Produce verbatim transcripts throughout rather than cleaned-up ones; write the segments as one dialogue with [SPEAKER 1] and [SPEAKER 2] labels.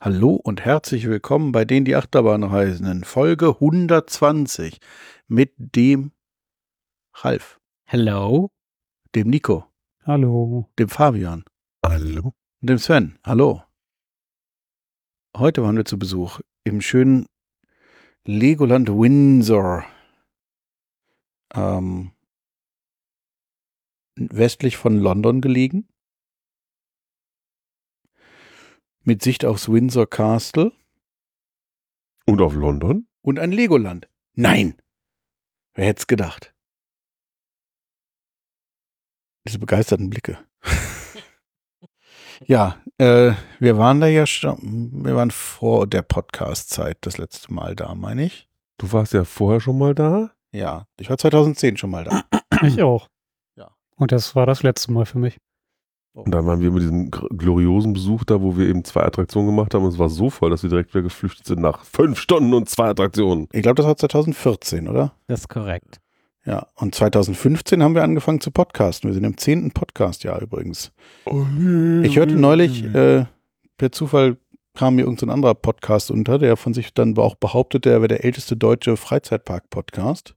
[SPEAKER 1] Hallo und herzlich willkommen bei denen die Achterbahn reisen in Folge hundertzwanzig mit dem Ralf,
[SPEAKER 2] Hello.
[SPEAKER 1] dem Nico,
[SPEAKER 3] Hallo.
[SPEAKER 1] dem Fabian
[SPEAKER 4] Hallo.
[SPEAKER 1] und dem Sven. Hallo. Heute waren wir zu Besuch im schönen Legoland Windsor, ähm, westlich von London gelegen, mit Sicht aufs Windsor Castle
[SPEAKER 4] Und auf London?
[SPEAKER 1] und ein Legoland. Nein! Wer hätte es gedacht? Diese begeisterten Blicke. Ja, äh, wir waren da ja schon, wir waren vor der Podcast-Zeit das letzte Mal da, meine ich.
[SPEAKER 4] Du warst ja vorher schon mal da?
[SPEAKER 1] Ja, ich war zweitausendzehn schon mal da.
[SPEAKER 3] Ich auch.
[SPEAKER 1] Ja.
[SPEAKER 3] Und das war das letzte Mal für mich.
[SPEAKER 4] Und dann waren wir mit diesem gr- gloriosen Besuch da, wo wir eben zwei Attraktionen gemacht haben. Und es war so voll, dass wir direkt wieder geflüchtet sind nach fünf Stunden und zwei Attraktionen.
[SPEAKER 1] Ich glaube, das war zweitausendvierzehn, oder?
[SPEAKER 2] Das ist korrekt.
[SPEAKER 1] Ja, und zweitausendfünfzehn haben wir angefangen zu podcasten. Wir sind im zehnten Podcast-Jahr übrigens. Ich hörte neulich, äh, per Zufall kam mir irgendein so ein anderer Podcast unter, der von sich dann auch behauptet, der wäre der älteste deutsche Freizeitpark-Podcast.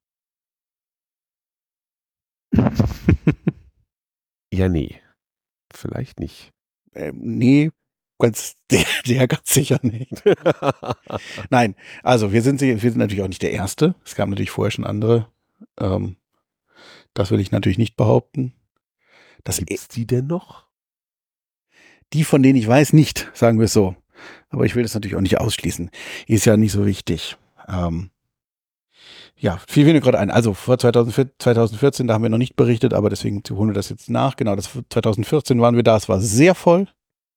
[SPEAKER 4] Ja, nee. Vielleicht nicht.
[SPEAKER 1] Ähm, nee, ganz, der, der ganz sicher nicht. Nein, also wir sind, wir sind natürlich auch nicht der Erste. Es gab natürlich vorher schon andere. Ähm, das will ich natürlich nicht behaupten. Das,
[SPEAKER 4] Gibt's die denn noch?
[SPEAKER 1] die, von denen ich weiß, nicht, sagen wir es so. Aber ich will das natürlich auch nicht ausschließen. Ist ja nicht so wichtig. Ähm, ja, fiel mir gerade ein. Also vor zweitausendvierzehn, da haben wir noch nicht berichtet, aber deswegen holen wir das jetzt nach. Genau, das zweitausendvierzehn waren wir da. Es war sehr voll.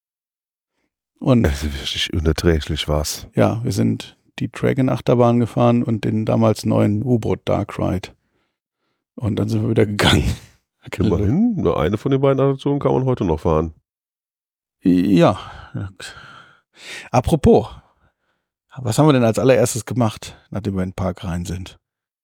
[SPEAKER 1] Und
[SPEAKER 4] Also wirklich unerträglich war's.
[SPEAKER 1] ja, wir sind die Dragon-Achterbahn gefahren und den damals neuen U-Boot Dark Ride. Und dann sind wir wieder gegangen.
[SPEAKER 4] Immerhin, nur eine von den beiden Attraktionen kann man heute noch fahren.
[SPEAKER 1] Ja. Apropos, was haben wir denn als allererstes gemacht, nachdem wir in den Park rein sind?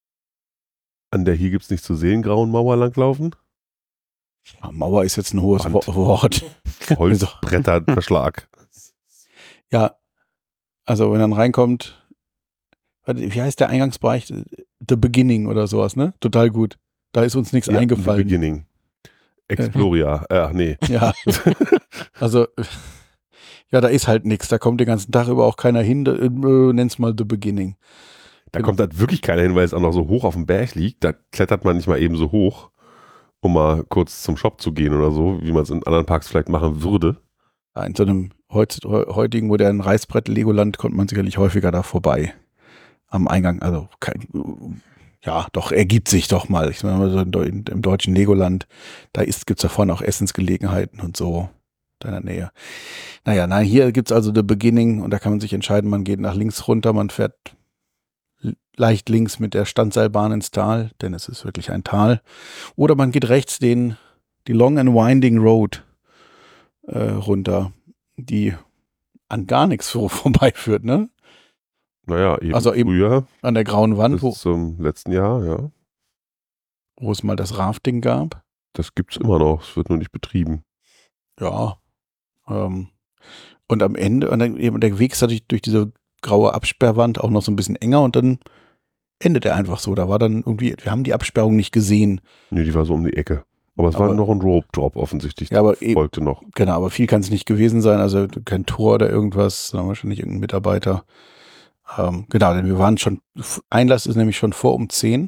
[SPEAKER 4] An der hier gibt's nicht zu sehen, grauen Mauer langlaufen.
[SPEAKER 1] Ja, Mauer ist jetzt ein hohes
[SPEAKER 4] Wand.
[SPEAKER 1] Wo- Wort.
[SPEAKER 4] Holzbretterverschlag.
[SPEAKER 1] Ja, also wenn dann reinkommt, warte, wie heißt der Eingangsbereich? The Beginning oder sowas, ne? Total gut. Da ist uns nichts
[SPEAKER 4] Ja,
[SPEAKER 1] eingefallen.
[SPEAKER 4] The Beginning. Exploria. Äh, Ach nee.
[SPEAKER 1] Ja, also ja, da ist halt nichts. Da kommt den ganzen Tag über auch keiner hin. Äh, nenn's mal The Beginning.
[SPEAKER 4] Da kommt halt wirklich keiner hin, weil es auch noch so hoch auf dem Berg liegt. Da klettert man nicht mal eben so hoch, um mal kurz zum Shop zu gehen oder so, wie man es in anderen Parks vielleicht machen würde.
[SPEAKER 1] Ja, in so einem heut, heutigen modernen Reißbrett-Legoland kommt man sicherlich häufiger da vorbei. Am Eingang, also kein, ja, doch, ergibt sich doch mal. Ich meine, so in, im deutschen Legoland, da gibt es da vorne auch Essensgelegenheiten und so da in der Nähe. Naja, nein, hier gibt es also The Beginning und da kann man sich entscheiden, man geht nach links runter, man fährt leicht links mit der Standseilbahn ins Tal, denn es ist wirklich ein Tal. Oder man geht rechts den, die Long and Winding Road äh, runter, die an gar nichts vor, vorbeiführt, ne?
[SPEAKER 4] Naja, eben
[SPEAKER 1] Also eben
[SPEAKER 4] früher,
[SPEAKER 1] an der grauen Wand,
[SPEAKER 4] bis
[SPEAKER 1] wo,
[SPEAKER 4] zum letzten Jahr, ja.
[SPEAKER 1] wo es mal das Rafting gab.
[SPEAKER 4] Das gibt's immer noch, es wird nur nicht betrieben.
[SPEAKER 1] Ja. Ähm, und am Ende, und dann eben der Weg ist natürlich durch diese graue Absperrwand auch noch so ein bisschen enger und dann endet er einfach so. Da war dann irgendwie, wir haben die Absperrung nicht gesehen.
[SPEAKER 4] Nee, die war so um die Ecke. Aber es
[SPEAKER 1] Aber-
[SPEAKER 4] war noch ein Rope-Drop offensichtlich.
[SPEAKER 1] Ja, aber
[SPEAKER 4] der
[SPEAKER 1] eben-
[SPEAKER 4] folgte noch.
[SPEAKER 1] Genau, aber viel kann es nicht gewesen sein. Also kein Tor oder irgendwas, sondern wahrscheinlich irgendein Mitarbeiter. Ähm, genau, denn wir waren schon, Einlass ist nämlich schon vor um zehn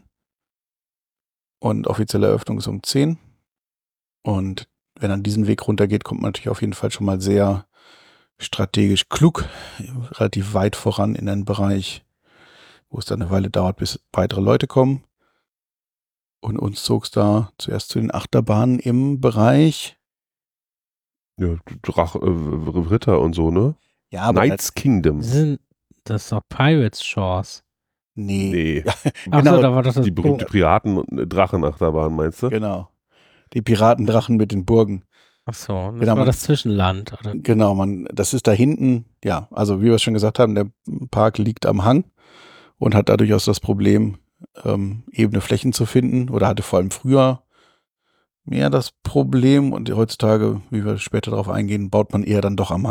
[SPEAKER 1] und offizielle Eröffnung ist um zehn. Und wenn man diesen Weg runtergeht, kommt man natürlich auf jeden Fall schon mal sehr strategisch klug, relativ weit voran in einen Bereich, wo es dann eine Weile dauert, bis weitere Leute kommen. Und uns zog es da zuerst zu den Achterbahnen im Bereich.
[SPEAKER 4] Ja, Drach, äh, Ritter und so, ne?
[SPEAKER 1] Ja, aber
[SPEAKER 4] Knights Kingdom.
[SPEAKER 2] Sind das ist doch Pirates Shores.
[SPEAKER 1] nee.
[SPEAKER 4] Nee,
[SPEAKER 2] Ach
[SPEAKER 1] Genau,
[SPEAKER 2] so, da war das das
[SPEAKER 4] die berühmte Piraten- und Drachenachterbahn, meinst du?
[SPEAKER 1] Genau. Die Piratendrachen mit den Burgen.
[SPEAKER 2] Ach so, das
[SPEAKER 1] Genau,
[SPEAKER 2] war
[SPEAKER 1] man-
[SPEAKER 2] das Zwischenland, oder?
[SPEAKER 1] Genau, man, das ist da hinten, ja, also wie wir es schon gesagt haben, der Park liegt am Hang und hat da durchaus das Problem, ähm, ebene Flächen zu finden oder hatte vor allem früher mehr das Problem und heutzutage, wie wir später darauf eingehen, baut man eher dann doch am Hang.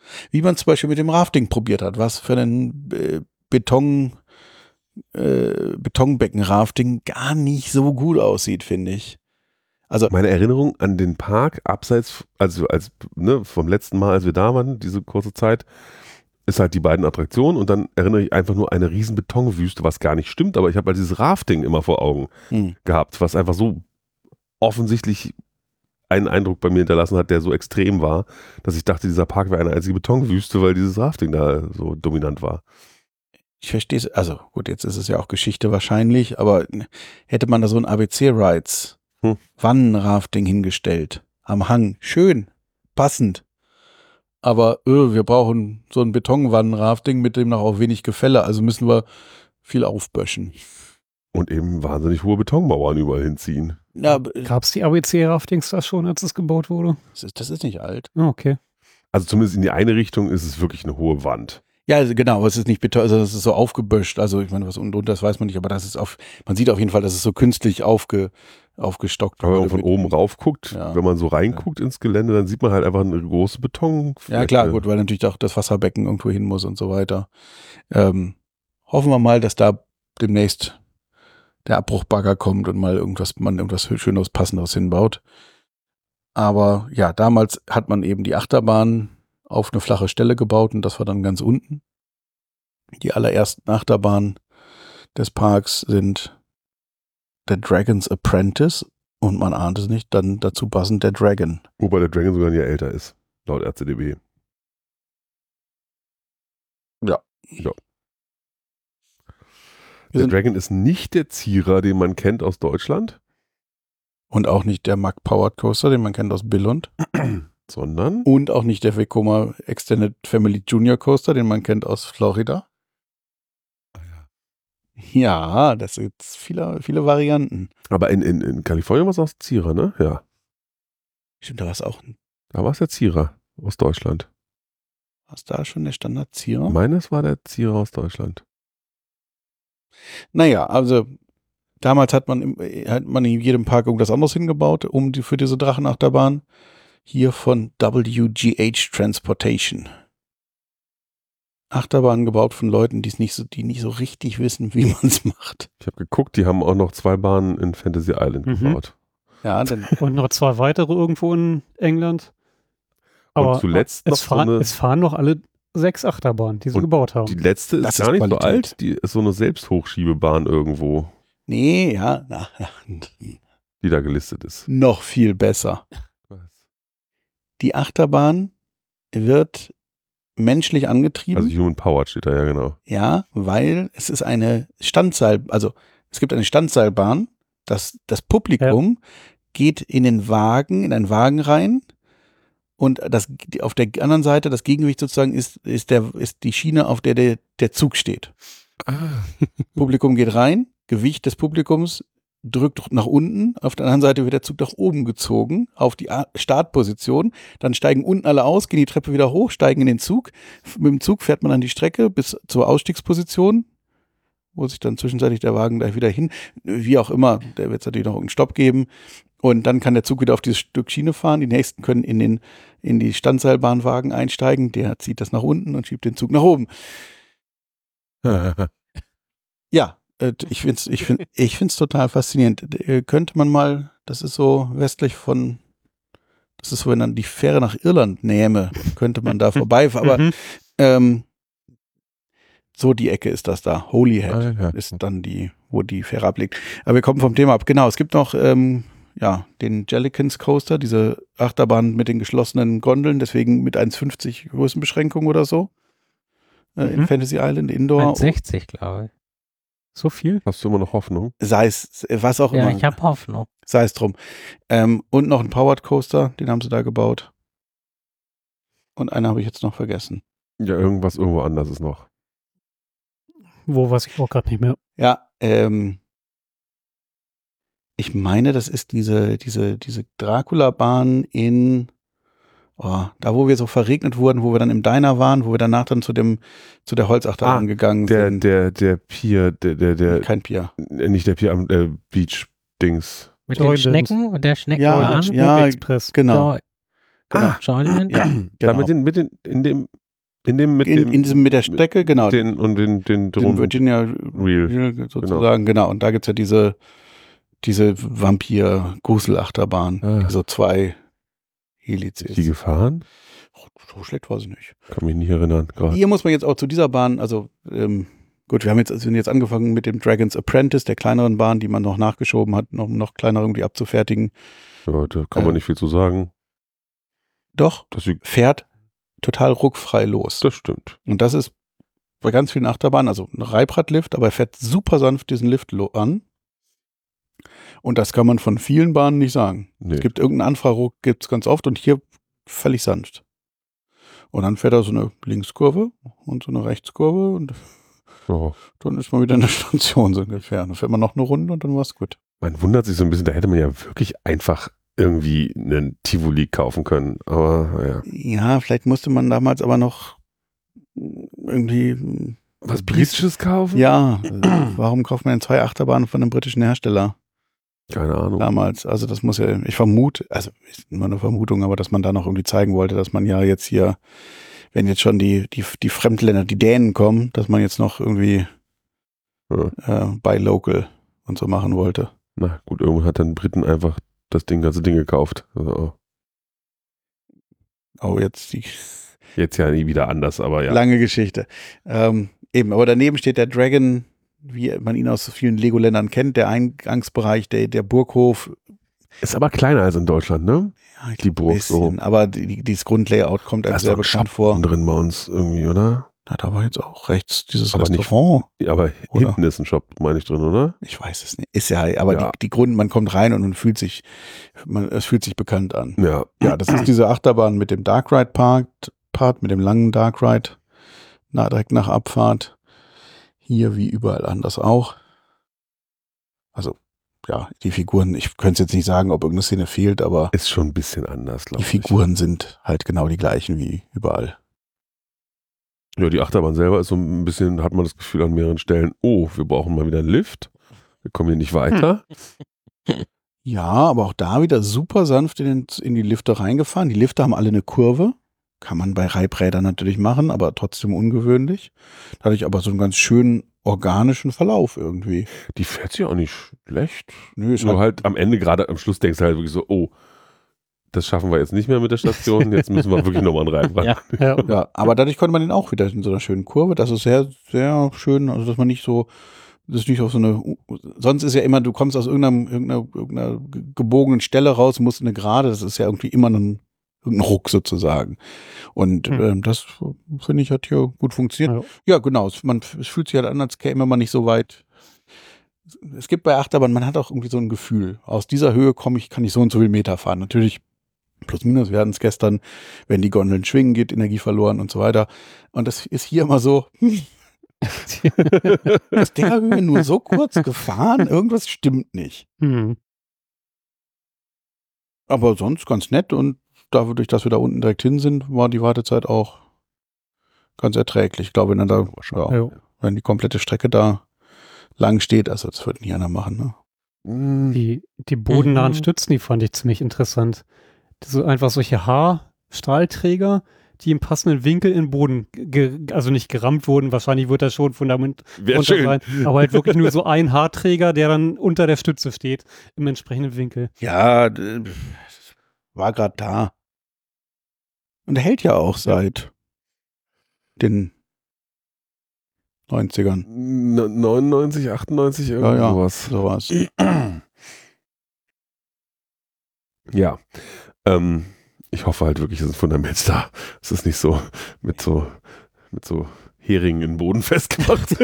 [SPEAKER 1] Wie man zum Beispiel mit dem Rafting probiert hat, was für einen äh, Beton, äh, Betonbecken-Rafting gar nicht so gut aussieht, finde ich. Also
[SPEAKER 4] Meine Erinnerung an den Park, abseits, also als ne, vom letzten Mal, als wir da waren, diese kurze Zeit, ist halt die beiden Attraktionen und dann erinnere ich einfach nur eine riesen Betonwüste, was gar nicht stimmt, aber ich habe halt dieses Rafting immer vor Augen
[SPEAKER 1] hm.
[SPEAKER 4] gehabt, was einfach so offensichtlich einen Eindruck bei mir hinterlassen hat, der so extrem war, dass ich dachte, dieser Park wäre eine einzige Betonwüste, weil dieses Rafting da so dominant war.
[SPEAKER 1] Ich verstehe es, also gut, jetzt ist es ja auch Geschichte wahrscheinlich, aber hätte man da so ein A B C-Rides,
[SPEAKER 4] Hm.
[SPEAKER 1] Wannenrafting hingestellt, am Hang, schön, passend. Aber öh, wir brauchen so ein Betonwannenrafting, mit dem noch auch wenig Gefälle, also müssen wir viel aufböschen.
[SPEAKER 4] Und eben wahnsinnig hohe Betonmauern überall hinziehen.
[SPEAKER 1] Ja,
[SPEAKER 3] Gab es die A B C-Raftings da schon, als es gebaut wurde?
[SPEAKER 1] das ist, das ist nicht alt.
[SPEAKER 3] Ah, okay.
[SPEAKER 4] Also zumindest in die eine Richtung ist es wirklich eine hohe Wand.
[SPEAKER 1] Ja, also genau, aber es ist nicht Beton, also es ist so aufgeböscht, also ich meine, was unten drunter ist, weiß man nicht, aber das ist auf, man sieht auf jeden Fall, dass es so künstlich aufge, aufgestockt
[SPEAKER 4] Aber wenn man
[SPEAKER 1] wurde
[SPEAKER 4] von
[SPEAKER 1] mit-
[SPEAKER 4] oben rauf guckt,
[SPEAKER 1] Ja.
[SPEAKER 4] wenn man so reinguckt ins Gelände, dann sieht man halt einfach eine große Beton.
[SPEAKER 1] Ja, klar, gut, weil natürlich auch das Wasserbecken irgendwo hin muss und so weiter. Ähm, hoffen wir mal, dass da demnächst der Abbruchbagger kommt und mal irgendwas, man irgendwas Schönes, Passendes hinbaut. Aber ja, damals hat man eben die Achterbahn auf eine flache Stelle gebaut und das war dann ganz unten. Die allerersten Achterbahnen des Parks sind der Dragon's Apprentice und man ahnt es nicht, dann dazu passend der Dragon.
[SPEAKER 4] Wobei der Dragon sogar ein Jahr älter ist, laut R C D B.
[SPEAKER 1] Ja.
[SPEAKER 4] Ja.
[SPEAKER 1] Wir
[SPEAKER 4] Der
[SPEAKER 1] sind-
[SPEAKER 4] Dragon ist nicht der Zierer, den man kennt aus Deutschland,
[SPEAKER 1] Und auch nicht der Mack Powered Coaster, den man kennt aus Billund.
[SPEAKER 4] sondern
[SPEAKER 1] Und auch nicht der Vekoma Extended Family Junior Coaster, den man kennt aus Florida. Ja, das sind jetzt viele, viele Varianten.
[SPEAKER 4] aber in, in, in Kalifornien war es auch Zierer, ne? Ja.
[SPEAKER 1] Stimmt, da war es auch,
[SPEAKER 4] Da war es der Zierer aus Deutschland.
[SPEAKER 1] was da schon der Standardzieher?
[SPEAKER 4] Meines war der Zierer aus Deutschland.
[SPEAKER 1] Naja, also damals hat man, im, hat man in jedem Park irgendwas anderes hingebaut, um die, für diese Drachenachterbahn. Hier von W G H Transportation. Achterbahn gebaut von Leuten, die es nicht so, die nicht so richtig wissen, wie man es macht.
[SPEAKER 4] Ich habe geguckt, die haben auch noch zwei Bahnen in Fantasy Island
[SPEAKER 3] Mhm.
[SPEAKER 4] gebaut.
[SPEAKER 1] Ja, denn
[SPEAKER 3] Und noch zwei weitere irgendwo in England. Aber
[SPEAKER 4] zuletzt noch
[SPEAKER 3] es,
[SPEAKER 4] so
[SPEAKER 3] fahren,
[SPEAKER 4] eine-
[SPEAKER 3] es fahren noch alle sechs Achterbahnen, die sie
[SPEAKER 4] Und
[SPEAKER 3] gebaut haben.
[SPEAKER 4] Die letzte ist
[SPEAKER 1] Das
[SPEAKER 4] gar
[SPEAKER 1] ist
[SPEAKER 4] nicht so
[SPEAKER 1] Qualität.
[SPEAKER 4] alt, die ist so eine Selbsthochschiebebahn irgendwo,
[SPEAKER 1] nee, ja, na, na,
[SPEAKER 4] die da gelistet ist.
[SPEAKER 1] noch viel besser. Die Achterbahn wird menschlich angetrieben.
[SPEAKER 4] Also Human Powered steht da, ja genau.
[SPEAKER 1] Ja, weil es ist eine Standseil, also es gibt eine Standseilbahn, das, das Publikum geht in den Wagen, in einen Wagen rein und das, auf der anderen Seite, das Gegengewicht sozusagen ist, ist, der, ist die Schiene, auf der der, der Zug steht. Publikum geht rein, Gewicht des Publikums drückt nach unten, auf der anderen Seite wird der Zug nach oben gezogen, auf die A- Startposition, dann steigen unten alle aus, gehen die Treppe wieder hoch, steigen in den Zug. Mit dem Zug fährt man dann die Strecke bis zur Ausstiegsposition, wo sich dann zwischenzeitlich der Wagen gleich wieder hin, wie auch immer, da wird es natürlich noch einen Stopp geben und dann kann der Zug wieder auf dieses Stück Schiene fahren, die nächsten können in den in die Standseilbahnwagen einsteigen, der zieht das nach unten und schiebt den Zug nach oben. Ja, äh, ich finde es ich find, ich find's total faszinierend. Äh, Könnte man mal, das ist so westlich von, das ist so, wenn dann die Fähre nach Irland nähme, könnte man da vorbei, aber
[SPEAKER 3] Mhm.
[SPEAKER 1] ähm, so die Ecke ist das da. Holyhead
[SPEAKER 4] Ah, ja.
[SPEAKER 1] ist dann die, wo die Fähre ablegt. Aber wir kommen vom Thema ab. Genau, es gibt noch ähm, ja, den Jellicans Coaster, diese Achterbahn mit den geschlossenen Gondeln, deswegen mit eins fünfzig Größenbeschränkung oder so. Äh, In
[SPEAKER 3] Mhm.
[SPEAKER 1] Fantasy Island, Indoor.
[SPEAKER 2] eins sechzig, glaube ich.
[SPEAKER 3] So viel?
[SPEAKER 4] Hast du immer noch Hoffnung?
[SPEAKER 1] Sei es, was auch
[SPEAKER 2] Ja,
[SPEAKER 1] immer.
[SPEAKER 2] ich habe Hoffnung.
[SPEAKER 1] Sei es drum. Ähm, und noch ein Powered Coaster, den haben sie da gebaut. Und einen habe ich jetzt noch vergessen.
[SPEAKER 4] Ja, irgendwas irgendwo anders ist noch.
[SPEAKER 3] Wo weiß ich auch gerade nicht mehr.
[SPEAKER 1] Ja, ähm, ich meine, das ist diese, diese, diese Dracula-Bahn in, oh, da wo wir so verregnet wurden, wo wir dann im Diner waren, wo wir danach dann zu dem, zu der Holzachterbahn
[SPEAKER 4] Ah,
[SPEAKER 1] gegangen
[SPEAKER 4] Der,
[SPEAKER 1] sind.
[SPEAKER 4] der, der Pier, der, der, der,
[SPEAKER 1] Kein Pier.
[SPEAKER 4] äh, nicht der Pier am äh, Beach-Dings.
[SPEAKER 2] Mit
[SPEAKER 3] Joy
[SPEAKER 2] den Schnecken und der
[SPEAKER 1] Ja,
[SPEAKER 2] Schneckenbahn.
[SPEAKER 1] ja,
[SPEAKER 3] Express.
[SPEAKER 1] Genau, Genau.
[SPEAKER 2] Joyland?
[SPEAKER 1] Ja,
[SPEAKER 4] Da
[SPEAKER 1] genau.
[SPEAKER 4] mit den, mit den, in dem, in dem, mit
[SPEAKER 1] in,
[SPEAKER 4] dem,
[SPEAKER 1] in diesem mit der Strecke, genau.
[SPEAKER 4] den, und den, den,
[SPEAKER 1] den
[SPEAKER 4] drum-
[SPEAKER 1] Virginia
[SPEAKER 4] Real,
[SPEAKER 1] Real sozusagen, genau. Und da gibt es ja diese, diese Vampir-Gruselachterbahn,
[SPEAKER 4] Ah.
[SPEAKER 1] die so zwei
[SPEAKER 4] Ist die
[SPEAKER 1] Helices.
[SPEAKER 4] gefahren?
[SPEAKER 1] So schlecht war sie nicht.
[SPEAKER 4] Kann mich nicht erinnern, gerade.
[SPEAKER 1] Hier muss man jetzt auch zu dieser Bahn, also ähm, gut, wir haben jetzt, sind jetzt angefangen mit dem Dragon's Apprentice, der kleineren Bahn, die man noch nachgeschoben hat, noch, noch kleiner irgendwie abzufertigen.
[SPEAKER 4] Ja, da kann man
[SPEAKER 1] Äh.
[SPEAKER 4] nicht viel zu sagen.
[SPEAKER 1] Doch,
[SPEAKER 4] Das, sieht-
[SPEAKER 1] fährt total ruckfrei los.
[SPEAKER 4] das stimmt.
[SPEAKER 1] Und das ist bei ganz vielen Achterbahnen, also ein Reibradlift, aber er fährt super sanft diesen Lift lo- an. Und das kann man von vielen Bahnen nicht sagen.
[SPEAKER 4] Nee.
[SPEAKER 1] Es gibt irgendeinen Anfrageruck, gibt es ganz oft und hier völlig sanft. Und dann fährt er so eine Linkskurve und so eine Rechtskurve und
[SPEAKER 4] Oh.
[SPEAKER 1] dann ist man wieder in der Station so ungefähr. Dann fährt man noch eine Runde und dann war es gut.
[SPEAKER 4] Man wundert sich so ein bisschen, da hätte man ja wirklich einfach irgendwie einen Tivoli kaufen können. Aber naja.
[SPEAKER 1] Ja, vielleicht musste man damals aber noch irgendwie.
[SPEAKER 4] Was Britisches kaufen?
[SPEAKER 1] Ja, warum kauft man denn zwei Achterbahnen von einem britischen Hersteller
[SPEAKER 4] Keine Ahnung.
[SPEAKER 1] damals? Also das muss ja, ich vermute, also ist immer eine Vermutung, aber dass man da noch irgendwie zeigen wollte, dass man ja jetzt hier, wenn jetzt schon die, die, die Fremdländer, die Dänen kommen, dass man jetzt noch irgendwie
[SPEAKER 4] Ja.
[SPEAKER 1] äh, Buy Local und so machen wollte.
[SPEAKER 4] Na gut, irgendwann hat dann Briten einfach das Ding, ganze Ding gekauft. Also,
[SPEAKER 1] Oh, jetzt die
[SPEAKER 4] jetzt ja nie wieder anders, aber ja.
[SPEAKER 1] lange Geschichte. Ähm, eben, aber daneben steht der Dragon, wie man ihn aus vielen Lego-Ländern kennt, der Eingangsbereich, der, der Burghof.
[SPEAKER 4] Ist aber kleiner als in Deutschland, ne?
[SPEAKER 1] Ja, ich
[SPEAKER 4] Die
[SPEAKER 1] glaub,
[SPEAKER 4] Burg
[SPEAKER 1] ein bisschen,
[SPEAKER 4] so.
[SPEAKER 1] aber die, dieses Grundlayout kommt einem
[SPEAKER 4] Da ist
[SPEAKER 1] sehr
[SPEAKER 4] doch ein
[SPEAKER 1] bekannt
[SPEAKER 4] Shop
[SPEAKER 1] vor.
[SPEAKER 4] drin bei uns irgendwie, oder?
[SPEAKER 1] Na, da war jetzt auch rechts dieses
[SPEAKER 4] Aber nicht-
[SPEAKER 1] Restaurant.
[SPEAKER 4] Ja, aber
[SPEAKER 1] Oder?
[SPEAKER 4] hinten ist ein Shop, meine ich, drin, oder?
[SPEAKER 1] Ich weiß es nicht. Ist ja, aber
[SPEAKER 4] Ja.
[SPEAKER 1] Die, die Grund, man kommt rein und man fühlt sich, man, es fühlt sich bekannt an.
[SPEAKER 4] Ja.
[SPEAKER 1] Ja, das ist diese Achterbahn mit dem Dark Ride Part, Part mit dem langen Dark Ride, na, direkt nach Abfahrt. Hier wie überall anders auch. Also, ja, die Figuren, ich könnte jetzt nicht sagen, ob irgendeine Szene fehlt, aber
[SPEAKER 4] Ist schon ein bisschen anders,
[SPEAKER 1] die
[SPEAKER 4] glaube ich.
[SPEAKER 1] Figuren sind halt genau die gleichen wie überall.
[SPEAKER 4] Ja, die Achterbahn selber ist so ein bisschen, hat man das Gefühl an mehreren Stellen, oh, wir brauchen mal wieder einen Lift. Wir kommen hier nicht weiter.
[SPEAKER 1] Ja, aber auch da wieder super sanft in, den, in die Lifte reingefahren. Die Lifte haben alle eine Kurve. Kann man bei Reibrädern natürlich machen, aber trotzdem ungewöhnlich. Dadurch aber so einen ganz schönen organischen Verlauf irgendwie.
[SPEAKER 4] Die fährt sich auch nicht schlecht.
[SPEAKER 1] Nö, ist
[SPEAKER 4] Nur
[SPEAKER 1] halt,
[SPEAKER 4] halt am Ende, gerade am Schluss, denkst du halt wirklich so, oh, das schaffen wir jetzt nicht mehr mit der Station, jetzt müssen wir wirklich nochmal einen Reib ran.
[SPEAKER 2] Ja.
[SPEAKER 3] Ja.
[SPEAKER 1] ja, aber dadurch konnte man den auch wieder in so einer schönen Kurve. Das ist sehr, sehr schön, also dass man nicht so, das ist nicht auf so eine, sonst ist ja immer, du kommst aus irgendeiner, irgendeiner, irgendeiner gebogenen Stelle raus, musst in eine Gerade, das ist ja irgendwie immer ein, irgendein Ruck sozusagen. Und
[SPEAKER 3] Hm.
[SPEAKER 1] ähm, das, finde ich, hat hier gut funktioniert.
[SPEAKER 3] Ja.
[SPEAKER 1] Ja, genau, es, man, es fühlt sich halt an, als käme man nicht so weit. Es gibt bei Achterbahn, man hat auch irgendwie so ein Gefühl, aus dieser Höhe komme ich, kann ich so und so viel Meter fahren. Natürlich plus minus, wir hatten es gestern, wenn die Gondeln schwingen, geht Energie verloren und so weiter. Und das ist hier immer so, hm, aus der Höhe nur so kurz gefahren, irgendwas stimmt nicht.
[SPEAKER 3] Hm.
[SPEAKER 1] Aber sonst ganz nett und dadurch, dass wir da unten direkt hin sind, war die Wartezeit auch ganz erträglich. Ich glaube, wenn dann da, ja,
[SPEAKER 3] Ja.
[SPEAKER 1] wenn die komplette Strecke da lang steht, also das wird nie einer machen, ne?
[SPEAKER 4] Mm,
[SPEAKER 3] Die, die bodennahen
[SPEAKER 2] Mhm.
[SPEAKER 3] Stützen, die fand ich ziemlich interessant. So einfach solche Haarstahlträger, die im passenden Winkel in den Boden, ge, also nicht gerammt wurden, wahrscheinlich wird das schon Fundament
[SPEAKER 4] Wäre
[SPEAKER 3] runter
[SPEAKER 4] schön.
[SPEAKER 3] sein, aber halt wirklich nur so ein Haarträger, der dann unter der Stütze steht, im entsprechenden Winkel.
[SPEAKER 1] Ja, d- war gerade da. Und er hält ja auch seit den neunzigern.
[SPEAKER 4] N- neunundneunzig, achtundneunzig, irgendwie
[SPEAKER 1] Ja, ja.
[SPEAKER 4] sowas.
[SPEAKER 1] Sowas.
[SPEAKER 4] Ja. Ähm, ich hoffe halt wirklich, es ist ein Fundament da. Es ist nicht so mit so, mit so Heringen in den Boden festgemacht.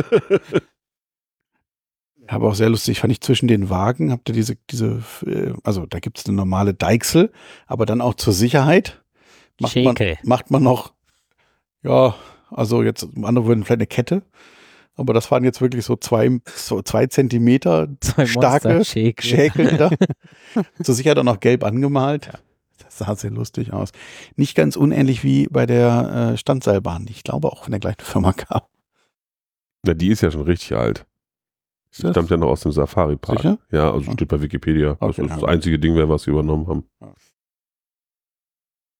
[SPEAKER 1] Aber auch sehr lustig, fand ich zwischen den Wagen, habt ihr diese, diese, äh, also da gibt es eine normale Deichsel, aber dann auch zur Sicherheit macht man,
[SPEAKER 2] Schäkel.
[SPEAKER 1] macht man noch, ja, also jetzt, andere würden vielleicht eine Kette, aber das waren jetzt wirklich so zwei, so zwei Zentimeter
[SPEAKER 2] Zwei
[SPEAKER 1] starke
[SPEAKER 2] Monster-Schäkel.
[SPEAKER 1] Schäkel da. Zur Sicherheit auch noch gelb angemalt. Das sah sehr lustig aus. Nicht ganz unähnlich wie bei der äh, Standseilbahn, die ich glaube auch von der gleichen Firma kam.
[SPEAKER 4] Na, die ist ja schon richtig alt.
[SPEAKER 1] Ist
[SPEAKER 4] Die stammt ja noch aus dem Safari-Park.
[SPEAKER 1] Sicher?
[SPEAKER 4] Ja, also
[SPEAKER 1] Ja.
[SPEAKER 4] steht bei Wikipedia. Das
[SPEAKER 1] Okay,
[SPEAKER 4] ist das
[SPEAKER 1] ja.
[SPEAKER 4] einzige Ding, was sie übernommen haben.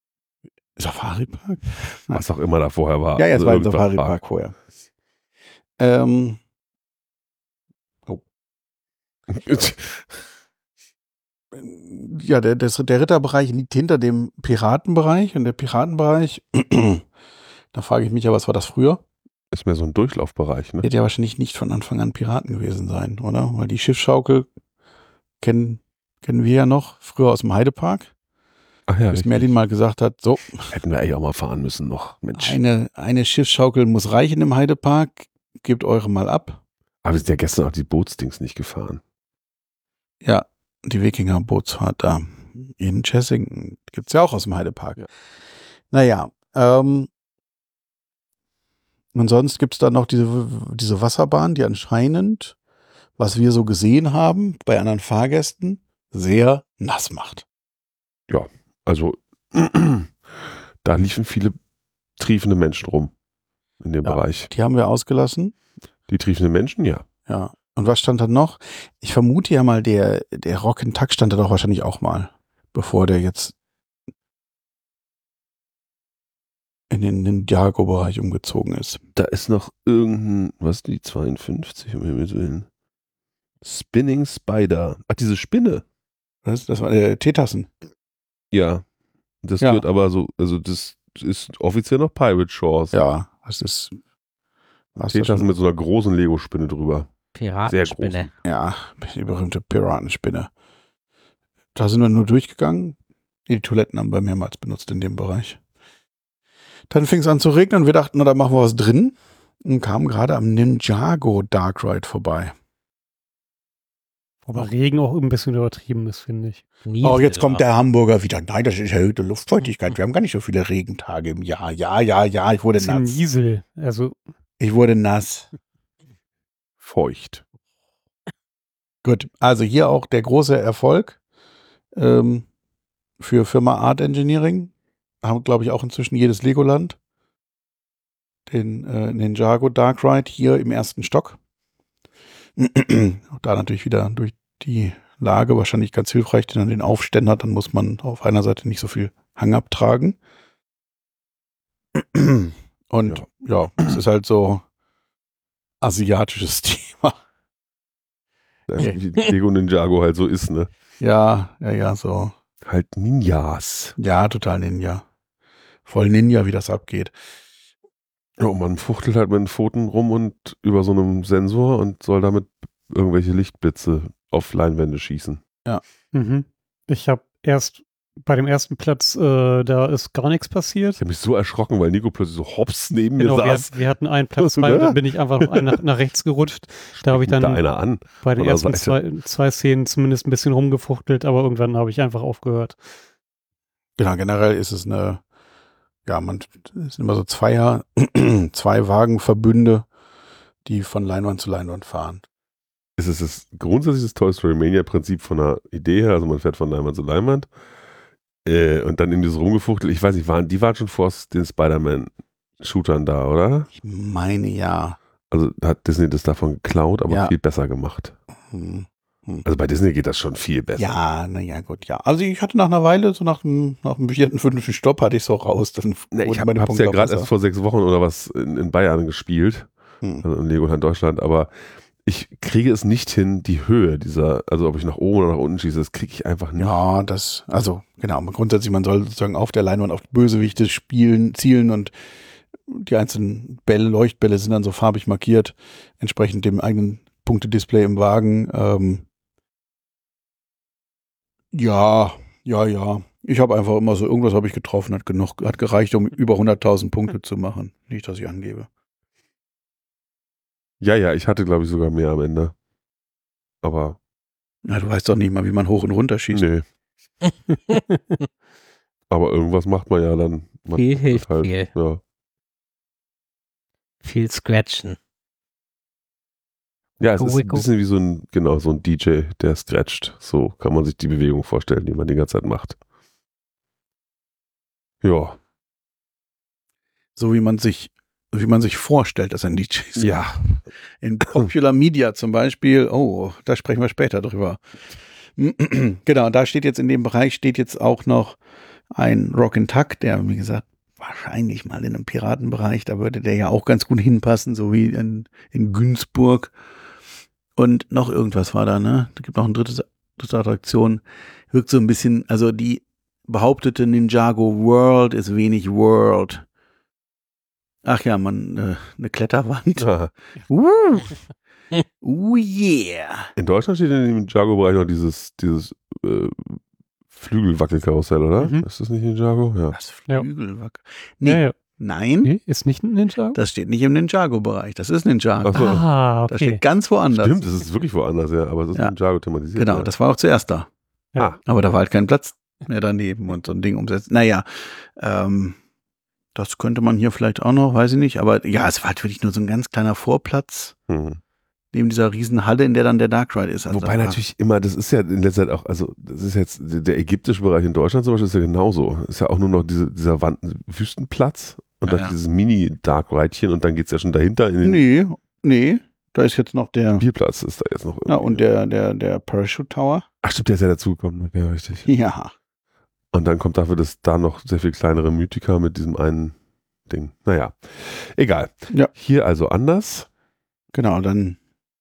[SPEAKER 1] Safari-Park?
[SPEAKER 4] Was auch immer da vorher war.
[SPEAKER 1] Ja, ja, es
[SPEAKER 4] Also
[SPEAKER 1] war ein
[SPEAKER 4] irgendwas
[SPEAKER 1] Safari-Park vorher. Ähm, ja, der, das, der Ritterbereich liegt hinter dem Piratenbereich und der Piratenbereich, da frage ich mich ja, was war das früher?
[SPEAKER 4] Ist mehr so ein Durchlaufbereich, ne?
[SPEAKER 1] Wird ja wahrscheinlich nicht von Anfang an Piraten gewesen sein, oder? Weil die Schiffsschaukel kennen, kennen wir ja noch, früher aus dem Heidepark.
[SPEAKER 4] Ach ja,
[SPEAKER 1] Bis
[SPEAKER 4] richtig.
[SPEAKER 1] Merlin mal gesagt hat, so,
[SPEAKER 4] Hätten wir eigentlich auch mal fahren müssen noch, Mensch.
[SPEAKER 1] eine, eine Schiffsschaukel muss reichen im Heidepark, gebt eure mal ab.
[SPEAKER 4] Aber wir sind ja gestern auch die Bootsdings nicht gefahren.
[SPEAKER 1] Ja, die Wikinger-Bootsfahrt da in Chessington gibt es ja auch aus dem Heidepark.
[SPEAKER 4] Ja.
[SPEAKER 1] Naja, ähm, und sonst gibt es da noch diese, diese Wasserbahn, die anscheinend, was wir so gesehen haben, bei anderen Fahrgästen, sehr nass macht.
[SPEAKER 4] Also, da liefen viele triefende Menschen rum in dem
[SPEAKER 1] Ja.
[SPEAKER 4] Bereich.
[SPEAKER 1] Die haben wir ausgelassen.
[SPEAKER 4] Die triefenden Menschen, ja.
[SPEAKER 1] Ja. Und was stand da noch? Ich vermute ja mal, der, der Rock'n'Tuck stand da doch wahrscheinlich auch mal, bevor der jetzt in den Ninjago-Bereich umgezogen ist.
[SPEAKER 4] Da ist noch irgendein, was die zweiundfünfzig, um Himmels Willen. Spinning Spider. Ach, diese Spinne.
[SPEAKER 1] Das, das war der Teetassen.
[SPEAKER 4] Ja. Das
[SPEAKER 1] Ja.
[SPEAKER 4] gehört aber so, also das ist offiziell noch Pirate Shores.
[SPEAKER 1] Ja, das ist. Was das
[SPEAKER 4] Teetassen
[SPEAKER 1] schon,
[SPEAKER 4] mit so einer großen Lego-Spinne drüber.
[SPEAKER 2] Piratenspinne.
[SPEAKER 1] ja, die berühmte Piratenspinne. Da sind wir nur durchgegangen. Die Toiletten haben wir mehrmals benutzt in dem Bereich. Dann fing es an zu regnen und wir dachten, na, da machen wir was drin. Und kamen gerade am Ninjago Dark Ride vorbei.
[SPEAKER 3] Aber Regen auch ein bisschen übertrieben ist, finde ich.
[SPEAKER 1] Oh, jetzt kommt der Hamburger wieder. Nein, das ist erhöhte Luftfeuchtigkeit. Wir haben gar nicht so viele Regentage im Jahr. Ja, ja, ja, ich wurde
[SPEAKER 3] Das ist ein
[SPEAKER 1] nass.
[SPEAKER 3] Niesel. Also,
[SPEAKER 1] Ich wurde nass.
[SPEAKER 4] Feucht.
[SPEAKER 1] Gut, also hier auch der große Erfolg ähm, für Firma Art Engineering. Haben, glaube ich, auch inzwischen jedes Legoland. Den äh, Ninjago Dark Ride hier im ersten Stock. Auch da natürlich wieder durch die Lage wahrscheinlich ganz hilfreich, denn an den Aufständen hat, dann muss man auf einer Seite nicht so viel Hang abtragen. Und ja, es ist halt so asiatisches Thema.
[SPEAKER 4] Ja, wie Lego Ninjago halt so ist, ne?
[SPEAKER 1] Ja, ja, ja, so.
[SPEAKER 4] Halt Ninjas.
[SPEAKER 1] Ja, total Ninja. Voll Ninja, wie das abgeht.
[SPEAKER 4] Ja, und man fuchtelt halt mit den Pfoten rum und über so einem Sensor und soll damit irgendwelche Lichtblitze auf Leinwände schießen.
[SPEAKER 3] mhm. Ich habe erst bei dem ersten Platz, äh, da ist gar nichts passiert.
[SPEAKER 4] Ich habe mich so erschrocken, weil Nico plötzlich so hops neben
[SPEAKER 3] Genau,
[SPEAKER 4] mir
[SPEAKER 3] wir,
[SPEAKER 4] saß.
[SPEAKER 3] wir hatten einen Platz frei und dann bin ich einfach noch nach, nach rechts gerutscht. Da habe ich
[SPEAKER 4] Da
[SPEAKER 3] dann
[SPEAKER 4] einer an.
[SPEAKER 3] bei den
[SPEAKER 4] von der
[SPEAKER 3] ersten
[SPEAKER 4] Seite.
[SPEAKER 3] zwei, zwei Szenen zumindest ein bisschen rumgefuchtelt, aber irgendwann habe ich einfach aufgehört.
[SPEAKER 1] Genau, generell ist es eine, ja, man, es sind immer so Zweier, zwei Wagenverbünde, die von Leinwand zu Leinwand fahren.
[SPEAKER 4] Es ist das grundsätzlich das Toy Story Mania Prinzip von der Idee her, also man fährt von Leinwand zu Leinwand äh, und dann in dieses Rumgefuchtel, ich weiß nicht, waren, die waren schon vor den Spider-Man-Shootern da, oder?
[SPEAKER 1] Ich meine ja.
[SPEAKER 4] Also hat Disney das davon geklaut, aber
[SPEAKER 1] Ja.
[SPEAKER 4] viel besser gemacht.
[SPEAKER 1] Hm.
[SPEAKER 4] Also bei Disney geht das schon viel besser.
[SPEAKER 1] Ja, naja, gut, ja. Also ich hatte nach einer Weile, so nach dem, nach dem vierten, fünften Stopp, hatte ich so raus. Dann
[SPEAKER 4] Ne, ich
[SPEAKER 1] wurden
[SPEAKER 4] habe
[SPEAKER 1] meine
[SPEAKER 4] es
[SPEAKER 1] Punkte
[SPEAKER 4] ja
[SPEAKER 1] auch
[SPEAKER 4] gerade
[SPEAKER 1] besser.
[SPEAKER 4] erst vor sechs Wochen oder was in, in Bayern gespielt,
[SPEAKER 1] Hm.
[SPEAKER 4] also in Legoland Deutschland, aber ich kriege es nicht hin, die Höhe dieser, also ob ich nach oben oder nach unten schieße, das kriege ich einfach nicht.
[SPEAKER 1] Ja, das, also genau, grundsätzlich, man soll sozusagen auf der Leinwand auf Bösewichte spielen, zielen und die einzelnen Bälle, Leuchtbälle sind dann so farbig markiert, entsprechend dem eigenen Punktedisplay im Wagen. Ähm, ja, ja, ja. Ich habe einfach immer so, irgendwas habe ich getroffen, hat genug, hat gereicht, um über hunderttausend Punkte zu machen. Nicht, dass ich angebe.
[SPEAKER 4] Ja, ja, ich hatte glaube ich sogar mehr am Ende. Aber
[SPEAKER 1] Na, du weißt doch nicht mal, wie man hoch und runter schießt.
[SPEAKER 4] nee. Aber irgendwas macht man ja dann. Man
[SPEAKER 2] Viel
[SPEAKER 4] macht
[SPEAKER 2] hilft
[SPEAKER 4] halt,
[SPEAKER 2] viel.
[SPEAKER 4] Ja.
[SPEAKER 2] Viel Scratchen.
[SPEAKER 4] Ja, es ist ein
[SPEAKER 2] Wicko.
[SPEAKER 4] bisschen wie so ein, genau, so ein D J, der scratcht. So kann man sich die Bewegung vorstellen, die man die ganze Zeit macht. Ja.
[SPEAKER 1] So wie man sich, wie man sich vorstellt, dass ein D J ist.
[SPEAKER 4] Ja.
[SPEAKER 1] In Popular Media zum Beispiel, oh, da sprechen wir später drüber. Genau, da steht jetzt in dem Bereich steht jetzt auch noch ein Rock Tuck, der, wie gesagt, wahrscheinlich mal in einem Piratenbereich, da würde der ja auch ganz gut hinpassen, so wie in, in Günzburg. Und noch irgendwas war da, ne? Da gibt noch eine dritte, dritte Attraktion. Wirkt so ein bisschen, also die behauptete Ninjago World ist wenig World. Ach ja, man, äh, eine Kletterwand.
[SPEAKER 4] Ja.
[SPEAKER 1] Uh. Uh, yeah.
[SPEAKER 4] In Deutschland steht in dem Jago-Bereich noch dieses, dieses äh, Flügelwackelkarussell, oder?
[SPEAKER 3] Mhm.
[SPEAKER 4] Ist das nicht Ninjago? Ja.
[SPEAKER 1] Was Flügelwackel?
[SPEAKER 3] Nee.
[SPEAKER 1] Nee,
[SPEAKER 3] Ja, ja.
[SPEAKER 1] nein,
[SPEAKER 3] Nee, ist nicht ein Ninja?
[SPEAKER 1] das steht nicht im Ninjago-Bereich. Das ist Ninjago.
[SPEAKER 4] Ach so.
[SPEAKER 3] Ah,
[SPEAKER 1] Das
[SPEAKER 3] okay.
[SPEAKER 1] steht ganz woanders.
[SPEAKER 4] Stimmt, das ist wirklich woanders, ja, aber es ist
[SPEAKER 1] Ja.
[SPEAKER 4] Ninjago thematisiert.
[SPEAKER 1] Genau,
[SPEAKER 4] ja.
[SPEAKER 1] das war auch zuerst da.
[SPEAKER 3] Ja.
[SPEAKER 4] Ah.
[SPEAKER 1] Aber da war halt kein Platz mehr daneben und so ein Ding umsetzen. Naja, ähm, das könnte man hier vielleicht auch noch, weiß ich nicht. Aber ja, es war halt wirklich nur so ein ganz kleiner Vorplatz
[SPEAKER 4] Mhm.
[SPEAKER 1] neben dieser riesen Halle, in der dann der Dark Ride ist. Also
[SPEAKER 4] Wobei
[SPEAKER 1] da-
[SPEAKER 4] natürlich immer, das ist ja in letzter Zeit auch, also das ist jetzt, der ägyptische Bereich in Deutschland zum Beispiel ist ja genauso. Ist ja auch nur noch diese, dieser Wand, Wüstenplatz und
[SPEAKER 1] Ja,
[SPEAKER 4] dann
[SPEAKER 1] ja.
[SPEAKER 4] dieses Mini-Dark-Ridechen und dann geht es ja schon dahinter in den
[SPEAKER 1] Nee, nee, da ist jetzt noch der,
[SPEAKER 4] Spielplatz, ist da jetzt noch
[SPEAKER 1] na,
[SPEAKER 4] irgendwie.
[SPEAKER 1] und der, der, der Parachute Tower.
[SPEAKER 4] Ach stimmt, der ist ja dazugekommen, ja richtig.
[SPEAKER 1] Ja,
[SPEAKER 4] Und dann kommt dafür das da noch sehr viel kleinere Mythica mit diesem einen Ding. Naja, egal.
[SPEAKER 1] Ja.
[SPEAKER 4] Hier also anders.
[SPEAKER 1] genau, dann,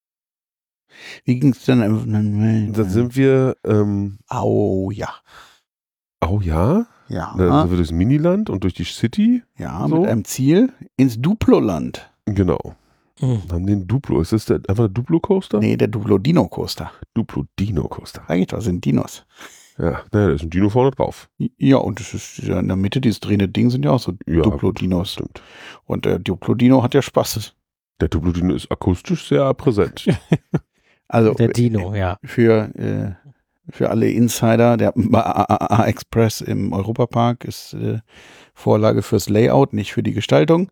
[SPEAKER 1] wie ging es dann?
[SPEAKER 4] Da sind wir, ähm,
[SPEAKER 1] Au, ja.
[SPEAKER 4] oh ja,
[SPEAKER 1] Ja,
[SPEAKER 4] da sind wir durchs Miniland und durch die City.
[SPEAKER 1] ja,
[SPEAKER 4] so.
[SPEAKER 1] mit einem Ziel ins Duplo-Land.
[SPEAKER 4] Genau.
[SPEAKER 2] Mhm.
[SPEAKER 4] Haben den Duplo. Ist das der, einfach der Duplo-Coaster?
[SPEAKER 1] Nee, der Duplo-Dino-Coaster.
[SPEAKER 4] Duplo-Dino-Coaster.
[SPEAKER 1] Sag ich doch, sind Dinos.
[SPEAKER 4] Ja, naja, da ist ein Dino vorne drauf.
[SPEAKER 1] Ja, und das ist ja in der Mitte, dieses drehende Ding sind ja auch so
[SPEAKER 4] Ja,
[SPEAKER 1] Duplo-Dinos.
[SPEAKER 4] Stimmt.
[SPEAKER 1] Und der Duplo-Dino hat ja Spaß.
[SPEAKER 4] Der Duplo-Dino ist akustisch sehr präsent.
[SPEAKER 1] Also
[SPEAKER 2] Der Dino, ja.
[SPEAKER 1] für, äh, für alle Insider, der A-Express im Europapark ist äh, Vorlage fürs Layout, nicht für die Gestaltung.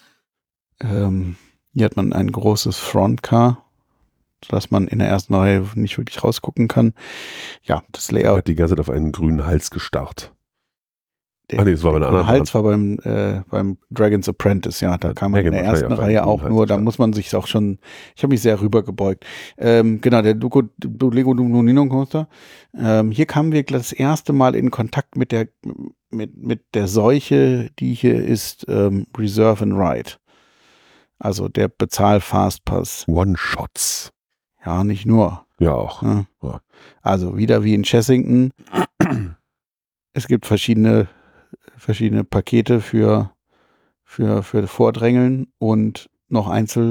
[SPEAKER 1] Ähm, hier hat man ein großes Frontcar, sodass man in der ersten Reihe nicht wirklich rausgucken kann. Ja, das
[SPEAKER 4] Er
[SPEAKER 1] Layout.
[SPEAKER 4] hat die ganze Zeit auf einen grünen Hals gestarrt.
[SPEAKER 1] Der,
[SPEAKER 4] Ah, nee, das war bei einer
[SPEAKER 1] der
[SPEAKER 4] anderen
[SPEAKER 1] Hals war beim, äh, beim Dragon's Apprentice, ja, da
[SPEAKER 4] Ja,
[SPEAKER 1] kam man in
[SPEAKER 4] Dragon
[SPEAKER 1] der
[SPEAKER 4] wahrscheinlich
[SPEAKER 1] ersten
[SPEAKER 4] auf
[SPEAKER 1] Reihe
[SPEAKER 4] einen
[SPEAKER 1] auch
[SPEAKER 4] Hals
[SPEAKER 1] nur, da
[SPEAKER 4] gestarrt.
[SPEAKER 1] muss man sich auch schon, ich habe mich sehr rübergebeugt. Ähm, genau, der Duco, du Lego Duplo Dino Coaster. Ähm, hier kamen wir das erste Mal in Kontakt mit der, mit, mit der Seuche, die hier ist, ähm, Reserve and Ride. Also der Bezahl-Fastpass.
[SPEAKER 4] One-Shots.
[SPEAKER 1] Ja, nicht nur.
[SPEAKER 4] Ja, auch.
[SPEAKER 1] Ja.
[SPEAKER 4] Ja.
[SPEAKER 1] Also wieder wie in Chessington. Es gibt verschiedene, verschiedene Pakete für, für, für Vordrängeln und noch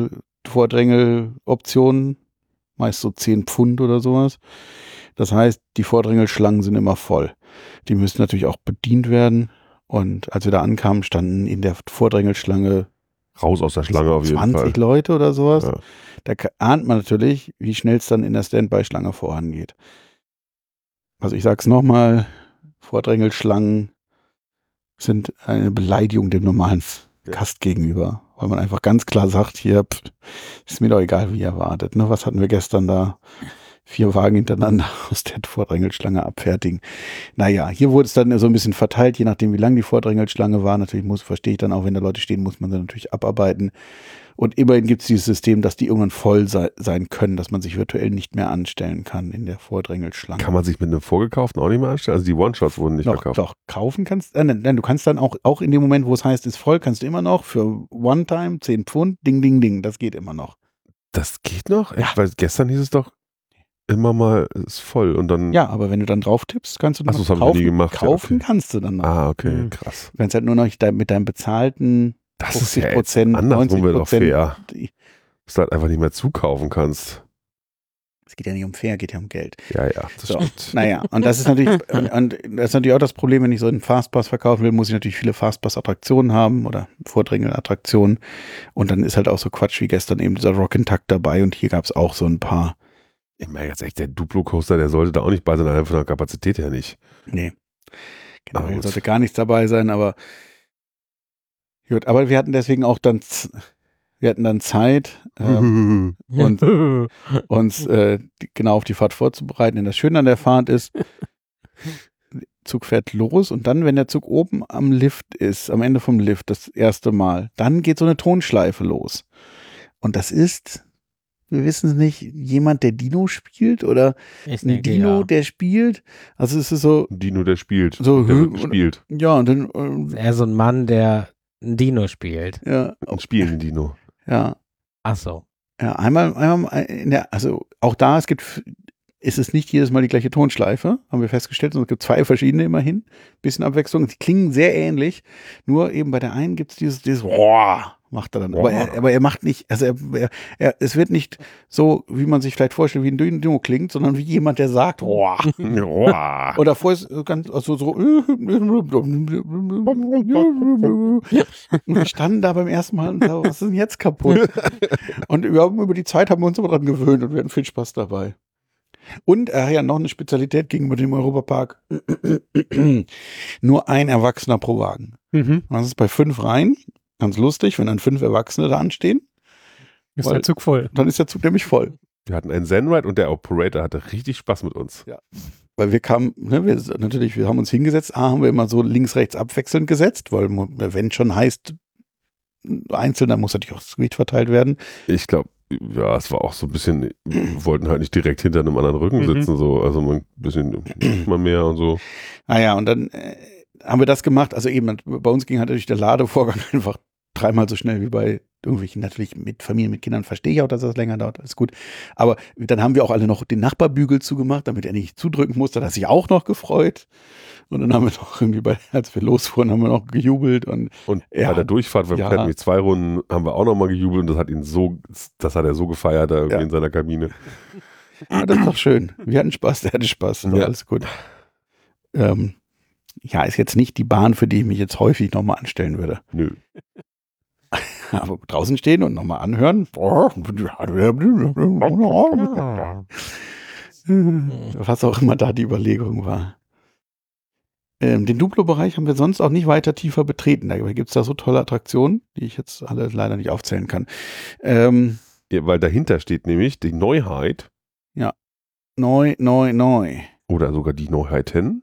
[SPEAKER 1] Einzelvordrängeloptionen, meist so zehn Pfund oder sowas. Das heißt, die Vordrängelschlangen sind immer voll. Die müssen natürlich auch bedient werden. Und als wir da ankamen, standen in der Vordrängelschlange
[SPEAKER 4] Raus aus der Schlange auf jeden
[SPEAKER 1] zwanzig
[SPEAKER 4] Fall.
[SPEAKER 1] Leute oder sowas.
[SPEAKER 4] Ja.
[SPEAKER 1] Da ka- ahnt man natürlich, wie schnell es dann in der Standby-Schlange vorangeht. Also ich sag's nochmal, Vordrängelschlangen sind eine Beleidigung dem normalen
[SPEAKER 4] Ja.
[SPEAKER 1] Gast gegenüber, weil man einfach ganz klar sagt, hier, pff, ist mir doch egal, wie ihr wartet. Ne? Was hatten wir gestern da? Vier Wagen hintereinander aus der Vordrängelschlange abfertigen. Naja, hier wurde es dann so ein bisschen verteilt, je nachdem, wie lang die Vordrängelschlange war. Natürlich muss, verstehe ich dann auch, wenn da Leute stehen, muss man sie natürlich abarbeiten. Und immerhin gibt es dieses System, dass die irgendwann voll sei, sein können, dass man sich virtuell nicht mehr anstellen kann in der Vordrängelschlange.
[SPEAKER 4] Kann man sich mit einem vorgekauften auch nicht mehr anstellen? Also die One-Shots wurden nicht
[SPEAKER 1] Doch,
[SPEAKER 4] verkauft.
[SPEAKER 1] doch, kaufen kannst äh, nein, nein, du kannst dann auch, auch in dem Moment, wo es heißt, ist voll, kannst du immer noch für One-Time zehn Pfund, ding, ding, ding, das geht immer noch.
[SPEAKER 4] Das geht noch?
[SPEAKER 1] Ja.
[SPEAKER 4] Weil gestern hieß es doch immer mal, ist voll und dann.
[SPEAKER 1] Ja, aber wenn du dann drauf tippst, kannst du
[SPEAKER 4] Ach
[SPEAKER 1] noch
[SPEAKER 4] so, das haben wir
[SPEAKER 1] kaufen.
[SPEAKER 4] nie gemacht, ja,
[SPEAKER 1] Kaufen
[SPEAKER 4] okay.
[SPEAKER 1] kannst du dann noch.
[SPEAKER 4] Ah, okay,
[SPEAKER 3] Mhm.
[SPEAKER 4] krass.
[SPEAKER 1] Du kannst halt nur noch de- mit deinem bezahlten
[SPEAKER 4] Das ist
[SPEAKER 1] fünfzig
[SPEAKER 4] ja jetzt
[SPEAKER 1] Prozent,
[SPEAKER 4] andersrum wäre doch fair.
[SPEAKER 1] die-
[SPEAKER 4] Dass du halt einfach nicht mehr zukaufen kannst.
[SPEAKER 1] Es geht ja nicht um fair, geht ja um Geld.
[SPEAKER 4] Ja, ja, das
[SPEAKER 1] So,
[SPEAKER 4] stimmt.
[SPEAKER 1] naja, und das ist natürlich, und, und das ist natürlich auch das Problem, wenn ich so einen Fastpass verkaufen will, muss ich natürlich viele Fastpass-Attraktionen haben oder Vordrängel-Attraktionen. Und dann ist halt auch so Quatsch wie gestern eben dieser Rock'n'Tuck dabei und hier gab es auch so ein paar.
[SPEAKER 4] Ich meine ganz echt, der Duplo-Coaster, der sollte da auch nicht bei sein, einfach von der Kapazität her nicht.
[SPEAKER 1] Nee.
[SPEAKER 4] Ah,
[SPEAKER 1] Genau,
[SPEAKER 4] gut.
[SPEAKER 1] sollte gar nichts dabei sein, aber gut, aber wir hatten deswegen auch dann z- wir hatten dann Zeit, ähm, und uns äh, die, genau auf die Fahrt vorzubereiten. Denn das Schöne an der Fahrt ist, der Zug fährt los und dann, wenn der Zug oben am Lift ist, am Ende vom Lift, das erste Mal, dann geht so eine Tonschleife los. Und das ist wir wissen es nicht, jemand, der Dino spielt oder
[SPEAKER 2] Ich
[SPEAKER 1] ein
[SPEAKER 2] denke,
[SPEAKER 1] Dino,
[SPEAKER 2] ja.
[SPEAKER 1] der spielt. Also es ist so,
[SPEAKER 4] Dino, der spielt.
[SPEAKER 1] So,
[SPEAKER 4] der
[SPEAKER 1] hm,
[SPEAKER 4] wird gespielt.
[SPEAKER 1] ja, und dann, ähm,
[SPEAKER 2] Er ist so ein Mann, der ein Dino spielt.
[SPEAKER 1] ja,
[SPEAKER 4] Ein spielenden Dino.
[SPEAKER 1] ja,
[SPEAKER 2] Ach so.
[SPEAKER 1] ja, einmal, einmal in der, also auch da, es gibt, ist es nicht jedes Mal die gleiche Tonschleife, haben wir festgestellt, sondern es gibt zwei verschiedene immerhin, bisschen Abwechslung, die klingen sehr ähnlich, nur eben bei der einen gibt es dieses, dieses, Roar, macht er dann, aber er, aber er macht nicht, also er, er, er, es wird nicht so, wie man sich vielleicht vorstellt, wie ein Dino klingt, sondern wie jemand, der sagt, Roar.
[SPEAKER 4] Ja.
[SPEAKER 1] Und davor ist ganz, also so, und wir standen da beim ersten Mal und da, was ist denn jetzt kaputt? Und wir haben über die Zeit haben wir uns aber dran gewöhnt und wir hatten viel Spaß dabei. Und er hat ja noch eine Spezialität gegenüber dem Europapark. Nur ein Erwachsener pro Wagen.
[SPEAKER 3] Mhm.
[SPEAKER 1] Das ist bei fünf Reihen. Ganz lustig, wenn dann fünf Erwachsene da anstehen,
[SPEAKER 3] Ist
[SPEAKER 1] Weil-
[SPEAKER 3] der Zug voll.
[SPEAKER 1] dann ist der Zug nämlich voll.
[SPEAKER 4] Wir hatten einen Zen-Ride und der Operator hatte richtig Spaß mit uns.
[SPEAKER 1] Weil wir kamen, ne, wir, natürlich, wir haben uns hingesetzt, A, haben wir immer so links, rechts abwechselnd gesetzt, weil wenn schon heißt, einzeln, dann muss natürlich auch das Gewicht verteilt werden.
[SPEAKER 4] Ich glaube, ja, es war auch so ein bisschen, wir wollten halt nicht direkt hinter einem anderen Rücken
[SPEAKER 3] Mhm.
[SPEAKER 4] sitzen, so, also ein bisschen mal mehr und so.
[SPEAKER 1] Naja, und dann äh, haben wir das gemacht. Also eben, bei uns ging halt natürlich der Ladevorgang einfach dreimal so schnell wie bei irgendwelchen, natürlich mit Familien, mit Kindern verstehe ich auch, dass das länger dauert, alles gut. Aber dann haben wir auch alle noch den Nachbarbügel zugemacht, damit er nicht zudrücken musste, hat er sich auch noch gefreut. Und dann haben wir noch irgendwie, bei, als wir losfuhren, haben wir noch gejubelt und
[SPEAKER 4] Und
[SPEAKER 1] Ja.
[SPEAKER 4] bei der Durchfahrt, wir
[SPEAKER 1] Ja.
[SPEAKER 4] hatten nämlich zwei Runden, haben wir auch nochmal gejubelt und das hat ihn so, das hat er so gefeiert da irgendwie
[SPEAKER 1] Ja.
[SPEAKER 4] in seiner Kabine.
[SPEAKER 1] ja, das ist doch schön. Wir hatten Spaß, der hatte Spaß, ist doch
[SPEAKER 4] Ja.
[SPEAKER 1] alles gut. Ähm, ja, ist jetzt nicht die Bahn, für die ich mich jetzt häufig nochmal anstellen würde.
[SPEAKER 4] Nö.
[SPEAKER 1] Aber draußen stehen und nochmal anhören. Was auch immer da die Überlegung war. Ähm, den Duplo-Bereich haben wir sonst auch nicht weiter tiefer betreten. Da gibt es da so tolle Attraktionen, die ich jetzt alle leider nicht aufzählen kann. Ähm,
[SPEAKER 4] Ja, weil dahinter steht nämlich die Neuheit
[SPEAKER 1] neu, neu, neu.
[SPEAKER 4] oder sogar die Neuheiten.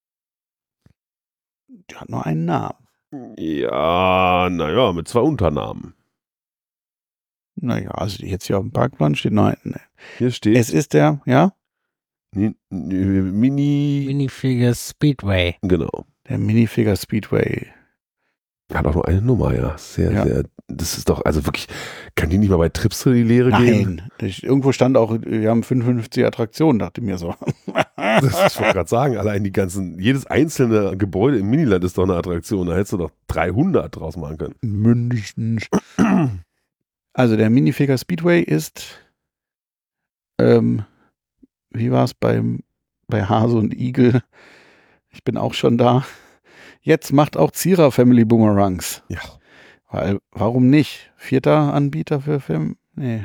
[SPEAKER 1] Die hat nur einen Namen.
[SPEAKER 4] Ja, naja, mit zwei Unternamen.
[SPEAKER 1] Naja, also jetzt hier auf dem Parkplan steht nein.
[SPEAKER 4] Hier steht
[SPEAKER 1] Es ist der, ja,
[SPEAKER 4] Ni- Ni- Mini,
[SPEAKER 2] Minifigure Speedway.
[SPEAKER 4] genau.
[SPEAKER 1] der Minifigure Speedway.
[SPEAKER 4] Hat auch nur eine Nummer, ja. Sehr,
[SPEAKER 1] Ja.
[SPEAKER 4] sehr, das ist doch, also wirklich, kann die nicht mal bei Trips in die Lehre gehen?
[SPEAKER 1] Nein, das, irgendwo stand auch, wir haben fünfundfünfzig Attraktionen, dachte ich mir so.
[SPEAKER 4] Das, ich wollte gerade sagen, allein die ganzen, jedes einzelne Gebäude im Miniland ist doch eine Attraktion. Da hättest du doch dreihundert draus machen können.
[SPEAKER 1] Mindestens. Also der Minifigure Speedway ist, ähm, wie war es beim bei Hase und Igel? Ich bin auch schon da. Jetzt macht auch Zierer Family Boomerangs.
[SPEAKER 4] Ja.
[SPEAKER 1] Weil, warum nicht? Vierter Anbieter für Film? Nee.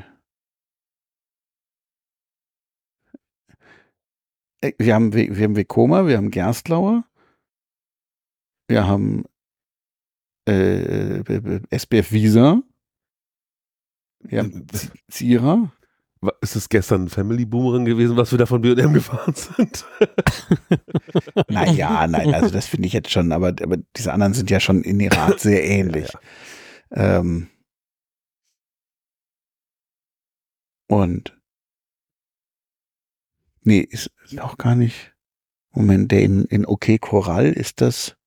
[SPEAKER 1] Äh, Wir haben, We- wir haben Vekoma, wir haben Gerstlauer, wir haben äh, S B F Visa, wir haben Z- Zierer.
[SPEAKER 4] Wa- Ist es gestern ein Family Boomerang gewesen, was wir da von B und M gefahren sind?
[SPEAKER 1] Naja, nein, also das finde ich jetzt schon, aber, aber diese anderen sind ja schon in ihrer Art sehr ähnlich. Ähm, und nee, ist, ist auch gar nicht. Moment, der in, in OK Choral ist das.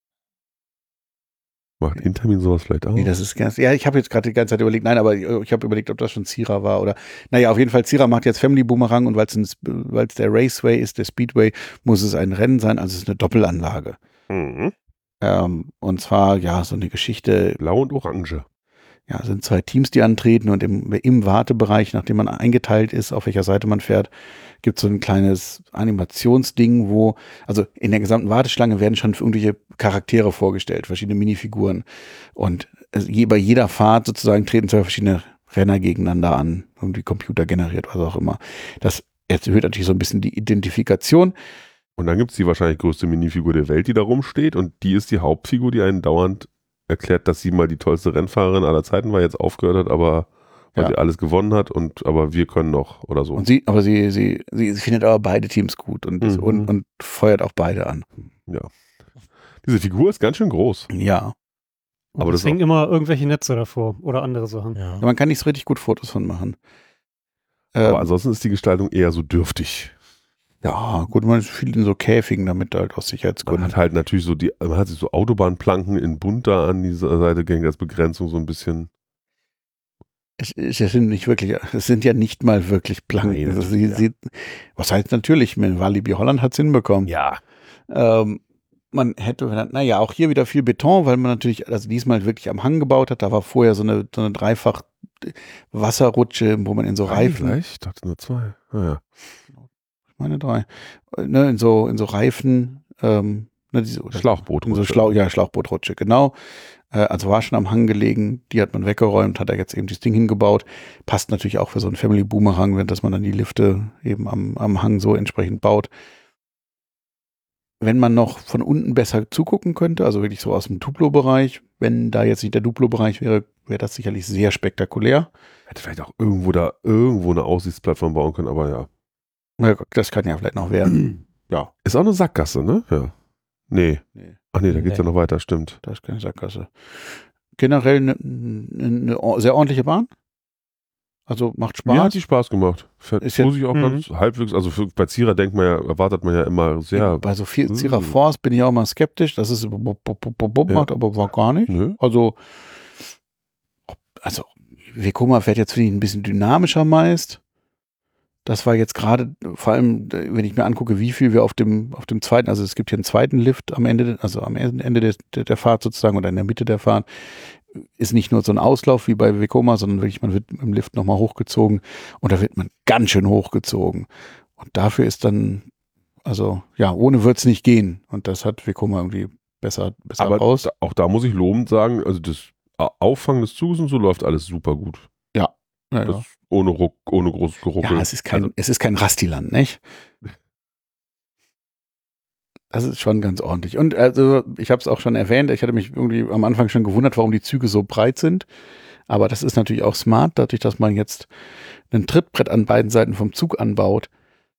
[SPEAKER 4] Macht Intermin sowas vielleicht auch?
[SPEAKER 1] Nee, das ist ganz. Ja, ich habe jetzt gerade die ganze Zeit überlegt, nein, aber ich habe überlegt, ob das schon Zierer war oder. Naja, auf jeden Fall, Zierer macht jetzt Family Boomerang und weil es der Raceway ist, der Speedway, muss es ein Rennen sein, also es ist eine Doppelanlage.
[SPEAKER 4] Mhm.
[SPEAKER 1] Ähm, und zwar, ja, so eine Geschichte.
[SPEAKER 4] Blau und Orange.
[SPEAKER 1] Ja, sind zwei Teams, die antreten und im, im Wartebereich, nachdem man eingeteilt ist, auf welcher Seite man fährt, gibt es so ein kleines Animationsding, wo, also in der gesamten Warteschlange werden schon irgendwelche Charaktere vorgestellt, verschiedene Minifiguren. Und es, je, bei jeder Fahrt sozusagen treten zwei verschiedene Renner gegeneinander an, irgendwie Computer generiert, was auch immer. Das erhöht natürlich so ein bisschen die Identifikation.
[SPEAKER 4] Und dann gibt es die wahrscheinlich größte Minifigur der Welt, die da rumsteht. Und die ist die Hauptfigur, die einen dauernd erklärt, dass sie mal die tollste Rennfahrerin aller Zeiten war, jetzt aufgehört hat, aber weil
[SPEAKER 1] Ja.
[SPEAKER 4] sie alles gewonnen hat und aber wir können noch oder so.
[SPEAKER 1] Und sie, aber sie, sie, sie, sie findet aber beide Teams gut und,
[SPEAKER 4] Mhm.
[SPEAKER 1] und, und feuert auch beide an.
[SPEAKER 4] Diese Figur ist ganz schön groß.
[SPEAKER 1] Ja.
[SPEAKER 3] Aber
[SPEAKER 4] Aber
[SPEAKER 3] es
[SPEAKER 4] das
[SPEAKER 3] hängen immer irgendwelche Netze davor oder andere Sachen.
[SPEAKER 2] Ja.
[SPEAKER 1] Man kann nicht so richtig gut Fotos von machen. Ähm,
[SPEAKER 4] Aber ansonsten ist die Gestaltung eher so dürftig.
[SPEAKER 1] ja, gut, man ist viel in so Käfigen damit halt aus
[SPEAKER 4] Man
[SPEAKER 1] Sicherheitsgründen.
[SPEAKER 4] hat halt natürlich so die, man hat sich so Autobahnplanken in bunt da an dieser Seite gehängt als Begrenzung so ein bisschen.
[SPEAKER 1] Es, es sind nicht wirklich, es sind ja nicht mal wirklich Planken.
[SPEAKER 4] Nein,
[SPEAKER 1] Also sie,
[SPEAKER 4] ja.
[SPEAKER 1] sie, was heißt natürlich, mit Walibi Holland hat es hinbekommen.
[SPEAKER 4] Ja.
[SPEAKER 1] Ähm, man hätte, naja, auch hier wieder viel Beton, weil man natürlich, also diesmal wirklich am Hang gebaut hat. Da war vorher so eine, so eine dreifach Wasserrutsche, wo man in so Reifen,
[SPEAKER 4] Gleich? Ich dachte nur zwei. Naja.
[SPEAKER 1] ich meine drei, ne, in so, in so Reifen, ähm, ne, diese, oder
[SPEAKER 4] Schlauchboot.
[SPEAKER 1] in so Schlau, ja, Schlauchbootrutsche, genau. Äh, also war schon am Hang gelegen, die hat man weggeräumt, hat er jetzt eben das Ding hingebaut. Passt natürlich auch für so einen Family Boomerang, wenn dass man dann die Lifte eben am, am Hang so entsprechend baut. Wenn man noch von unten besser zugucken könnte, also wirklich so aus dem Duplo-Bereich, wenn da jetzt nicht der Duplo-Bereich wäre, wäre das sicherlich sehr spektakulär.
[SPEAKER 4] Hätte vielleicht auch irgendwo da irgendwo eine Aussichtsplattform bauen können, aber ja.
[SPEAKER 1] Ja, das kann ja vielleicht noch werden. Ja.
[SPEAKER 4] Ist auch eine Sackgasse, ne? Ja. Nee.
[SPEAKER 1] Nee.
[SPEAKER 4] Ach nee, da geht's
[SPEAKER 2] Nee.
[SPEAKER 4] ja noch weiter, stimmt.
[SPEAKER 1] Das ist keine Sackgasse. Generell eine, eine, eine sehr ordentliche Bahn. Also macht Spaß.
[SPEAKER 4] Mir hat die Spaß gemacht. Fährt
[SPEAKER 1] Ist jetzt-
[SPEAKER 4] muss ich auch
[SPEAKER 3] Mhm.
[SPEAKER 4] ganz halbwegs, also für, bei Zierer denkt man ja, erwartet man ja immer sehr,
[SPEAKER 1] Bei so viel
[SPEAKER 4] Mm.
[SPEAKER 1] Zierer Force bin ich auch mal skeptisch, dass es bub, bub, bub, bub, bub
[SPEAKER 4] Ja.
[SPEAKER 1] macht, aber war gar nicht.
[SPEAKER 4] nö.
[SPEAKER 1] Also, also Vekoma fährt jetzt finde ich ein bisschen dynamischer meist. Das war jetzt gerade, vor allem, wenn ich mir angucke, wie viel wir auf dem, auf dem zweiten, also es gibt hier einen zweiten Lift am Ende, also am Ende der, der, der Fahrt sozusagen oder in der Mitte der Fahrt, ist nicht nur so ein Auslauf wie bei Vekoma, sondern wirklich, man wird im Lift nochmal hochgezogen und da wird man ganz schön hochgezogen. Und dafür ist dann, also ja, ohne wird es nicht gehen. Und das hat Vekoma irgendwie besser, besser
[SPEAKER 4] Aber
[SPEAKER 1] raus.
[SPEAKER 4] da, auch da muss ich lobend sagen, also das A- Auffangen des Zuges und so läuft alles super gut.
[SPEAKER 1] Ja,
[SPEAKER 4] Das
[SPEAKER 1] ja.
[SPEAKER 4] ohne Ruck, ohne großes Geruckel.
[SPEAKER 1] Ja, es ist kein,
[SPEAKER 4] Also,
[SPEAKER 1] es ist kein Rastiland, nicht? Das ist schon ganz ordentlich. Und also, ich habe es auch schon erwähnt, ich hatte mich irgendwie am Anfang schon gewundert, warum die Züge so breit sind. Aber das ist natürlich auch smart, dadurch, dass man jetzt ein Trittbrett an beiden Seiten vom Zug anbaut,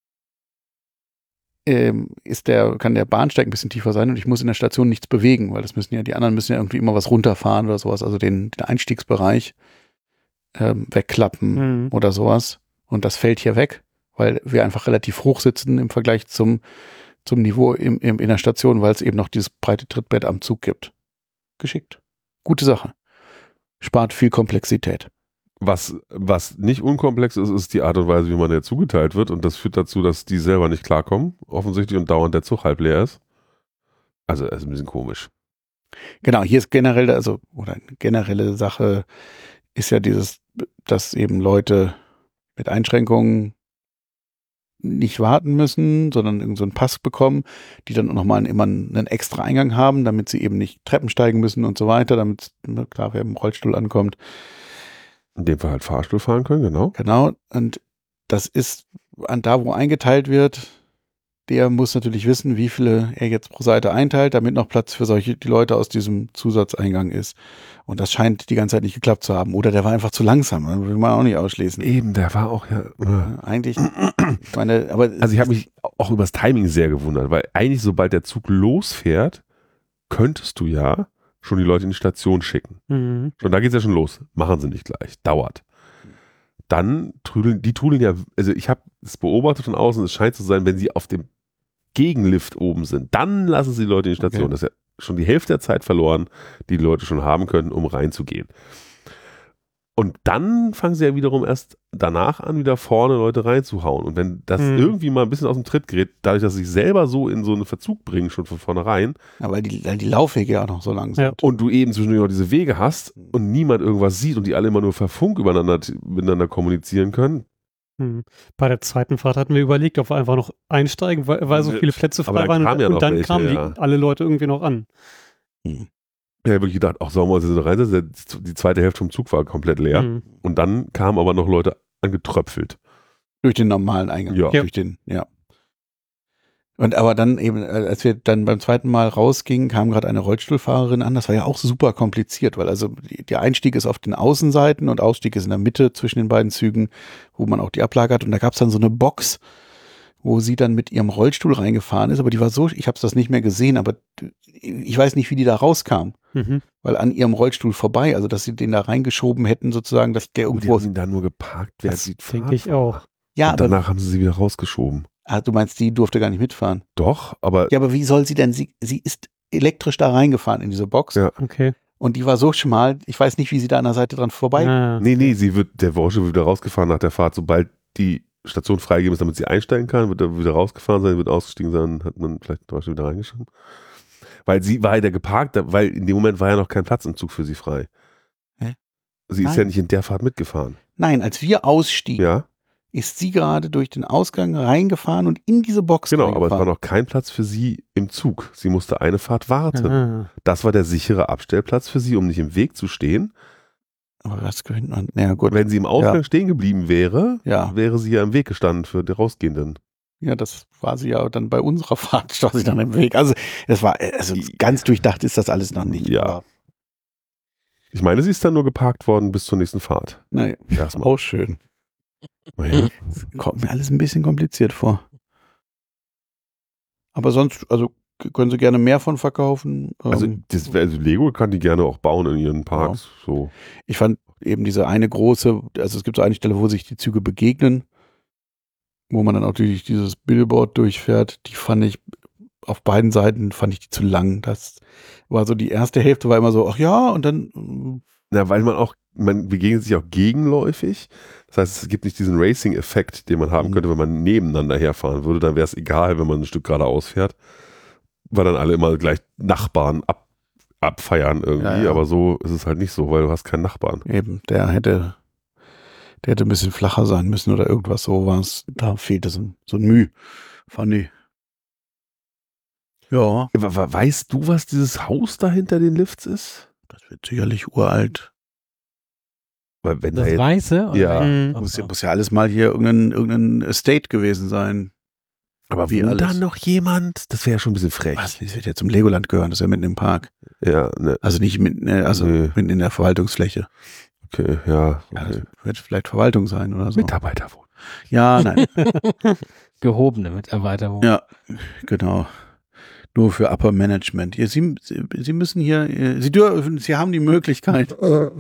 [SPEAKER 1] ähm, ist der, kann der Bahnsteig ein bisschen tiefer sein und ich muss in der Station nichts bewegen, weil das müssen ja, die anderen müssen ja irgendwie immer was runterfahren oder sowas, also den, den Einstiegsbereich ähm, wegklappen
[SPEAKER 3] Mhm.
[SPEAKER 1] oder sowas. Und das fällt hier weg, weil wir einfach relativ hoch sitzen im Vergleich zum, zum Niveau im, im, in der Station, weil es eben noch dieses breite Trittbrett am Zug gibt. Geschickt. Gute Sache. Spart viel Komplexität.
[SPEAKER 4] was, was nicht unkomplex ist, ist die Art und Weise, wie man ja zugeteilt wird. Und das führt dazu, dass die selber nicht klarkommen, offensichtlich, und dauernd der Zug halb leer ist. Also, das ist ein bisschen komisch.
[SPEAKER 1] Genau, hier ist generell, also, oder eine generelle Sache ist ja dieses, dass eben Leute mit Einschränkungen nicht warten müssen, sondern irgend so einen Pass bekommen, die dann nochmal immer einen extra Eingang haben, damit sie eben nicht Treppen steigen müssen und so weiter, damit, ne, klar, wer im Rollstuhl ankommt.
[SPEAKER 4] In dem Fall halt Fahrstuhl fahren können, genau.
[SPEAKER 1] Genau, und das ist an da, wo eingeteilt wird, der muss natürlich wissen, wie viele er jetzt pro Seite einteilt, damit noch Platz für solche die Leute aus diesem Zusatzeingang ist. Und das scheint die ganze Zeit nicht geklappt zu haben. Oder der war einfach zu langsam, das will man auch nicht ausschließen.
[SPEAKER 4] Eben, der war auch ja.
[SPEAKER 1] Ja, eigentlich, ich meine, aber
[SPEAKER 4] Also ich habe mich auch über das Timing sehr gewundert, weil eigentlich sobald der Zug losfährt, könntest du ja schon die Leute in die Station schicken.
[SPEAKER 3] Mhm.
[SPEAKER 4] Und da geht es ja schon los. Machen sie nicht gleich. Dauert. Dann trudeln, die trudeln ja, also ich habe es beobachtet von außen, es scheint zu sein, wenn sie auf dem Gegenlift oben sind, dann lassen sie die Leute in die Station.
[SPEAKER 1] Okay.
[SPEAKER 4] Das ist ja schon die Hälfte der Zeit verloren, die die Leute schon haben können, um reinzugehen. Und dann fangen sie ja wiederum erst danach an, wieder vorne Leute reinzuhauen. Und wenn das
[SPEAKER 3] Hm.
[SPEAKER 4] irgendwie mal ein bisschen aus dem Tritt gerät, dadurch, dass sie sich selber so in so einen Verzug bringen, schon von vornherein,
[SPEAKER 1] ja, weil die, weil die Laufwege ja auch noch so lang sind.
[SPEAKER 3] Ja.
[SPEAKER 4] und du eben zwischendurch auch diese Wege hast und niemand irgendwas sieht und die alle immer nur per Funk übereinander, miteinander kommunizieren können,
[SPEAKER 3] Mhm. Bei der zweiten Fahrt hatten wir überlegt, ob wir einfach noch einsteigen, weil, weil so viele Plätze
[SPEAKER 4] Aber
[SPEAKER 3] frei
[SPEAKER 4] dann
[SPEAKER 3] waren.
[SPEAKER 4] kamen ja
[SPEAKER 3] Und
[SPEAKER 4] noch
[SPEAKER 3] dann
[SPEAKER 4] welche,
[SPEAKER 3] kamen die,
[SPEAKER 4] ja.
[SPEAKER 3] alle Leute irgendwie noch an.
[SPEAKER 1] Hm.
[SPEAKER 4] ja, wirklich gedacht, ach, sollen wir uns jetzt noch reinsetzen? Die zweite Hälfte vom Zug war komplett leer.
[SPEAKER 3] Mhm.
[SPEAKER 4] Und dann kamen aber noch Leute angetröpfelt.
[SPEAKER 1] Durch den normalen Eingang.
[SPEAKER 4] Ja.
[SPEAKER 1] Durch den, ja. Und aber dann eben, als wir dann beim zweiten Mal rausgingen, kam gerade eine Rollstuhlfahrerin an. Das war ja auch super kompliziert, weil also die, der Einstieg ist auf den Außenseiten und Ausstieg ist in der Mitte zwischen den beiden Zügen, wo man auch die Ablage hat. Und da gab es dann so eine Box, wo sie dann mit ihrem Rollstuhl reingefahren ist. Aber die war so, ich habe das nicht mehr gesehen, aber ich weiß nicht, wie die da rauskam.
[SPEAKER 3] Mhm.
[SPEAKER 1] Weil an ihrem Rollstuhl vorbei, also dass sie den da reingeschoben hätten, sozusagen, dass der
[SPEAKER 4] Und die
[SPEAKER 1] irgendwo.
[SPEAKER 4] haben ihn da nur geparkt, wer
[SPEAKER 3] Das
[SPEAKER 4] sieht
[SPEAKER 3] denke ich auch.
[SPEAKER 1] Ja,
[SPEAKER 4] Und
[SPEAKER 1] aber
[SPEAKER 4] danach haben sie sie wieder rausgeschoben.
[SPEAKER 1] ah, du meinst, die durfte gar nicht mitfahren.
[SPEAKER 4] Doch, aber
[SPEAKER 1] Ja, aber wie soll sie denn, sie, sie ist elektrisch da reingefahren in diese Box
[SPEAKER 4] Ja.
[SPEAKER 3] Okay.
[SPEAKER 1] und die war so schmal, ich weiß nicht, wie sie da an der Seite dran vorbei.
[SPEAKER 3] Ah,
[SPEAKER 4] nee, nee, sie wird, der Porsche wird wieder rausgefahren nach der Fahrt, sobald die Station freigegeben ist, damit sie einsteigen kann, wird er wieder rausgefahren sein, wird ausgestiegen sein, hat man vielleicht zum Beispiel wieder reingeschoben. Weil sie war ja geparkt, weil in dem Moment war ja noch kein Platz im Zug für sie frei.
[SPEAKER 1] Hä?
[SPEAKER 4] Sie ist
[SPEAKER 1] Nein.
[SPEAKER 4] ja nicht in der Fahrt mitgefahren.
[SPEAKER 1] Nein, als wir ausstiegen,
[SPEAKER 4] Ja,
[SPEAKER 1] ist sie gerade durch den Ausgang reingefahren und in diese Box
[SPEAKER 4] genau, aber es war
[SPEAKER 1] reingefahren.
[SPEAKER 4] noch kein Platz für sie im Zug. Sie musste eine Fahrt warten.
[SPEAKER 3] ah.
[SPEAKER 4] Das war der sichere Abstellplatz für sie, um nicht im Weg zu stehen.
[SPEAKER 1] Aber was könnte man, naja gut,
[SPEAKER 4] Wenn sie im Ausgang
[SPEAKER 1] Ja.
[SPEAKER 4] stehen geblieben wäre,
[SPEAKER 1] ja,
[SPEAKER 4] wäre sie ja im Weg gestanden für die Rausgehenden.
[SPEAKER 1] ja, das war sie ja dann bei unserer Fahrt, stand sie dann im Weg. Also, das war, also ganz durchdacht ist das alles noch nicht.
[SPEAKER 4] Ja.
[SPEAKER 1] Aber,
[SPEAKER 4] Ich meine, sie ist dann nur geparkt worden bis zur nächsten Fahrt.
[SPEAKER 1] naja,
[SPEAKER 4] Erstmal.
[SPEAKER 1] auch schön.
[SPEAKER 4] Ja.
[SPEAKER 1] Das kommt mir alles ein bisschen kompliziert vor. Aber sonst, also können sie gerne mehr von verkaufen.
[SPEAKER 4] Also,
[SPEAKER 1] Ähm,
[SPEAKER 4] das, also Lego kann die gerne auch bauen in ihren Parks. So.
[SPEAKER 1] ich fand eben diese eine große, also es gibt so eine Stelle, wo sich die Züge begegnen, wo man dann auch durch dieses Billboard durchfährt. Die fand ich auf beiden Seiten fand ich die zu lang. Das war so die erste Hälfte war immer so, ach ja, und dann mm,
[SPEAKER 4] Na, weil man auch, man begegnet sich auch gegenläufig. Das heißt, es gibt nicht diesen Racing-Effekt, den man haben
[SPEAKER 1] Mhm.
[SPEAKER 4] könnte, wenn man nebeneinander herfahren würde. Dann wäre es egal, wenn man ein Stück geradeaus fährt, weil dann alle immer gleich Nachbarn ab, abfeiern irgendwie.
[SPEAKER 1] Ja, ja.
[SPEAKER 4] Aber so ist es halt nicht so, weil du hast keinen Nachbarn.
[SPEAKER 1] eben, der hätte, der hätte ein bisschen flacher sein müssen oder irgendwas so war es. Da fehlte so, ein- so ein Mühe, fand ich. Ja,
[SPEAKER 4] We- we- Weißt du, was dieses Haus da hinter den Lifts ist?
[SPEAKER 1] das wird sicherlich uralt.
[SPEAKER 4] Weil wenn da
[SPEAKER 2] Das
[SPEAKER 4] jetzt,
[SPEAKER 2] Weiße? oder
[SPEAKER 4] Ja.
[SPEAKER 2] welches?
[SPEAKER 3] Mhm.
[SPEAKER 2] Ach
[SPEAKER 1] Muss, ja-
[SPEAKER 2] so.
[SPEAKER 1] muss ja alles mal hier irgendein, irgendein Estate gewesen sein.
[SPEAKER 4] aber
[SPEAKER 1] wie
[SPEAKER 4] wohnt da
[SPEAKER 1] alles.
[SPEAKER 4] noch jemand? Das wäre ja schon ein bisschen frech.
[SPEAKER 1] Was? Das wird ja zum Legoland gehören, das ist ja mitten im Park.
[SPEAKER 4] Ja, ne,
[SPEAKER 1] Also nicht mitten, äh, also
[SPEAKER 4] Nee.
[SPEAKER 1] mitten in der Verwaltungsfläche.
[SPEAKER 4] okay, ja.
[SPEAKER 1] Ja,
[SPEAKER 4] Okay.
[SPEAKER 1] das wird vielleicht Verwaltung sein oder so.
[SPEAKER 4] Mitarbeiter wohnen.
[SPEAKER 1] Ja, nein.
[SPEAKER 2] Gehobene Mitarbeiter.
[SPEAKER 1] Ja, genau. Nur für Upper Management. Ja, Sie, Sie, Sie müssen hier, äh, Sie dürfen, Sie haben die Möglichkeit.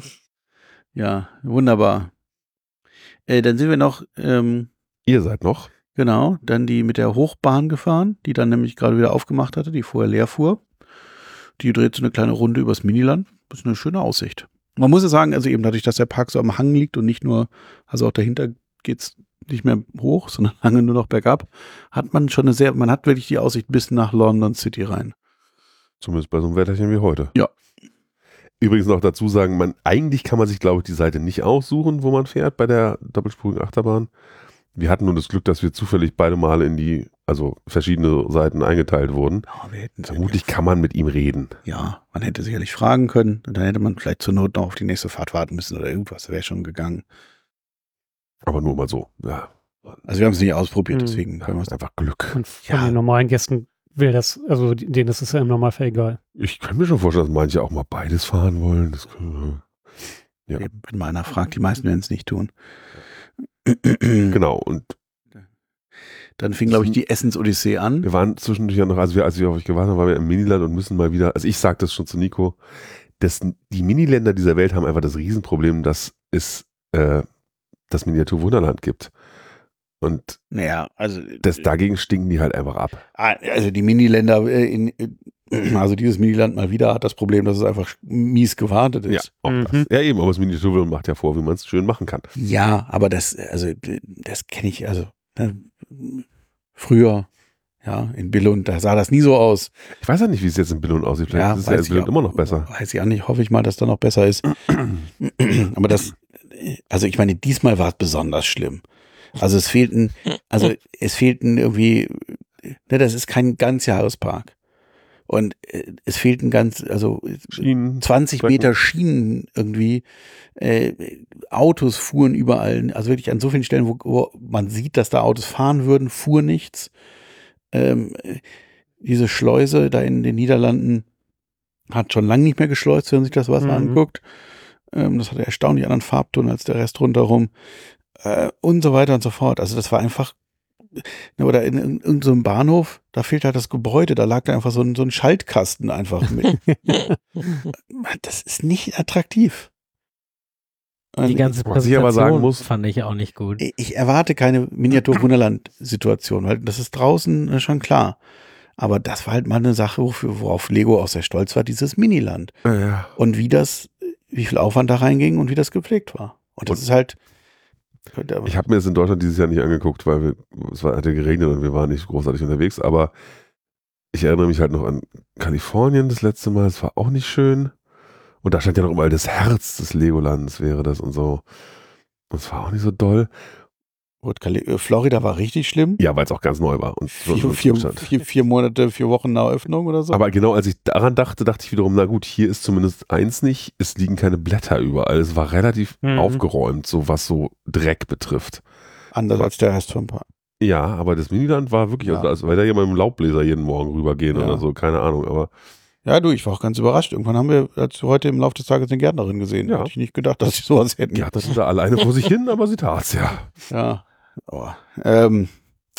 [SPEAKER 1] Ja, wunderbar. Äh, dann sind wir noch, ähm,
[SPEAKER 4] Ihr seid noch?
[SPEAKER 1] genau, dann die mit der Hochbahn gefahren, die dann nämlich gerade wieder aufgemacht hatte, die vorher leer fuhr. Die dreht so eine kleine Runde übers Miniland. Das ist eine schöne Aussicht. Man muss ja sagen, also eben dadurch, dass der Park so am Hang liegt und nicht nur, also auch dahinter geht's nicht mehr hoch, sondern lange nur noch bergab, hat man schon eine sehr, man hat wirklich die Aussicht bis nach London City rein.
[SPEAKER 4] Zumindest bei so einem Wetterchen wie heute.
[SPEAKER 1] Ja.
[SPEAKER 4] Übrigens noch dazu sagen, man, eigentlich kann man sich, glaube ich, die Seite nicht aussuchen, wo man fährt bei der doppelspurigen Achterbahn. Wir hatten nur das Glück, dass wir zufällig beide Male in die, also verschiedene Seiten eingeteilt wurden.
[SPEAKER 1] Ja, wir hätten
[SPEAKER 4] Vermutlich kann man mit ihm reden.
[SPEAKER 1] ja, man hätte sicherlich fragen können und dann hätte man vielleicht zur Not noch auf die nächste Fahrt warten müssen oder irgendwas, wäre schon gegangen.
[SPEAKER 4] Aber nur mal so. Ja,
[SPEAKER 1] Also wir haben es nicht ausprobiert,
[SPEAKER 3] Hm.
[SPEAKER 1] deswegen können wir es.
[SPEAKER 4] einfach Glück.
[SPEAKER 3] Und von
[SPEAKER 1] Ja.
[SPEAKER 3] den normalen Gästen will das, also denen ist es ja im Normalfall egal.
[SPEAKER 4] Ich kann mir schon vorstellen, dass manche auch mal beides fahren wollen. Das, ja.
[SPEAKER 1] Eben, wenn mal einer fragt, die meisten werden es nicht tun.
[SPEAKER 4] genau. Und
[SPEAKER 1] Dann fing, glaube ich, die Essens-Odyssee an.
[SPEAKER 4] wir waren zwischendurch ja noch, also wir, als wir auf euch gewartet haben, waren wir im Miniland und müssen mal wieder, also ich sage das schon zu Nico, dass die Miniländer dieser Welt haben einfach das Riesenproblem, dass es äh, das Miniatur-Wunderland gibt. Und
[SPEAKER 1] Naja, also
[SPEAKER 4] das, dagegen stinken die halt einfach ab.
[SPEAKER 1] Ah, also die Miniländer, äh, in, äh, also dieses Miniland mal wieder hat das Problem, dass es einfach mies gewartet
[SPEAKER 4] Ja,
[SPEAKER 1] ist.
[SPEAKER 4] auch
[SPEAKER 3] Mhm.
[SPEAKER 4] das. Ja, eben, aber das Miniaturwunderland macht ja vor, wie man es schön machen kann.
[SPEAKER 1] Ja, aber das, also das kenne ich, also ne, früher, ja, in Billund, da sah das nie so aus.
[SPEAKER 4] Ich weiß ja nicht, wie es jetzt in Billund aussieht. Vielleicht
[SPEAKER 1] Ja,
[SPEAKER 4] ist es ja in
[SPEAKER 1] weiß ich
[SPEAKER 4] Billund
[SPEAKER 1] auch.
[SPEAKER 4] immer noch besser.
[SPEAKER 1] Weiß ich auch nicht, hoffe ich mal, dass da noch besser ist. Aber das, also ich meine, diesmal war es besonders schlimm. Also es fehlten, also es fehlten irgendwie, ne, das ist kein Ganzjahrespark. Und äh, es fehlten ganz, also
[SPEAKER 4] Schienen.
[SPEAKER 1] zwanzig
[SPEAKER 4] Strecken.
[SPEAKER 1] Meter Schienen irgendwie, äh, Autos fuhren überall, also wirklich an so vielen Stellen, wo, wo man sieht, dass da Autos fahren würden, fuhr nichts. Ähm, diese Schleuse da in den Niederlanden hat schon lange nicht mehr geschleust, wenn man sich das Wasser
[SPEAKER 3] Mhm.
[SPEAKER 1] anguckt. Ähm, das hatte erstaunlich anderen Farbton als der Rest rundherum. Äh, und so weiter und so fort. Also das war einfach, ne, oder in, in irgendeinem so Bahnhof, da fehlt halt das Gebäude, da lag da einfach so ein, so ein Schaltkasten einfach mit. Das ist nicht attraktiv.
[SPEAKER 2] Die ganze
[SPEAKER 4] Was ich aber sagen
[SPEAKER 2] Präsentation
[SPEAKER 4] muss-
[SPEAKER 2] fand ich auch nicht gut.
[SPEAKER 1] Ich erwarte keine Miniatur-Wunderland-Situation, weil das ist draußen äh, schon klar. Aber das war halt mal eine Sache, wofür, worauf Lego auch sehr stolz war, dieses Miniland.
[SPEAKER 4] Ja, ja.
[SPEAKER 1] Und wie das, wie viel Aufwand da reinging und wie das gepflegt war. Und das
[SPEAKER 4] Und
[SPEAKER 1] ist halt.
[SPEAKER 4] Ich habe mir das in Deutschland dieses Jahr nicht angeguckt, weil wir, es war, hat ja geregnet und wir waren nicht großartig unterwegs, aber ich erinnere mich halt noch an Kalifornien das letzte Mal, das war auch nicht schön. Und da stand ja noch überall das Herz des Legolands wäre das und so. Und es war auch nicht so doll.
[SPEAKER 1] Gut, Kali- Florida war richtig schlimm.
[SPEAKER 4] Ja, weil es auch ganz neu war. Und so
[SPEAKER 1] Vier,
[SPEAKER 4] im
[SPEAKER 1] vier,
[SPEAKER 4] Zustand.
[SPEAKER 1] vier, vier Monate, vier Wochen nach Öffnung oder so.
[SPEAKER 4] Aber genau als ich daran dachte, dachte ich wiederum, na gut, hier ist zumindest eins nicht, es liegen keine Blätter überall. Es war relativ
[SPEAKER 3] Mhm.
[SPEAKER 4] aufgeräumt, so was so Dreck betrifft.
[SPEAKER 1] Anders als der Rest vom Park.
[SPEAKER 4] Ja, aber das Miniland war wirklich,
[SPEAKER 1] Ja.
[SPEAKER 4] also, als weil da jemand mit dem Laubbläser jeden Morgen rübergehen
[SPEAKER 1] Ja.
[SPEAKER 4] oder so, keine Ahnung, aber
[SPEAKER 1] Ja, du, ich war auch ganz überrascht. Irgendwann haben wir als heute im Laufe des Tages eine Gärtnerin gesehen.
[SPEAKER 4] Ja.
[SPEAKER 1] Hätte ich nicht gedacht, dass sie sowas hätten.
[SPEAKER 4] die hat das da alleine vor sich hin, aber sie tat's, ja.
[SPEAKER 1] Ja. Aber, ähm,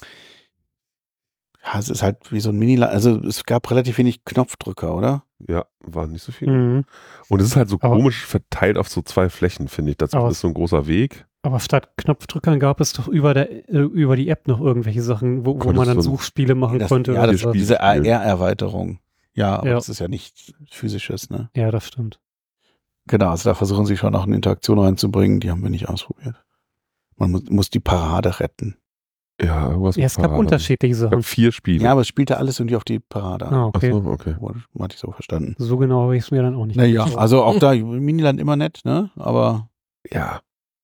[SPEAKER 1] ja, es ist halt wie so ein Miniland. Also es gab relativ wenig Knopfdrücker, oder?
[SPEAKER 4] Ja, war nicht so viel.
[SPEAKER 3] Mhm.
[SPEAKER 4] Und es ist halt so
[SPEAKER 3] Aber-
[SPEAKER 4] komisch verteilt auf so zwei Flächen, finde ich. Dazu
[SPEAKER 3] Aber-
[SPEAKER 4] ist so ein großer Weg.
[SPEAKER 3] Aber statt Knopfdrückern gab es doch über, der, äh, über die App noch irgendwelche Sachen, wo, wo
[SPEAKER 4] Konntest
[SPEAKER 3] man dann
[SPEAKER 4] du-
[SPEAKER 3] Suchspiele machen
[SPEAKER 1] Das,
[SPEAKER 3] konnte.
[SPEAKER 1] ja,
[SPEAKER 3] oder
[SPEAKER 1] das,
[SPEAKER 3] so.
[SPEAKER 4] Spiel-
[SPEAKER 1] diese A R-Erweiterung. Ja, aber
[SPEAKER 3] Ja.
[SPEAKER 1] das ist ja nichts Physisches, ne?
[SPEAKER 3] Ja, das stimmt.
[SPEAKER 1] Genau, also da versuchen sie schon noch eine Interaktion reinzubringen. Die haben wir nicht ausprobiert. Man muss, muss die Parade retten.
[SPEAKER 4] Ja, irgendwas
[SPEAKER 3] Ja,
[SPEAKER 4] mit
[SPEAKER 3] es gab
[SPEAKER 4] Parade.
[SPEAKER 3] unterschiedliche
[SPEAKER 4] Es
[SPEAKER 3] Sachen.
[SPEAKER 4] gab vier Spiele.
[SPEAKER 1] Ja, aber es spielte alles irgendwie auf die Parade an.
[SPEAKER 3] Ah, okay.
[SPEAKER 4] Ach so, okay.
[SPEAKER 1] Wurde- Hatte ich so verstanden.
[SPEAKER 3] So genau habe ich es mir dann auch nicht
[SPEAKER 1] Naja,
[SPEAKER 3] gemerkt.
[SPEAKER 1] also auch da, Miniland immer nett, ne? Aber,
[SPEAKER 4] Ja.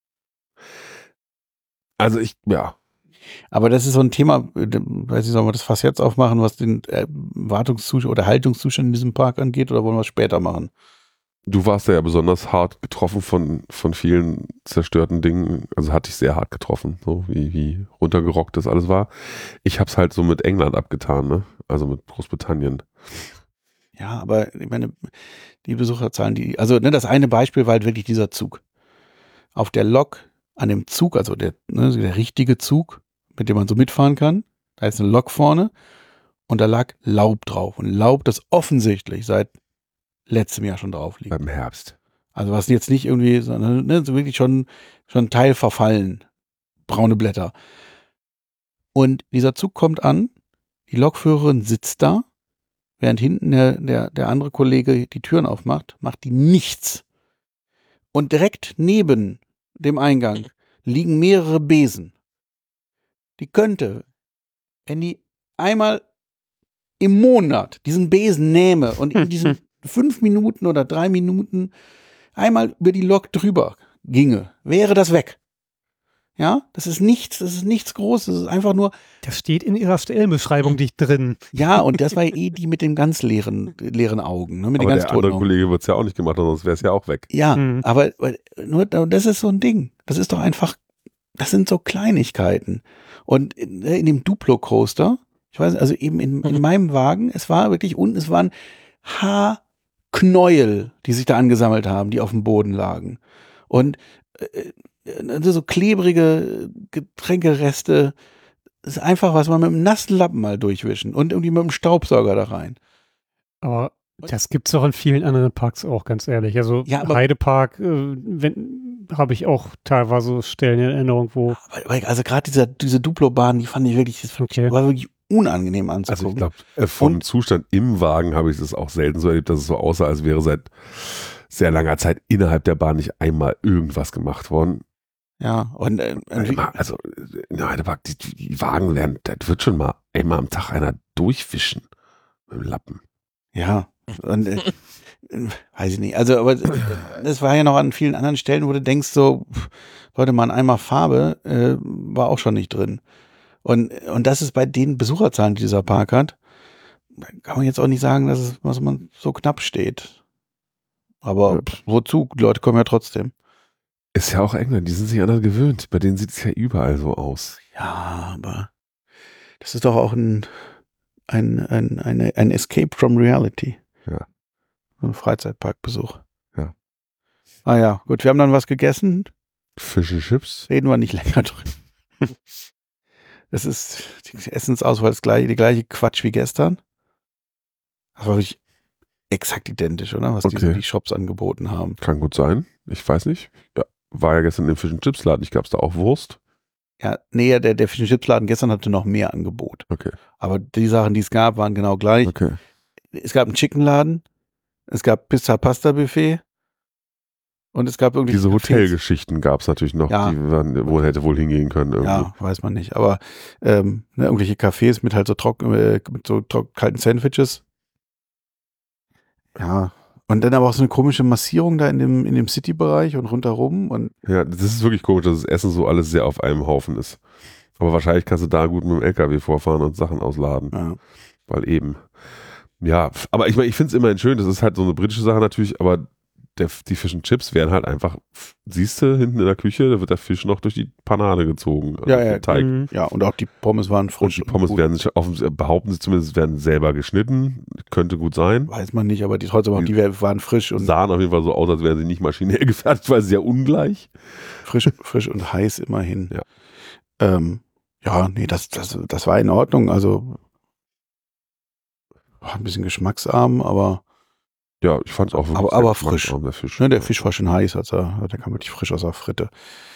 [SPEAKER 4] Also ich, ja.
[SPEAKER 1] aber das ist so ein Thema, äh, weiß ich, sollen wir das Fass jetzt aufmachen, was den äh, Wartungszustand oder Haltungszustand in diesem Park angeht, oder wollen wir es später machen?
[SPEAKER 4] Du warst ja besonders hart getroffen von, von vielen zerstörten Dingen. Also hatte ich sehr hart getroffen, so wie, wie runtergerockt das alles war. Ich hab's halt so mit England abgetan, ne? Also mit Großbritannien.
[SPEAKER 1] Ja, aber ich meine, die Besucherzahlen, die, also ne, das eine Beispiel war halt wirklich dieser Zug. Auf der Lok, an dem Zug, also der, ne, der richtige Zug, mit dem man so mitfahren kann, da ist eine Lok vorne und da lag Laub drauf. Und Laub, das offensichtlich seit letztem Jahr schon drauf liegt.
[SPEAKER 4] Beim Herbst.
[SPEAKER 1] Also was jetzt nicht irgendwie, sondern ne, so wirklich schon, schon Teil verfallen. Braune Blätter. Und dieser Zug kommt an, die Lokführerin sitzt da, während hinten der, der, der andere Kollege die Türen aufmacht, macht die nichts. Und direkt neben dem Eingang liegen mehrere Besen. Die könnte, wenn die einmal im Monat diesen Besen nähme und in diesen fünf Minuten oder drei Minuten einmal über die Lok drüber ginge, wäre das weg. Ja, das ist nichts, das ist nichts Großes, das ist einfach nur,
[SPEAKER 3] Das steht in ihrer Stellenbeschreibung nicht drin.
[SPEAKER 1] ja, und das war eh die mit den ganz leeren, leeren Augen, ne, mit den
[SPEAKER 4] Aber
[SPEAKER 1] ganz
[SPEAKER 4] der
[SPEAKER 1] toten
[SPEAKER 4] andere
[SPEAKER 1] Augen.
[SPEAKER 4] Kollege wird's ja auch nicht gemacht, sonst wäre es ja auch weg.
[SPEAKER 1] Ja,
[SPEAKER 3] Mhm.
[SPEAKER 1] aber nur, das ist so ein Ding. Das ist doch einfach, das sind so Kleinigkeiten. Und in, in dem Duplo-Coaster, ich weiß, also eben in, in meinem Wagen, es war wirklich unten, es waren Haarknäuel, die sich da angesammelt haben, die auf dem Boden lagen. Und äh, äh, so klebrige Getränkereste, das ist einfach was, man mit einem nassen Lappen mal durchwischen und irgendwie mit dem Staubsauger da rein.
[SPEAKER 3] Aber das gibt es doch in vielen anderen Parks auch, ganz ehrlich. Also
[SPEAKER 1] Ja, aber-
[SPEAKER 3] Heidepark, äh, wenn habe ich auch teilweise Stellen in Erinnerung, wo
[SPEAKER 1] Aber- aber Also gerade dieser, diese Duplo-Bahn, die fand ich wirklich, das
[SPEAKER 3] Okay.
[SPEAKER 1] war wirklich unangenehm
[SPEAKER 4] Also
[SPEAKER 1] anzugucken.
[SPEAKER 4] ich glaube, äh, vom
[SPEAKER 1] Und-
[SPEAKER 4] Zustand im Wagen habe ich es auch selten so erlebt, dass es so aussah, als wäre seit sehr langer Zeit innerhalb der Bahn nicht einmal irgendwas gemacht worden.
[SPEAKER 1] Ja, und, äh, und wie,
[SPEAKER 4] Also, in Heidepark, die, die Wagen werden, das wird schon mal einmal am Tag einer durchwischen mit dem Lappen.
[SPEAKER 1] ja, und äh, äh, weiß ich nicht. Also, aber äh, das war ja noch an vielen anderen Stellen, wo du denkst, so, pff, Leute, mal ein Eimer Farbe äh, war auch schon nicht drin. Und, und das ist bei den Besucherzahlen, die dieser Park hat, kann man jetzt auch nicht sagen, dass es, was man so knapp steht. Aber
[SPEAKER 4] Ja.
[SPEAKER 1] pff, wozu? Die Leute kommen ja trotzdem.
[SPEAKER 4] Ist ja auch England, die sind sich anders gewöhnt. Bei denen sieht es ja überall so aus.
[SPEAKER 1] Ja, aber das ist doch auch ein, ein, ein, eine, ein Escape from Reality.
[SPEAKER 4] Ja.
[SPEAKER 1] Ein Freizeitparkbesuch.
[SPEAKER 4] Ja.
[SPEAKER 1] Ah ja, gut, wir haben dann was gegessen.
[SPEAKER 4] Fish and Chips.
[SPEAKER 1] Reden wir nicht länger drüber. Das ist, die Essensauswahl ist gleich, die gleiche Quatsch wie gestern. Das war wirklich exakt identisch, oder? Was
[SPEAKER 4] Okay.
[SPEAKER 1] die, die Shops angeboten haben.
[SPEAKER 4] Kann gut sein. Ich weiß nicht. Ja, war ja gestern im Fish and Chips Laden. Ich gab es da auch Wurst.
[SPEAKER 1] Ja, nee, der, der Fish and Chips Laden gestern hatte noch mehr Angebot.
[SPEAKER 4] Okay.
[SPEAKER 1] Aber die Sachen, die es gab, waren genau gleich.
[SPEAKER 4] Okay.
[SPEAKER 1] Es gab einen Chicken-Laden, es gab Pizza-Pasta-Buffet und es gab irgendwie
[SPEAKER 4] Diese Hotelgeschichten gab es natürlich noch,
[SPEAKER 1] Ja.
[SPEAKER 4] die man wohl hätte wohl hingehen können. Irgendwie.
[SPEAKER 1] Ja, weiß man nicht. Aber ähm, ne, irgendwelche Cafés mit halt so trocken, äh, mit so trock, kalten Sandwiches. Ja. Und dann aber auch so eine komische Massierung da in dem, in dem City-Bereich und rundherum. Und
[SPEAKER 4] Ja, das ist wirklich komisch, dass das Essen so alles sehr auf einem Haufen ist. Aber wahrscheinlich kannst du da gut mit dem L K W vorfahren und Sachen ausladen.
[SPEAKER 1] ja.
[SPEAKER 4] Weil eben. Ja, aber ich meine, ich finde es immerhin schön, das ist halt so eine britische Sache natürlich, aber der, die Fish and Chips werden halt einfach, siehst du, hinten in der Küche, da wird der Fisch noch durch die Panade gezogen.
[SPEAKER 1] Ja,
[SPEAKER 4] also
[SPEAKER 1] ja,
[SPEAKER 4] der Teig.
[SPEAKER 3] Mhm.
[SPEAKER 1] ja, und auch die Pommes waren
[SPEAKER 4] Und
[SPEAKER 1] frisch.
[SPEAKER 4] die Pommes
[SPEAKER 1] gut.
[SPEAKER 4] werden, auf, behaupten sie zumindest, werden selber geschnitten. Könnte gut sein.
[SPEAKER 1] Weiß man nicht, aber die trotzdem auch, die waren frisch und
[SPEAKER 4] Sahen auf jeden Fall so aus, als wären sie nicht maschinell gefertigt, weil sie ja ungleich.
[SPEAKER 1] frisch, frisch und heiß immerhin.
[SPEAKER 4] Ja.
[SPEAKER 1] Ähm, ja, nee, das, das, das war in Ordnung. Also war ein bisschen geschmacksarm, aber
[SPEAKER 4] Ja, ich fand es auch wirklich
[SPEAKER 1] Aber-
[SPEAKER 4] sehr
[SPEAKER 1] aber
[SPEAKER 4] geschmacksarm, der Fisch.
[SPEAKER 1] ne, der Fisch war schon heiß, also der kam wirklich frisch aus der Fritte.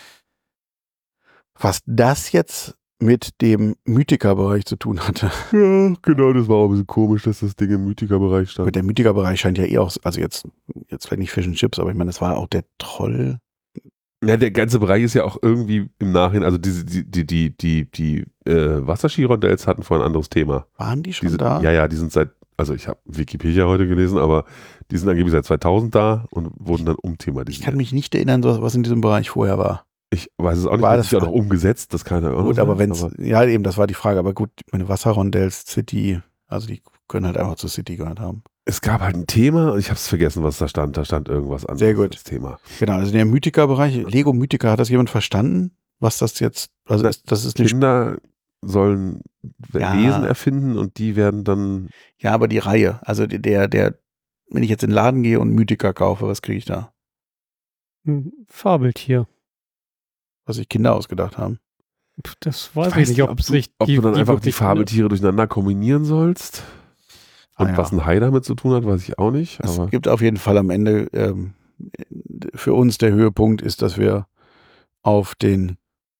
[SPEAKER 1] Was das jetzt mit dem Mythica-Bereich zu tun hatte.
[SPEAKER 4] Ja, genau, das war auch ein bisschen komisch, dass das Ding im Mythica-Bereich stand.
[SPEAKER 1] Mit der Mythica-Bereich scheint ja eh auch, also jetzt, jetzt vielleicht nicht Fish and Chips, aber ich meine, das war auch der Troll.
[SPEAKER 4] Ja, der ganze Bereich ist ja auch irgendwie im Nachhinein, also diese, die, die, die, die, die äh, Wasserskirondells hatten vorhin ein anderes Thema.
[SPEAKER 1] Waren die schon
[SPEAKER 4] Diese,
[SPEAKER 1] da?
[SPEAKER 4] Ja, ja, die sind seit, also ich habe Wikipedia heute gelesen, aber die sind angeblich seit zweitausend da und wurden dann
[SPEAKER 1] Ich
[SPEAKER 4] umthematisiert.
[SPEAKER 1] kann mich nicht erinnern, was was in diesem Bereich vorher war.
[SPEAKER 4] Ich weiß es auch nicht,
[SPEAKER 1] War
[SPEAKER 4] war
[SPEAKER 1] das-
[SPEAKER 4] das ja noch umgesetzt, das kann ja auch
[SPEAKER 1] Gut,
[SPEAKER 4] noch
[SPEAKER 1] aber
[SPEAKER 4] sein,
[SPEAKER 1] wenn es, ja eben, das war die Frage, aber gut, meine Wasserrondells, City, also die können halt einfach zur City gehört haben.
[SPEAKER 4] es gab halt ein Thema und ich habe es vergessen, was da stand. Da stand irgendwas anderes.
[SPEAKER 1] Sehr gut.
[SPEAKER 4] Das Thema.
[SPEAKER 1] Genau, also der Mythica-Bereich, Lego Mythica, hat das jemand verstanden? Was das jetzt, also das, das ist nicht,
[SPEAKER 4] Kinder sollen
[SPEAKER 1] Ja.
[SPEAKER 4] Wesen erfinden und die werden dann.
[SPEAKER 1] ja, aber die Reihe, also der, der, wenn ich jetzt in den Laden gehe und Mythica kaufe, was kriege ich da?
[SPEAKER 3] Ein Fabeltier.
[SPEAKER 1] Was sich Kinder ausgedacht haben.
[SPEAKER 3] Pff, Das weiß ich,
[SPEAKER 4] weiß
[SPEAKER 3] nicht, ob,
[SPEAKER 4] du,
[SPEAKER 3] sich
[SPEAKER 4] ob
[SPEAKER 3] die,
[SPEAKER 4] du dann
[SPEAKER 3] die
[SPEAKER 4] einfach die
[SPEAKER 3] wirklich-
[SPEAKER 4] Fabeltiere durcheinander kombinieren sollst. Und
[SPEAKER 1] Ah, ja.
[SPEAKER 4] was ein Hai damit zu tun hat, weiß ich auch nicht.
[SPEAKER 1] Es
[SPEAKER 4] Aber
[SPEAKER 1] gibt auf jeden Fall am Ende, ähm, für uns der Höhepunkt ist, dass wir auf den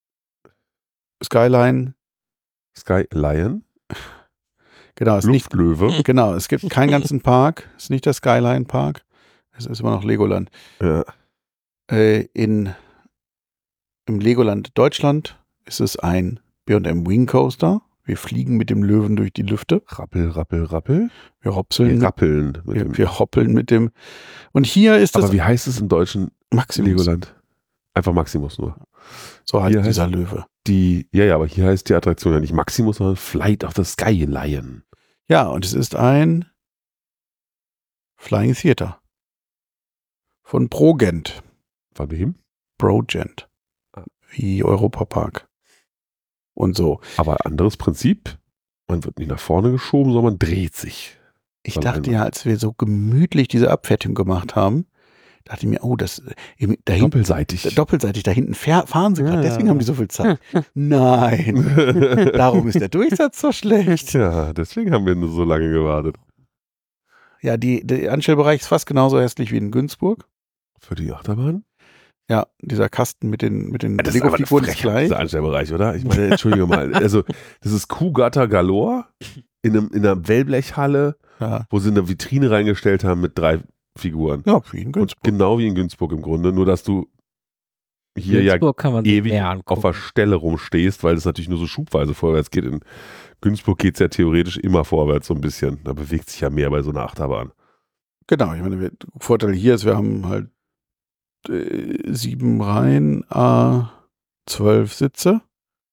[SPEAKER 1] Skyline,
[SPEAKER 4] Sky Lion,
[SPEAKER 1] genau, es ist nicht,
[SPEAKER 4] Luftlöwe.
[SPEAKER 1] genau, es gibt keinen ganzen Park, es ist nicht der Skyline Park, es ist immer noch Legoland.
[SPEAKER 4] Ja.
[SPEAKER 1] Äh, in, im Legoland Deutschland ist es ein B und M Wing Coaster. Wir fliegen mit dem Löwen durch die Lüfte.
[SPEAKER 4] Rappel, rappel, rappel.
[SPEAKER 1] Wir
[SPEAKER 4] Wir
[SPEAKER 1] hopseln,
[SPEAKER 4] rappeln. Mit
[SPEAKER 1] wir,
[SPEAKER 4] dem.
[SPEAKER 1] wir hoppeln mit dem. Und hier ist das
[SPEAKER 4] Aber wie heißt es im deutschen
[SPEAKER 1] Maximus.
[SPEAKER 4] Legoland? Einfach Maximus nur.
[SPEAKER 1] So heißt
[SPEAKER 4] Hier heißt-
[SPEAKER 1] dieser Löwe.
[SPEAKER 4] Die, ja, ja, aber hier heißt die Attraktion ja nicht Maximus, sondern Flight of the Sky Lion.
[SPEAKER 1] Ja, und es ist ein Flying Theater von Progent.
[SPEAKER 4] Von wem?
[SPEAKER 1] Progent.
[SPEAKER 4] Ah.
[SPEAKER 1] Wie Europapark. Und so.
[SPEAKER 4] Aber anderes Prinzip. Man wird nicht nach vorne geschoben, sondern man dreht sich.
[SPEAKER 1] Ich
[SPEAKER 4] Von
[SPEAKER 1] dachte
[SPEAKER 4] einmal.
[SPEAKER 1] ja, als wir so gemütlich diese Abfertigung gemacht haben, dachte ich mir, oh, das im- da hinten,
[SPEAKER 4] Doppelseitig.
[SPEAKER 1] doppelseitig, da hinten fahr, fahren sie gerade,
[SPEAKER 3] Ja.
[SPEAKER 1] deswegen haben die so viel Zeit. Nein, darum ist der Durchsatz so schlecht.
[SPEAKER 4] Ja, deswegen haben wir nur so lange gewartet.
[SPEAKER 1] Ja, die, der Anstellbereich ist fast genauso hässlich wie in Günzburg.
[SPEAKER 4] Für die Achterbahn?
[SPEAKER 1] Ja, dieser Kasten mit den, mit den
[SPEAKER 4] Das ist einfach eine
[SPEAKER 1] Lego-Figuren ist
[SPEAKER 4] Frechheit,
[SPEAKER 1] gleich.
[SPEAKER 4] dieser Anstellbereich, oder? Ich meine, entschuldige mal. Also, das ist Kuhgatter Galore in, einem, in einer Wellblechhalle,
[SPEAKER 1] Ja,
[SPEAKER 4] wo sie eine Vitrine reingestellt haben mit drei Figuren.
[SPEAKER 1] ja wie in
[SPEAKER 4] Und
[SPEAKER 1] Günzburg.
[SPEAKER 4] genau wie in Günzburg im Grunde, nur dass du hier ja
[SPEAKER 2] Günzburg kann man sich
[SPEAKER 4] ewig
[SPEAKER 2] mehr
[SPEAKER 4] auf
[SPEAKER 2] angucken.
[SPEAKER 4] der Stelle rumstehst, weil es natürlich nur so schubweise vorwärts geht. In Günzburg geht es ja theoretisch immer vorwärts so ein bisschen. Da bewegt sich ja mehr bei so einer Achterbahn.
[SPEAKER 1] Genau, ich meine, der Vorteil hier ist, wir haben halt äh, sieben Reihen, äh, zwölf Sitze.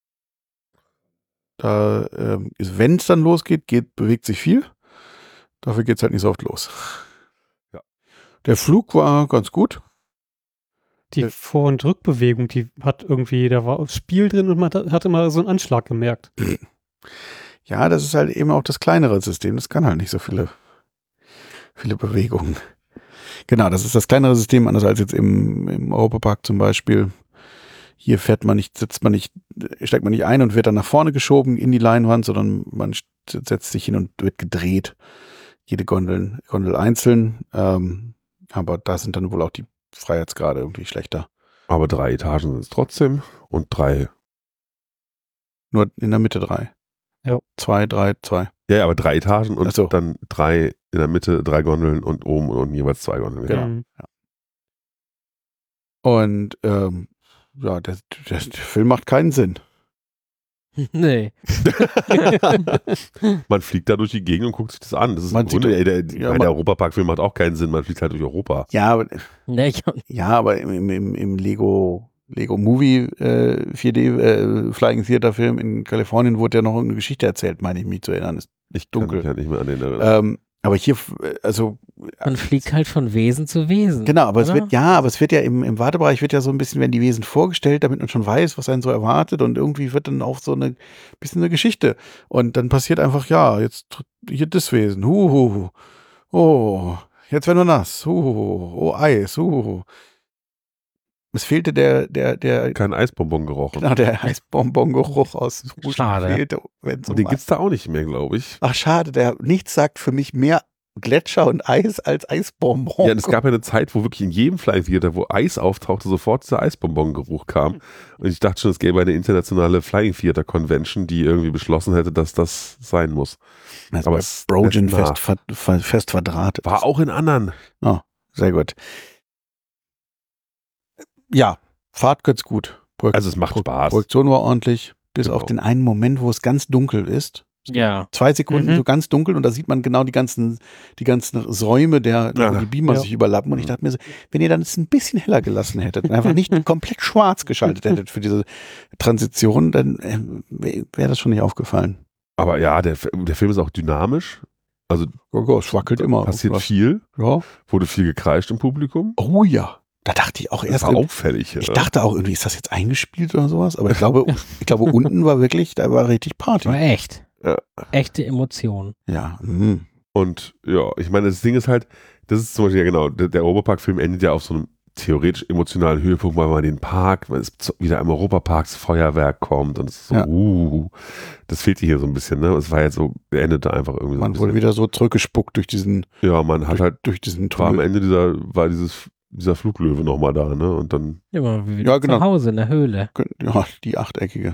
[SPEAKER 1] Da ähm, ist, wenn es dann losgeht, geht, bewegt sich viel. Dafür geht es halt nicht so oft los.
[SPEAKER 4] Ja.
[SPEAKER 1] Der Flug war ganz gut.
[SPEAKER 3] Die
[SPEAKER 1] Äh.
[SPEAKER 3] Vor- und Rückbewegung, die hat irgendwie, da war Spiel drin und man hat, hat immer so einen Anschlag gemerkt.
[SPEAKER 1] Ja, das ist halt eben auch das kleinere System. Das kann halt nicht so viele, viele Bewegungen. Genau, das ist das kleinere System, anders als jetzt im, im Europapark zum Beispiel. Hier fährt man nicht, sitzt man nicht, steigt man nicht ein und wird dann nach vorne geschoben in die Leinwand, sondern man setzt sich hin und wird gedreht. Jede Gondel, Gondel einzeln. Ähm, aber da sind dann wohl auch die Freiheitsgrade irgendwie schlechter.
[SPEAKER 4] Aber drei Etagen sind es trotzdem und drei.
[SPEAKER 1] Nur in der Mitte drei.
[SPEAKER 3] Ja.
[SPEAKER 1] Zwei, drei, zwei.
[SPEAKER 4] Ja, ja, aber drei Etagen und
[SPEAKER 1] Ach so.
[SPEAKER 4] dann drei in der Mitte, drei Gondeln und oben und unten jeweils zwei Gondeln.
[SPEAKER 1] Genau.
[SPEAKER 3] Mhm.
[SPEAKER 1] Und ähm, ja, der, der, der Film macht keinen Sinn.
[SPEAKER 2] Nee.
[SPEAKER 4] Man fliegt da durch die Gegend und guckt sich das an. Das ist
[SPEAKER 1] Man
[SPEAKER 4] im Grunde,
[SPEAKER 1] sieht-
[SPEAKER 4] ey, der,
[SPEAKER 1] ja,
[SPEAKER 4] weil
[SPEAKER 1] man-
[SPEAKER 4] der Europapark-Film macht auch keinen Sinn. Man fliegt halt durch Europa.
[SPEAKER 1] Ja, aber,
[SPEAKER 2] Nee, ich,
[SPEAKER 1] ja, aber im, im, im Lego, Lego Movie äh, vier D äh, Flying Theater Film in Kalifornien wurde ja noch eine Geschichte erzählt, meine ich mich zu erinnern. Ist
[SPEAKER 4] Ich kann
[SPEAKER 1] dunkel.
[SPEAKER 4] mich ja nicht mehr an den erinnern.
[SPEAKER 1] Ähm, aber hier, äh, also
[SPEAKER 2] man fliegt halt von Wesen zu Wesen.
[SPEAKER 1] genau, aber es
[SPEAKER 2] oder?
[SPEAKER 1] wird, ja, aber es wird ja im, im Wartebereich wird ja so ein bisschen, werden die Wesen vorgestellt, damit man schon weiß, was einen so erwartet und irgendwie wird dann auch so eine bisschen eine Geschichte. Und dann passiert einfach, ja, jetzt hier das Wesen, huhuhu, oh, jetzt werden wir nass, huhuhu, oh, Eis, huhuhu. Es fehlte der, der, der,
[SPEAKER 4] Kein Eisbonbon gerochen.
[SPEAKER 1] genau, der Eisbonbon-Geruch aus Rouge
[SPEAKER 2] Schade.
[SPEAKER 1] fehlte, wenn so
[SPEAKER 4] Und den
[SPEAKER 1] mal-
[SPEAKER 4] gibt's da auch nicht mehr, glaube ich.
[SPEAKER 1] Ach, schade, der nichts sagt für mich mehr Gletscher und Eis als Eisbonbon.
[SPEAKER 4] Ja, und es gab ja eine Zeit, wo wirklich in jedem Flying Theater, wo Eis auftauchte, sofort dieser Eisbonbon-Geruch kam. Und ich dachte schon, es gäbe eine internationale Flying Theater Convention, die irgendwie beschlossen hätte, dass das sein muss.
[SPEAKER 1] Das
[SPEAKER 4] aber
[SPEAKER 1] aber
[SPEAKER 4] es
[SPEAKER 1] Brogen
[SPEAKER 4] lässt
[SPEAKER 1] fest,
[SPEAKER 4] nach.
[SPEAKER 1] ver, ver, fest verdrahtet.
[SPEAKER 4] War auch in anderen.
[SPEAKER 1] Sehr gut. Ja, Fahrt ganz gut. Projek
[SPEAKER 4] Also es macht
[SPEAKER 1] Pro
[SPEAKER 4] Spaß.
[SPEAKER 1] Projektion war ordentlich, bis
[SPEAKER 4] Genau.
[SPEAKER 1] auf den einen Moment, wo es ganz dunkel ist.
[SPEAKER 2] Ja.
[SPEAKER 1] Zwei Sekunden
[SPEAKER 2] Mhm.
[SPEAKER 1] so ganz dunkel und da sieht man genau die ganzen, die ganzen Säume, der,
[SPEAKER 4] Ja.
[SPEAKER 1] wo die Beamer
[SPEAKER 3] Ja.
[SPEAKER 1] sich überlappen. Und ich dachte mir so, wenn ihr dann es ein bisschen heller gelassen hättet und einfach nicht komplett schwarz geschaltet hättet für diese Transition, dann äh, wäre das schon nicht aufgefallen.
[SPEAKER 4] Aber ja, der, der Film ist auch dynamisch. Also
[SPEAKER 1] Oh Gott, es wackelt immer.
[SPEAKER 4] passiert
[SPEAKER 1] Was-
[SPEAKER 4] viel.
[SPEAKER 1] Ja.
[SPEAKER 4] Wurde viel gekreischt im Publikum.
[SPEAKER 1] Oh ja. Da dachte ich auch
[SPEAKER 4] Das
[SPEAKER 1] erst,
[SPEAKER 4] war auffällig.
[SPEAKER 1] ich
[SPEAKER 4] ja.
[SPEAKER 1] dachte auch irgendwie, ist das jetzt eingespielt oder sowas? Aber ich glaube, ich glaube, unten war wirklich, da war richtig Party.
[SPEAKER 2] War echt.
[SPEAKER 4] Ja.
[SPEAKER 2] Echte Emotionen.
[SPEAKER 1] Ja. Mhm.
[SPEAKER 4] Und ja, ich meine, das Ding ist halt, das ist zum Beispiel, ja genau, der, der Europapark-Film endet ja auf so einem theoretisch emotionalen Höhepunkt, weil man den Park, weil es wieder im Europapark das Feuerwerk kommt und es ist so,
[SPEAKER 1] Ja.
[SPEAKER 4] uh, das fehlt hier so ein bisschen, ne? Es war jetzt so, er endete einfach irgendwie so ein
[SPEAKER 1] Man wurde
[SPEAKER 4] bisschen.
[SPEAKER 1] wieder so zurückgespuckt durch diesen,
[SPEAKER 4] Ja, man hat
[SPEAKER 1] durch,
[SPEAKER 4] halt,
[SPEAKER 1] durch diesen
[SPEAKER 4] war am
[SPEAKER 1] Tunnel.
[SPEAKER 4] Ende dieser, war dieses, dieser Fluglöwe nochmal da, ne? Und dann,
[SPEAKER 2] Immer wieder
[SPEAKER 1] Ja, genau.
[SPEAKER 2] zu Hause in der Höhle.
[SPEAKER 1] Ja, die achteckige.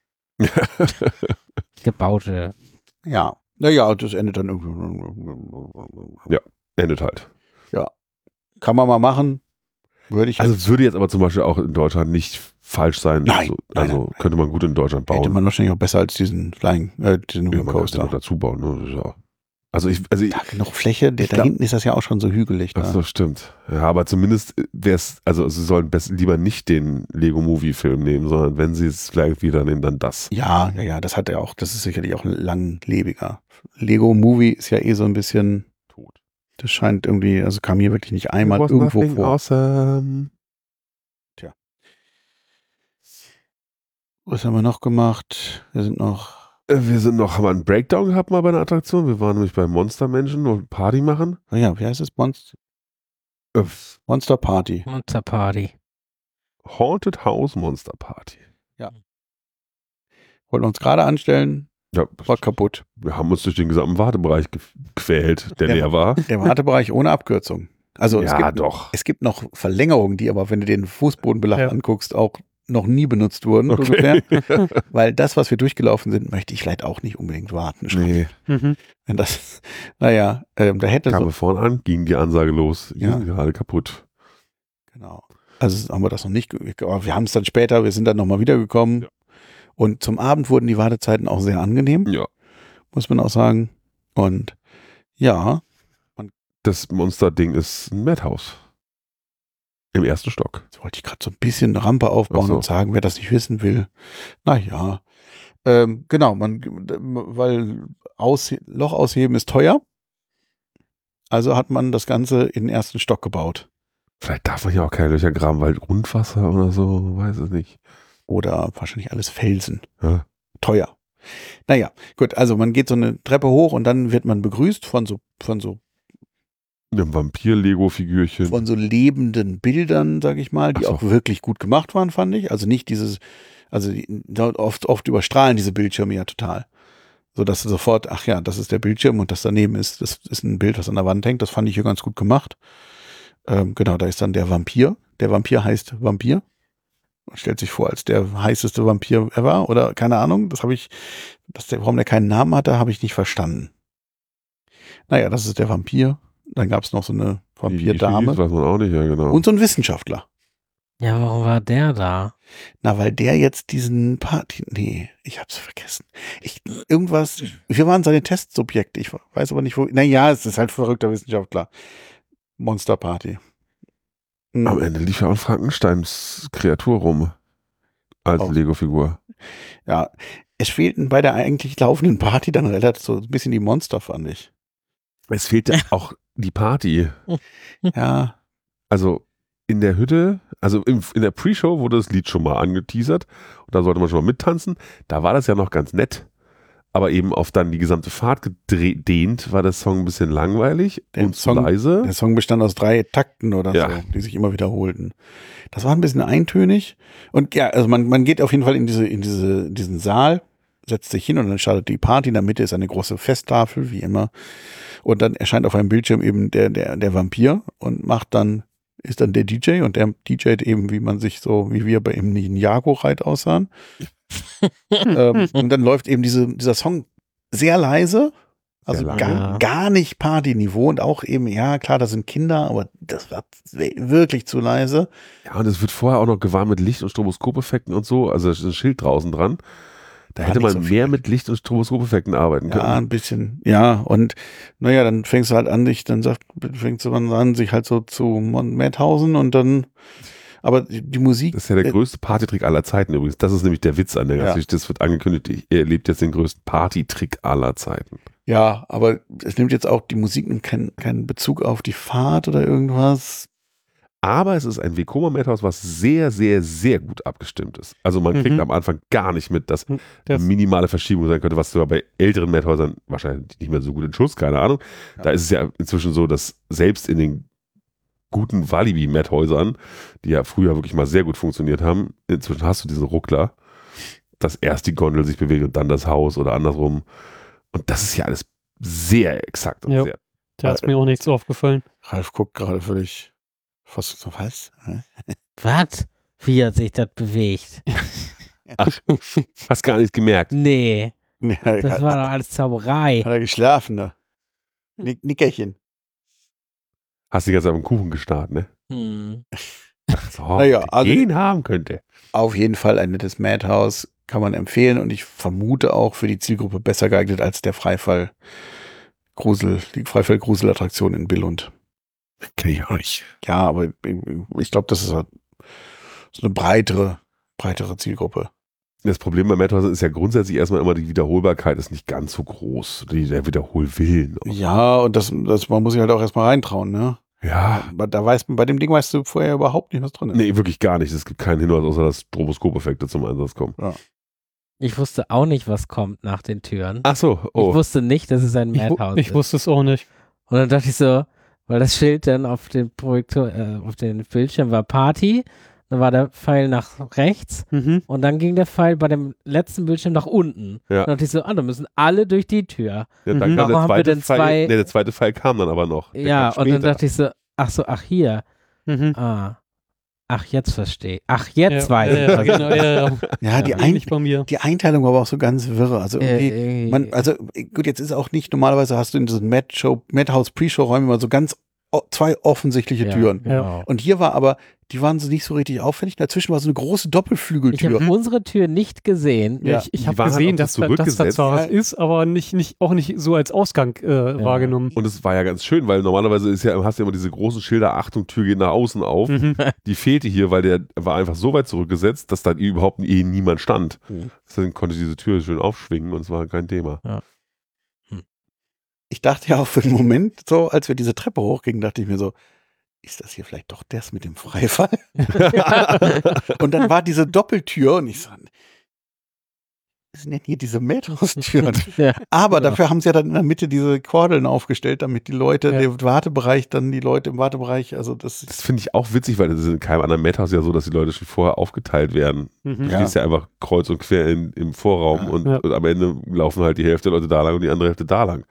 [SPEAKER 2] Gebaute.
[SPEAKER 1] Ja. Naja, das endet dann irgendwie.
[SPEAKER 4] endet halt.
[SPEAKER 1] Kann man mal machen. Würde ich
[SPEAKER 4] Also
[SPEAKER 1] jetzt,
[SPEAKER 4] würde jetzt aber zum Beispiel auch in Deutschland nicht falsch sein.
[SPEAKER 1] Nein,
[SPEAKER 4] so,
[SPEAKER 1] nein,
[SPEAKER 4] also
[SPEAKER 1] nein, nein.
[SPEAKER 4] könnte man gut in Deutschland bauen.
[SPEAKER 1] hätte man wahrscheinlich auch besser als diesen Flying, äh, diesen
[SPEAKER 4] ja, man kann
[SPEAKER 1] Coaster.
[SPEAKER 4] noch dazu bauen. Ne? Das ist ja- Also ich, also ich,
[SPEAKER 1] Da genug Fläche, der,
[SPEAKER 4] Ich
[SPEAKER 1] da
[SPEAKER 4] glaub-
[SPEAKER 1] hinten ist das ja auch schon so hügelig.
[SPEAKER 4] Ach
[SPEAKER 1] Da.
[SPEAKER 4] so, stimmt. Ja, aber zumindest wäre es, also sie sollen best, lieber nicht den Lego Movie Film nehmen, sondern wenn sie es vielleicht wieder nehmen, dann das.
[SPEAKER 1] Ja, ja, ja, das hat er auch, das ist sicherlich auch ein langlebiger. Lego Movie ist ja eh so ein bisschen,
[SPEAKER 4] Tot.
[SPEAKER 1] das scheint irgendwie, also kam hier wirklich nicht einmal
[SPEAKER 4] Was
[SPEAKER 1] irgendwo
[SPEAKER 4] nothing
[SPEAKER 1] vor.
[SPEAKER 4] Awesome.
[SPEAKER 1] Was haben wir noch gemacht? Wir sind noch,
[SPEAKER 4] Äh, Wir sind noch, haben wir einen Breakdown gehabt mal bei einer Attraktion. Wir waren nämlich bei Monster Menschen und Party machen.
[SPEAKER 1] oh ja, wie heißt es? Monster,
[SPEAKER 4] Äh,
[SPEAKER 1] Monster Party.
[SPEAKER 2] Monster Party.
[SPEAKER 4] Haunted House Monster Party.
[SPEAKER 1] Wollten wir uns gerade anstellen,
[SPEAKER 4] Ja,
[SPEAKER 1] war kaputt.
[SPEAKER 4] wir haben uns durch den gesamten Wartebereich ge- gequält, der
[SPEAKER 1] Ja.
[SPEAKER 4] leer war.
[SPEAKER 1] Der Wartebereich ohne Abkürzung. Also es,
[SPEAKER 4] Ja,
[SPEAKER 1] gibt,
[SPEAKER 4] doch.
[SPEAKER 1] es gibt noch Verlängerungen, die aber, wenn du den Fußbodenbelag
[SPEAKER 3] Ja.
[SPEAKER 1] anguckst, auch noch nie benutzt wurden,
[SPEAKER 4] Okay.
[SPEAKER 1] ungefähr. Weil das, was wir durchgelaufen sind, möchte ich vielleicht auch nicht unbedingt warten.
[SPEAKER 4] Nee,
[SPEAKER 3] Mhm.
[SPEAKER 1] Wenn das, naja, ähm, da hätte
[SPEAKER 4] kamen
[SPEAKER 1] so,
[SPEAKER 4] wir vorne an, ging die Ansage los. Die
[SPEAKER 1] Ja.
[SPEAKER 4] sind gerade kaputt.
[SPEAKER 1] genau. Also haben wir das noch nicht, ge- aber wir haben es dann später, wir sind dann nochmal wiedergekommen.
[SPEAKER 4] Ja.
[SPEAKER 1] Und zum Abend wurden die Wartezeiten auch sehr angenehm,
[SPEAKER 4] Ja.
[SPEAKER 1] muss man auch sagen. Und ja,
[SPEAKER 4] Das Monster-Ding ist ein Madhouse. Im ersten Stock.
[SPEAKER 1] jetzt wollte ich gerade so ein bisschen eine Rampe aufbauen
[SPEAKER 4] Ach so.
[SPEAKER 1] und sagen, wer das nicht wissen will. Naja, ähm, genau, man, weil aus, Loch ausheben ist teuer. Also hat man das Ganze in den ersten Stock gebaut.
[SPEAKER 4] Vielleicht darf man ja auch keine Löcher graben, weil Grundwasser oder so, weiß es nicht.
[SPEAKER 1] Oder wahrscheinlich alles Felsen.
[SPEAKER 4] Ja.
[SPEAKER 1] Teuer. Naja, gut, also man geht so eine Treppe hoch und dann wird man begrüßt von so, von so,
[SPEAKER 4] Ein Vampir-Lego-Figürchen.
[SPEAKER 1] von so lebenden Bildern, sag ich mal, die
[SPEAKER 4] Ach so.
[SPEAKER 1] auch wirklich gut gemacht waren, fand ich. Also nicht dieses, also die, oft, oft überstrahlen diese Bildschirme ja total. So dass du sofort, ach ja, das ist der Bildschirm und das daneben ist, das ist ein Bild, was an der Wand hängt. Das fand ich hier ganz gut gemacht. Ähm, genau, da ist dann der Vampir. Der Vampir heißt Vampir. Man stellt sich vor, als der heißeste Vampir ever oder keine Ahnung. Das habe ich, dass der, warum der keinen Namen hatte, habe ich nicht verstanden. Naja, das ist der Vampir. Dann gab es noch so eine Vampirdame.
[SPEAKER 4] Das weiß man auch nicht, ja genau.
[SPEAKER 1] Und so ein Wissenschaftler.
[SPEAKER 2] Ja, warum war der da?
[SPEAKER 1] Na, weil der jetzt diesen Party, nee, ich hab's vergessen. Ich, irgendwas, wir waren seine Testsubjekte, ich weiß aber nicht, wo, naja, es ist halt verrückter Wissenschaftler. Monster Party. Hm.
[SPEAKER 4] Am Ende lief ja auch Frankensteins Kreatur rum. Als
[SPEAKER 1] Oh.
[SPEAKER 4] Lego-Figur.
[SPEAKER 1] Ja, es fehlten bei der eigentlich laufenden Party dann relativ so ein bisschen die Monster, fand ich.
[SPEAKER 4] Es fehlte auch die Party.
[SPEAKER 1] Ja,
[SPEAKER 4] Also in der Hütte, also in, in der Pre-Show wurde das Lied schon mal angeteasert und da sollte man schon mal mittanzen. Da war das ja noch ganz nett. Aber eben auf dann die gesamte Fahrt gedehnt, war der Song ein bisschen langweilig
[SPEAKER 1] Der
[SPEAKER 4] und zu
[SPEAKER 1] Song-
[SPEAKER 4] leise.
[SPEAKER 1] der Song bestand aus drei Takten oder
[SPEAKER 4] Ja.
[SPEAKER 1] so, die sich immer wiederholten. Das war ein bisschen eintönig. Und ja, also man, man geht auf jeden Fall in diese, in diese, in diesen Saal, setzt sich hin und dann startet die Party. In der Mitte ist eine große Festtafel, wie immer. Und dann erscheint auf einem Bildschirm eben der, der, der Vampir und macht dann, ist dann der D J und der D Jt eben, wie man sich so, wie wir bei ihm Ninjago-Reit aussahen. ähm, und dann läuft eben diese, dieser Song sehr leise, also
[SPEAKER 4] Sehr lange.
[SPEAKER 1] gar, gar nicht Party-Niveau und auch eben, ja klar, das sind Kinder, aber das war wirklich zu leise.
[SPEAKER 4] Ja, und es wird vorher auch noch gewarnt mit Licht- und Stroboskopeffekten und so. Also da ist ein Schild draußen dran. Da
[SPEAKER 1] War
[SPEAKER 4] hätte
[SPEAKER 1] nicht
[SPEAKER 4] man
[SPEAKER 1] so
[SPEAKER 4] mehr
[SPEAKER 1] viel.
[SPEAKER 4] mit Licht- und Stroboskopeffekten arbeiten können.
[SPEAKER 1] Ja, ein bisschen, ja, und naja, dann fängst du halt an, dich, dann sagt, fängst du dann an, sich halt so zu Madhausen und dann, aber die, die Musik.
[SPEAKER 4] Das ist ja der
[SPEAKER 1] äh,
[SPEAKER 4] größte Partytrick aller Zeiten übrigens. Das ist nämlich der Witz an der ganzen
[SPEAKER 1] Ja.
[SPEAKER 4] Geschichte. Das wird angekündigt. Er erlebt jetzt den größten Partytrick aller Zeiten.
[SPEAKER 1] Ja, aber es nimmt jetzt auch, die Musik nimmt keinen keinen Bezug auf die Fahrt oder irgendwas.
[SPEAKER 4] Aber es ist ein Vekoma Madhouse, was sehr, sehr, sehr gut abgestimmt ist. Also man kriegt
[SPEAKER 3] Mhm.
[SPEAKER 4] am Anfang gar nicht mit, dass
[SPEAKER 3] Das,
[SPEAKER 4] minimale Verschiebung sein könnte, was sogar bei älteren Madhäusern wahrscheinlich nicht mehr so gut in Schuss, keine Ahnung.
[SPEAKER 1] Ja.
[SPEAKER 4] Da ist es ja inzwischen so, dass selbst in den guten Walibi-Madhäusern, die ja früher wirklich mal sehr gut funktioniert haben, inzwischen hast du diesen Ruckler, dass erst die Gondel sich bewegt und dann das Haus oder andersrum. Und das ist ja alles sehr exakt und
[SPEAKER 3] Ja.
[SPEAKER 4] sehr.
[SPEAKER 3] da ist mir auch nichts aufgefallen.
[SPEAKER 1] Ralf guckt gerade völlig, was, was? Hä?
[SPEAKER 2] Was? Wie hat sich das bewegt?
[SPEAKER 4] Ach, hast gar nicht gemerkt.
[SPEAKER 2] Nee,
[SPEAKER 1] Nee,
[SPEAKER 2] das
[SPEAKER 1] hat,
[SPEAKER 2] war doch alles Zauberei.
[SPEAKER 1] hat er geschlafen, ne? Nick, Nickerchen.
[SPEAKER 4] Hast die ganze Zeit am Kuchen gestarrt, ne?
[SPEAKER 2] Hm.
[SPEAKER 4] So,
[SPEAKER 1] Naja, also-
[SPEAKER 4] den haben könnte.
[SPEAKER 1] Auf jeden Fall ein nettes Madhouse, kann man empfehlen und ich vermute auch für die Zielgruppe besser geeignet als der Freifall Grusel, die Freifall Gruselattraktion in Billund.
[SPEAKER 4] Kenn ich auch nicht.
[SPEAKER 1] Ja, aber ich glaube, das ist halt so eine breitere, breitere Zielgruppe.
[SPEAKER 4] Das Problem bei Madhouse ist ja grundsätzlich erstmal immer, die Wiederholbarkeit ist nicht ganz so groß. Die, der Wiederholwillen.
[SPEAKER 1] Ja, und das, das, man muss sich halt auch erstmal reintrauen, ne?
[SPEAKER 4] Ja.
[SPEAKER 1] Aber da weiß man, bei dem Ding weißt du vorher überhaupt nicht, was drin ist.
[SPEAKER 4] Nee, wirklich gar nicht. Es gibt keinen Hinweis, außer dass Stroboskopeffekte zum Einsatz kommen.
[SPEAKER 2] Ich wusste auch nicht, was kommt nach den Türen.
[SPEAKER 4] Ach so,
[SPEAKER 2] Ich
[SPEAKER 4] oh.
[SPEAKER 2] wusste nicht, dass es ein
[SPEAKER 3] Ich, wu-
[SPEAKER 2] Madhouse
[SPEAKER 3] ich
[SPEAKER 2] ist.
[SPEAKER 3] wusste es auch nicht.
[SPEAKER 2] Und dann dachte ich so, weil das Schild dann auf den Projektor, äh, auf den Bildschirm war Party, dann war der Pfeil nach rechts
[SPEAKER 3] Mhm.
[SPEAKER 2] und dann ging der Pfeil bei dem letzten Bildschirm nach unten.
[SPEAKER 4] Ja.
[SPEAKER 2] Dann dachte ich so, ah, dann müssen alle durch die Tür.
[SPEAKER 4] Ja, dann
[SPEAKER 3] Mhm.
[SPEAKER 4] kam der
[SPEAKER 2] Warum haben wir
[SPEAKER 4] zweite
[SPEAKER 2] denn
[SPEAKER 4] Pfeil,
[SPEAKER 2] zwei-
[SPEAKER 4] nee, der zweite Pfeil kam dann aber noch. Der
[SPEAKER 2] Ja,
[SPEAKER 4] kam
[SPEAKER 2] und dann
[SPEAKER 4] später.
[SPEAKER 2] dachte ich so, ach so, ach hier.
[SPEAKER 3] Mhm.
[SPEAKER 2] Ah. Ach, jetzt verstehe. Ach, jetzt
[SPEAKER 3] ja,
[SPEAKER 2] weiß
[SPEAKER 3] ja,
[SPEAKER 2] ich.
[SPEAKER 3] ja, genau, ja, ja.
[SPEAKER 1] Ja, die,
[SPEAKER 2] Ja,
[SPEAKER 1] ein,
[SPEAKER 3] Nicht bei mir.
[SPEAKER 1] die Einteilung war aber auch so ganz wirre. Also irgendwie,
[SPEAKER 2] Äh, äh,
[SPEAKER 1] man, also gut, jetzt ist auch nicht, normalerweise hast du in diesen Mad-Show, Madhouse Pre-Show-Räumen immer so ganz o- zwei offensichtliche
[SPEAKER 2] ja,
[SPEAKER 1] Türen.
[SPEAKER 2] Genau.
[SPEAKER 1] Und hier war aber, die waren so nicht so richtig auffällig. Dazwischen war so eine große
[SPEAKER 2] Ich habe
[SPEAKER 1] Doppelflügeltür.
[SPEAKER 2] unsere Tür nicht gesehen.
[SPEAKER 1] Ja.
[SPEAKER 3] Ich, ich
[SPEAKER 4] Die
[SPEAKER 3] habe
[SPEAKER 4] waren halt
[SPEAKER 3] gesehen,
[SPEAKER 4] auch
[SPEAKER 3] dass,
[SPEAKER 4] so
[SPEAKER 3] da, dass da
[SPEAKER 4] zurückgesetzt.
[SPEAKER 3] zwar was
[SPEAKER 1] Ja.
[SPEAKER 3] ist, aber nicht, nicht, auch nicht so als Ausgang äh, wahrgenommen.
[SPEAKER 4] Und es war ja ganz schön, weil normalerweise ist ja, hast du ja immer diese großen Schilder, Achtung, Tür geht nach außen auf.
[SPEAKER 3] Mhm.
[SPEAKER 4] Die fehlte hier, weil der war einfach so weit zurückgesetzt, dass da überhaupt eh niemand stand.
[SPEAKER 1] Mhm.
[SPEAKER 4] Deswegen konnte diese Tür schön aufschwingen und es war kein Thema.
[SPEAKER 1] Ich dachte ja auch für einen Moment, so als wir diese Treppe hochgingen, dachte ich mir so, ist das hier vielleicht doch das mit dem Freifall? Und dann war diese Doppeltür und ich so, was sind denn hier diese Madhouse-Türen?
[SPEAKER 2] Ja.
[SPEAKER 1] Aber dafür haben sie ja dann in der Mitte diese Kordeln aufgestellt, damit die Leute,
[SPEAKER 3] Ja.
[SPEAKER 1] der Wartebereich, dann die Leute im Wartebereich, also das
[SPEAKER 4] Das finde ich auch witzig, weil das ist in keinem anderen Madhouse ja so, dass die Leute schon vorher aufgeteilt werden.
[SPEAKER 3] Mhm.
[SPEAKER 4] Du
[SPEAKER 1] Ja.
[SPEAKER 4] stehst ja einfach kreuz und quer in, im Vorraum
[SPEAKER 1] Ja.
[SPEAKER 4] und,
[SPEAKER 3] Ja.
[SPEAKER 4] und am Ende laufen halt die Hälfte der Leute da lang und die andere Hälfte da lang.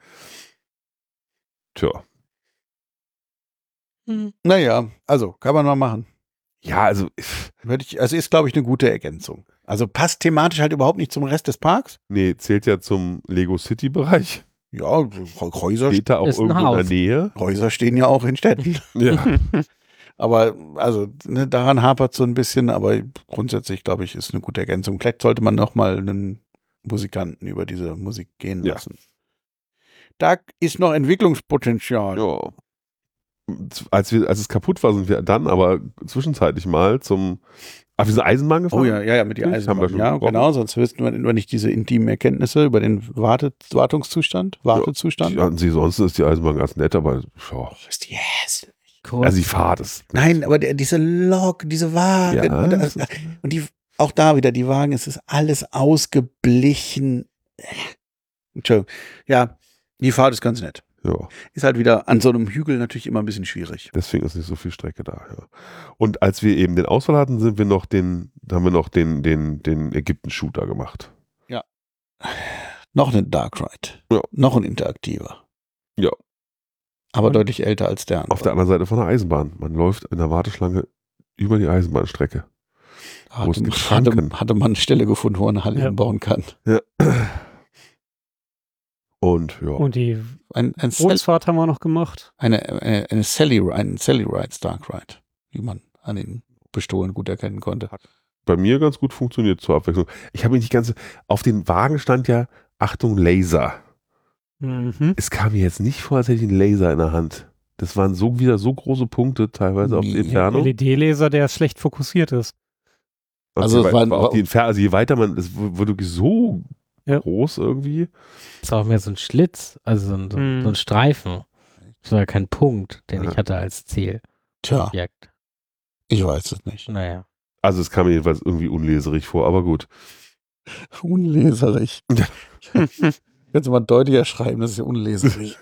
[SPEAKER 4] Tja.
[SPEAKER 1] naja, also kann man mal machen.
[SPEAKER 4] Ja, also,
[SPEAKER 1] Würde ich, also ist, glaube ich, eine gute Ergänzung. Also passt thematisch halt überhaupt nicht zum Rest des Parks.
[SPEAKER 4] nee, zählt ja zum Lego City-Bereich.
[SPEAKER 1] Ja, Häuser,
[SPEAKER 4] Steht da auch
[SPEAKER 2] Ist ein
[SPEAKER 4] irgendwo in
[SPEAKER 2] Haus.
[SPEAKER 4] der Nähe.
[SPEAKER 1] Häuser stehen ja auch in Städten.
[SPEAKER 4] Ja.
[SPEAKER 1] Aber also ne, daran hapert so ein bisschen, aber grundsätzlich, glaube ich, ist eine gute Ergänzung. Vielleicht sollte man noch mal einen Musikanten über diese Musik gehen
[SPEAKER 4] Ja.
[SPEAKER 1] lassen. Da ist noch Entwicklungspotenzial.
[SPEAKER 4] ja. Als, wir, als es kaputt war, sind wir dann aber zwischenzeitlich mal zum. Ach, wir sind Eisenbahn gefahren?
[SPEAKER 1] Oh ja, ja, ja, mit der
[SPEAKER 4] Das haben wir
[SPEAKER 1] Eisenbahn.
[SPEAKER 4] schon
[SPEAKER 1] Ja,
[SPEAKER 4] besprochen.
[SPEAKER 1] genau, sonst wüssten wir nur nicht diese intimen Erkenntnisse über den Warte, Wartungszustand, Wartezustand.
[SPEAKER 4] Ja, ansonsten ist die Eisenbahn ganz nett, aber ja.
[SPEAKER 1] Ist die hässlich.
[SPEAKER 2] Kurz.
[SPEAKER 4] Also die Fahrt ist.
[SPEAKER 1] Nein, aber der, diese Lok, diese Wagen
[SPEAKER 4] Ja,
[SPEAKER 1] und,
[SPEAKER 4] das
[SPEAKER 1] das, und die, auch da wieder die Wagen, es ist alles ausgeblichen. Entschuldigung. Ja, die Fahrt ist ganz nett.
[SPEAKER 4] Ja,
[SPEAKER 1] Ist halt wieder an so einem Hügel natürlich immer ein bisschen schwierig.
[SPEAKER 4] deswegen ist nicht so viel Strecke da. Ja. Und als wir eben den Ausfall hatten, sind wir noch den, haben wir noch den, den, den Ägypten-Shooter gemacht.
[SPEAKER 1] Noch ein Dark Ride.
[SPEAKER 4] Ja.
[SPEAKER 1] Noch ein interaktiver.
[SPEAKER 4] Ja.
[SPEAKER 1] Aber
[SPEAKER 2] Und-
[SPEAKER 1] deutlich älter als der andere.
[SPEAKER 4] Auf der anderen Seite von der Eisenbahn. Man läuft in der Warteschlange über die Eisenbahnstrecke. wo es
[SPEAKER 1] hatte,
[SPEAKER 4] gibt
[SPEAKER 1] hatte,
[SPEAKER 4] Schranken.
[SPEAKER 1] hatte man eine Stelle gefunden, wo man eine Halle
[SPEAKER 3] Ja.
[SPEAKER 1] hinbauen kann.
[SPEAKER 4] Ja. Und ja.
[SPEAKER 3] Und die
[SPEAKER 1] Ein, ein Sally,
[SPEAKER 3] Bootsfahrt haben wir noch gemacht.
[SPEAKER 1] eine, eine, eine Sally, ein Sally Rides Dark Ride, wie man an den Pistolen gut erkennen konnte.
[SPEAKER 4] bei mir ganz gut funktioniert zur Abwechslung. Ich habe mich nicht ganz. Auf den Wagen stand ja Achtung Laser.
[SPEAKER 3] Mhm.
[SPEAKER 4] Es kam mir jetzt nicht vor, als hätte ich einen Laser in der Hand. Das waren so wieder so große Punkte teilweise auf die
[SPEAKER 1] Nee.
[SPEAKER 4] Entfernung.
[SPEAKER 3] L E D-Laser, der schlecht fokussiert ist.
[SPEAKER 1] Also
[SPEAKER 4] je
[SPEAKER 1] es
[SPEAKER 4] wei-
[SPEAKER 1] waren-
[SPEAKER 4] auf die Entfernung, also je weiter man, es wurde wirklich so
[SPEAKER 3] Ja.
[SPEAKER 4] groß irgendwie.
[SPEAKER 2] Das war auch mehr so ein Schlitz, also so ein, so,
[SPEAKER 3] Hm.
[SPEAKER 2] so ein Streifen. Das war ja kein Punkt, den
[SPEAKER 4] Ja.
[SPEAKER 2] ich hatte als Ziel.
[SPEAKER 1] Tja,
[SPEAKER 2] Objekt.
[SPEAKER 1] ich weiß es nicht.
[SPEAKER 2] Naja.
[SPEAKER 4] Also es kam mir jedenfalls irgendwie unleserig vor, aber gut.
[SPEAKER 1] Unleserig.
[SPEAKER 4] Ja.
[SPEAKER 1] Kannst du mal deutlicher schreiben, das ist ja unleserig.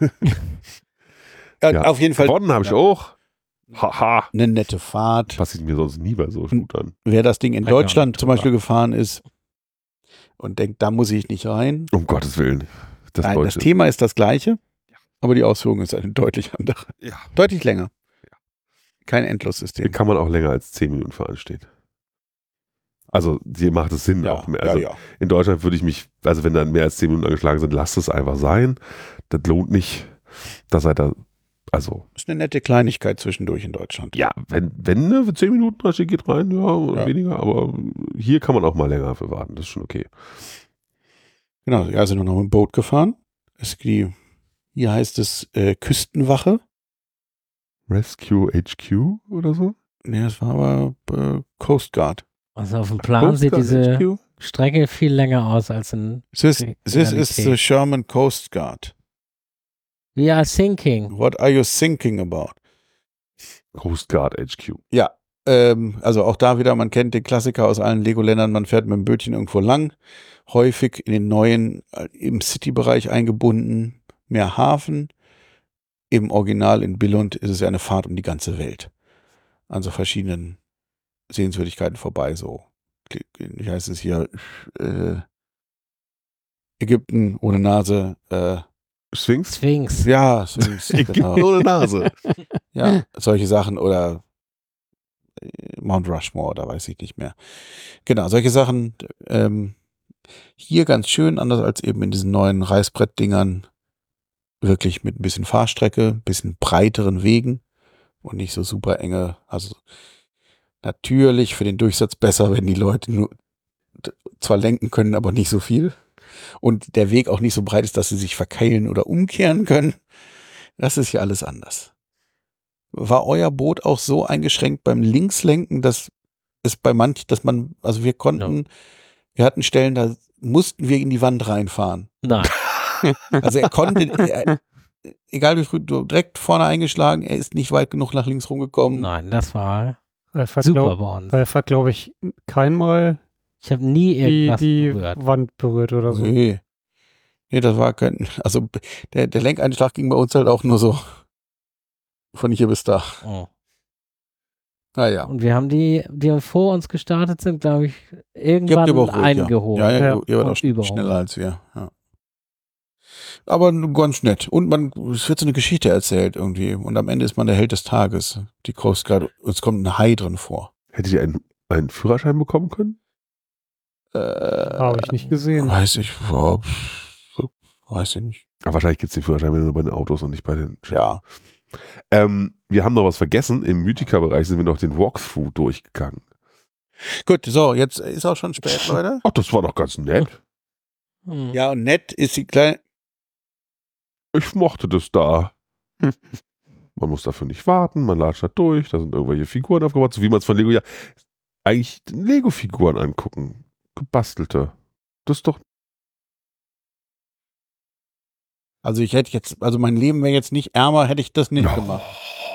[SPEAKER 1] ja,
[SPEAKER 4] Ja.
[SPEAKER 1] Auf jeden Fall
[SPEAKER 4] Gewonnen habe ich
[SPEAKER 1] Ja.
[SPEAKER 4] auch. Haha.
[SPEAKER 1] eine nette Fahrt.
[SPEAKER 4] Passiert mir sonst nie bei so Shootern.
[SPEAKER 1] Wer das Ding in
[SPEAKER 2] Lecker
[SPEAKER 1] Deutschland
[SPEAKER 2] und
[SPEAKER 1] zum Beispiel gefahren ist und denkt, da muss ich nicht rein.
[SPEAKER 4] Um Gottes Willen. Das
[SPEAKER 1] Nein, das
[SPEAKER 4] Deutsche.
[SPEAKER 1] Thema ist das gleiche, aber die Ausführung ist eine deutlich andere.
[SPEAKER 4] Ja.
[SPEAKER 1] Deutlich länger. Kein
[SPEAKER 4] Hier
[SPEAKER 1] Endlossystem.
[SPEAKER 4] kann man auch länger als zehn Minuten fahren stehen. Also hier macht es Sinn auch mehr. Also
[SPEAKER 1] ja, ja.
[SPEAKER 4] in Deutschland würde ich mich, also wenn dann mehr als zehn Minuten angeschlagen sind, lasst es einfach sein. Das lohnt nicht. Da seid ihr, also
[SPEAKER 1] Ist eine nette Kleinigkeit zwischendurch in Deutschland.
[SPEAKER 4] ja, wenn, wenn ne, zehn Minuten dran steht, geht rein, ja, oder
[SPEAKER 1] Ja.
[SPEAKER 4] weniger, aber hier kann man auch mal länger für warten, das ist schon okay.
[SPEAKER 1] Genau, ja, sind wir noch mit dem Boot gefahren. Es die, hier heißt es äh, Küstenwache.
[SPEAKER 4] Rescue H Q oder so?
[SPEAKER 1] Nee, das war aber äh, Coast Guard.
[SPEAKER 2] Also auf dem Plan
[SPEAKER 4] Coast
[SPEAKER 2] sieht
[SPEAKER 4] Guard
[SPEAKER 2] diese
[SPEAKER 4] H Q?
[SPEAKER 2] Strecke viel länger aus als in
[SPEAKER 1] This,
[SPEAKER 2] Okay,
[SPEAKER 1] this is the
[SPEAKER 2] Realität.
[SPEAKER 1] Sherman Coast Guard.
[SPEAKER 2] We are thinking.
[SPEAKER 1] What are you thinking about?
[SPEAKER 4] Coast Guard H Q.
[SPEAKER 1] Ja, ähm, also auch da wieder, man kennt den Klassiker aus allen Lego-Ländern, man fährt mit dem Bötchen irgendwo lang, häufig in den neuen, äh, im City-Bereich eingebunden, mehr Hafen. Im Original in Billund ist es ja eine Fahrt um die ganze Welt. An so verschiedenen Sehenswürdigkeiten vorbei, so. Wie heißt es hier? Äh, Ägypten ohne Nase. Äh,
[SPEAKER 4] Sphinx?
[SPEAKER 2] Sphinx.
[SPEAKER 1] ja, Sphinx, genau.
[SPEAKER 4] Ohne Nase.
[SPEAKER 1] Ja, solche Sachen oder äh, Mount Rushmore oder weiß ich nicht mehr. Genau, solche Sachen. Ähm, hier ganz schön, anders als eben in diesen neuen Reißbrettdingern. Wirklich mit ein bisschen Fahrstrecke, ein bisschen breiteren Wegen und nicht so super enge. Also natürlich für den Durchsatz besser, wenn die Leute nur d- zwar lenken können, aber nicht so viel. Und der Weg auch nicht so breit ist, dass sie sich verkeilen oder umkehren können. Das ist ja alles anders. War euer Boot auch so eingeschränkt beim Linkslenken, dass es bei manch, dass man, also wir konnten,
[SPEAKER 2] No.
[SPEAKER 1] wir hatten Stellen, da mussten wir in die Wand reinfahren.
[SPEAKER 2] Nein.
[SPEAKER 1] Also er konnte, er, egal wie früh, du direkt vorne eingeschlagen, er ist nicht weit genug nach links rumgekommen.
[SPEAKER 2] Nein, das war
[SPEAKER 3] Ralf hat,
[SPEAKER 2] super
[SPEAKER 3] glaub,
[SPEAKER 2] bei uns.
[SPEAKER 3] Ralf hat, glaube ich, keinmal
[SPEAKER 2] Ich habe nie
[SPEAKER 3] die,
[SPEAKER 2] irgendwas
[SPEAKER 3] die
[SPEAKER 2] berührt.
[SPEAKER 3] Wand berührt oder so.
[SPEAKER 1] Nee. Nee, das war kein, also der, der Lenkeinschlag ging bei uns halt auch nur so von hier bis da.
[SPEAKER 2] Oh.
[SPEAKER 1] Naja.
[SPEAKER 2] Und wir haben die, die vor uns gestartet sind, glaube ich,
[SPEAKER 1] Die
[SPEAKER 2] irgendwann
[SPEAKER 1] habt ihr überholt,
[SPEAKER 2] eingeholt.
[SPEAKER 1] Ja, ja,
[SPEAKER 3] Ja.
[SPEAKER 1] ihr, ihr wart
[SPEAKER 2] Und
[SPEAKER 1] auch schn-
[SPEAKER 2] überholt.
[SPEAKER 1] schneller als wir. Ja. Aber ganz nett. Und man, es wird so eine Geschichte erzählt irgendwie. Und am Ende ist man der Held des Tages. Die Coast Guard, es kommt ein Hai drin vor.
[SPEAKER 4] Hättet ihr einen, einen Führerschein bekommen können?
[SPEAKER 1] Äh,
[SPEAKER 3] Habe ich nicht gesehen.
[SPEAKER 1] Weiß ich, ja, weiß ich nicht.
[SPEAKER 4] Aber wahrscheinlich gibt es den Führerschein nur bei den Autos und nicht bei den...
[SPEAKER 1] Ja.
[SPEAKER 4] Ähm, wir haben noch was vergessen. Im Mythica-Bereich sind wir noch den Walkthrough durchgegangen.
[SPEAKER 1] Gut, so, jetzt ist auch schon spät, Leute.
[SPEAKER 4] Ach, das war doch ganz nett.
[SPEAKER 2] Hm.
[SPEAKER 1] Ja, und nett ist die kleine.
[SPEAKER 4] Ich mochte das da. Man muss dafür nicht warten, man latscht da durch, da sind irgendwelche Figuren aufgebaut, so wie man es von Lego ja eigentlich Lego-Figuren angucken. Gebastelte. Das ist doch.
[SPEAKER 1] Also ich hätte jetzt, also mein Leben wäre jetzt nicht ärmer, hätte ich das nicht
[SPEAKER 4] Oh.
[SPEAKER 1] gemacht.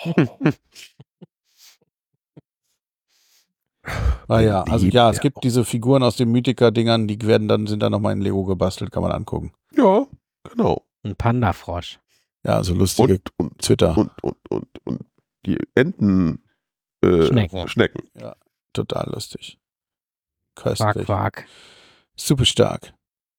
[SPEAKER 1] Ah ja, also ja, es gibt diese Figuren aus den Mythica-Dingern, die werden dann, sind dann nochmal in Lego gebastelt, kann man angucken.
[SPEAKER 4] Ja, genau.
[SPEAKER 2] Ein Pandafrosch.
[SPEAKER 1] Ja, so lustige
[SPEAKER 4] Und, und,
[SPEAKER 1] Twitter.
[SPEAKER 4] und, und, und, und die Enten. Äh,
[SPEAKER 2] Schnecken.
[SPEAKER 4] Schnecken.
[SPEAKER 1] Total lustig.
[SPEAKER 2] Quack,
[SPEAKER 1] Köstlich.
[SPEAKER 2] quack.
[SPEAKER 1] Super stark.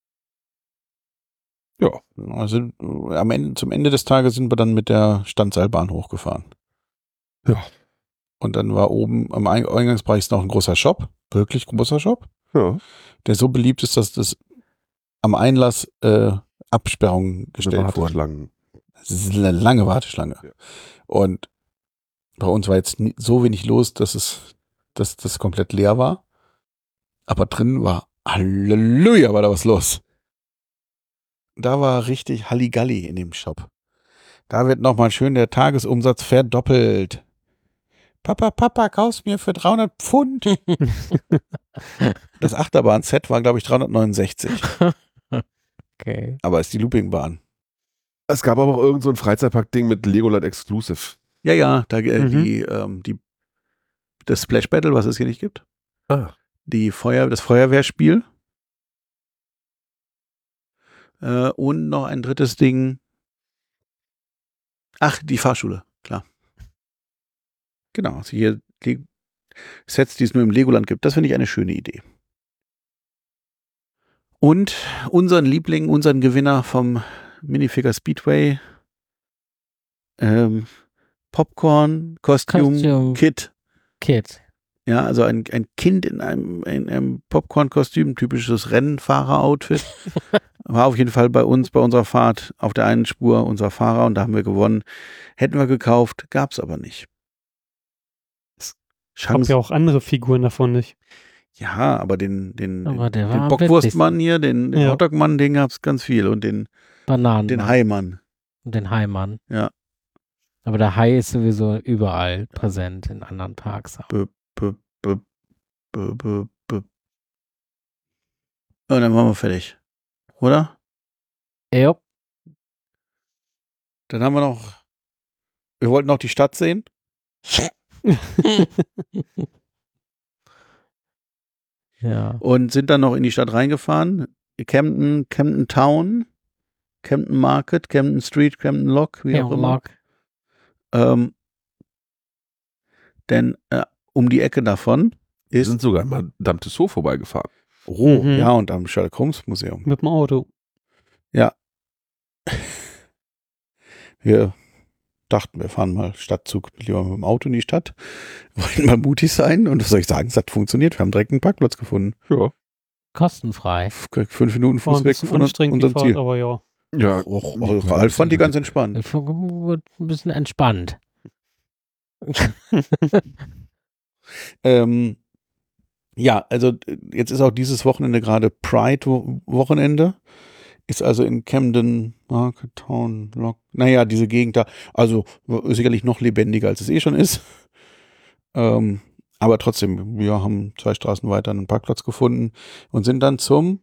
[SPEAKER 4] Ja.
[SPEAKER 1] Also am Ende, zum Ende des Tages sind wir dann mit der Standseilbahn hochgefahren.
[SPEAKER 4] Ja.
[SPEAKER 1] Und dann war oben am Eingangsbereich ist noch ein großer Shop, wirklich großer Shop,
[SPEAKER 4] Ja.
[SPEAKER 1] der so beliebt ist, dass das am Einlass äh, Absperrungen gestellt wurden.
[SPEAKER 4] Warteschlangen.
[SPEAKER 1] Das ist eine lange Warteschlange.
[SPEAKER 4] Ja.
[SPEAKER 1] Und bei uns war jetzt nie, so wenig los, dass es dass das komplett leer war. Aber drin war, Halleluja, war da was los. Da war richtig Halligalli in dem Shop. Da wird nochmal schön der Tagesumsatz verdoppelt. Papa, Papa, kaufst mir für dreihundert Pfund. Das Achterbahn-Set war, glaube ich, dreihundertneunundsechzig.
[SPEAKER 2] Okay.
[SPEAKER 1] Aber ist die Loopingbahn.
[SPEAKER 4] Es gab aber auch irgend so ein Freizeitpark-Ding mit Legoland Exclusive.
[SPEAKER 1] Ja, ja, da, äh,
[SPEAKER 3] Mhm.
[SPEAKER 1] die, ähm, die, das Splash Battle, was es hier nicht gibt.
[SPEAKER 4] Ah.
[SPEAKER 1] Die Feuer, das Feuerwehrspiel. Äh, und noch ein drittes Ding. Ach, die Fahrschule, klar. Genau, also hier die Sets, die es nur im Legoland gibt. Das finde ich eine schöne Idee. Und unseren Liebling, unseren Gewinner vom Minifigure Speedway, ähm, Popcorn, Kostüm,
[SPEAKER 2] Kostüm.
[SPEAKER 1] Kit.
[SPEAKER 2] Kid.
[SPEAKER 1] Ja, also ein, ein Kind in einem, in einem Popcorn-Kostüm, typisches Rennfahrer-Outfit. War auf jeden Fall bei uns, bei unserer Fahrt auf der einen Spur unser Fahrer und da haben wir gewonnen. Hätten wir gekauft, gab's aber nicht.
[SPEAKER 3] Ich habe
[SPEAKER 1] Chance.
[SPEAKER 3] ja auch andere Figuren davon nicht.
[SPEAKER 1] Ja, aber den, den,
[SPEAKER 2] Aber
[SPEAKER 1] den,
[SPEAKER 2] der war
[SPEAKER 1] den
[SPEAKER 2] am
[SPEAKER 1] Bockwurstmann hier, den, den
[SPEAKER 3] Ja.
[SPEAKER 1] Hotdog-Mann, den gab's ganz viel und den,
[SPEAKER 2] Bananen.
[SPEAKER 1] den Haimann.
[SPEAKER 2] Und den Haimann.
[SPEAKER 1] Ja.
[SPEAKER 2] Aber der Hai ist sowieso überall präsent in anderen Parks.
[SPEAKER 1] B, b, b, b, b, b. Und dann waren wir fertig. Oder?
[SPEAKER 2] Ja.
[SPEAKER 1] Dann haben wir noch, wir wollten noch die Stadt sehen.
[SPEAKER 2] Ja.
[SPEAKER 1] Und sind dann noch in die Stadt reingefahren. Camden, Camden Town, Camden Market, Camden Street, Camden Lock, wie
[SPEAKER 2] Ja,
[SPEAKER 1] auch immer.
[SPEAKER 2] Lock.
[SPEAKER 1] Ähm, denn äh, um die Ecke davon
[SPEAKER 4] Wir
[SPEAKER 1] ist,
[SPEAKER 4] sind sogar mal Madame Tussauds vorbeigefahren.
[SPEAKER 1] oh,
[SPEAKER 3] Mhm.
[SPEAKER 1] ja, und am Sherlock Holmes Museum.
[SPEAKER 3] Mit dem Auto.
[SPEAKER 1] Wir dachten, wir fahren mal Stadtzug lieber mit dem Auto in die Stadt. Wollten mal mutig sein und was soll ich sagen, es hat funktioniert. Wir haben direkt einen Parkplatz gefunden.
[SPEAKER 4] Ja.
[SPEAKER 2] Kostenfrei.
[SPEAKER 1] F- Fünf Minuten
[SPEAKER 3] War ein
[SPEAKER 1] Fuß weg
[SPEAKER 3] bisschen
[SPEAKER 1] von
[SPEAKER 3] anstrengend, die
[SPEAKER 1] unserem
[SPEAKER 3] Fahrt,
[SPEAKER 1] Ziel.
[SPEAKER 3] aber ja.
[SPEAKER 4] Ja.
[SPEAKER 1] Och, also Ralf fand die ganz entspannt.
[SPEAKER 2] Ein bisschen entspannt.
[SPEAKER 1] Ähm, ja, also äh, jetzt ist auch dieses Wochenende gerade Pride-Wochenende. Ist also in Camden, Market Town, Lock, naja, diese Gegend da, also ist sicherlich noch lebendiger, als es eh schon ist. Ähm, aber trotzdem, wir haben zwei Straßen weiter einen Parkplatz gefunden und sind dann zum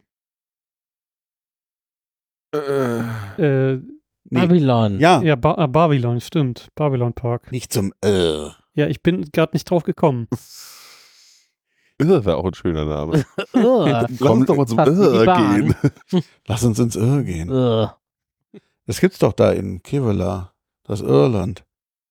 [SPEAKER 4] Äh,
[SPEAKER 3] Äh,
[SPEAKER 1] nee,
[SPEAKER 2] Babylon.
[SPEAKER 1] ja,
[SPEAKER 3] ja, ba äh, Babylon, stimmt. Babylon Park.
[SPEAKER 1] nicht zum äh.
[SPEAKER 3] Ja, ich bin gerade nicht drauf gekommen.
[SPEAKER 4] Irr wäre auch ein schöner Name.
[SPEAKER 2] Ugh.
[SPEAKER 4] Lass
[SPEAKER 1] Komm,
[SPEAKER 4] uns doch mal zum
[SPEAKER 2] fast wie die
[SPEAKER 4] Irr
[SPEAKER 2] Bahn.
[SPEAKER 4] gehen.
[SPEAKER 1] Lass uns ins Irr gehen.
[SPEAKER 2] Ugh.
[SPEAKER 1] Das gibt's doch da in Kevela, das Irland.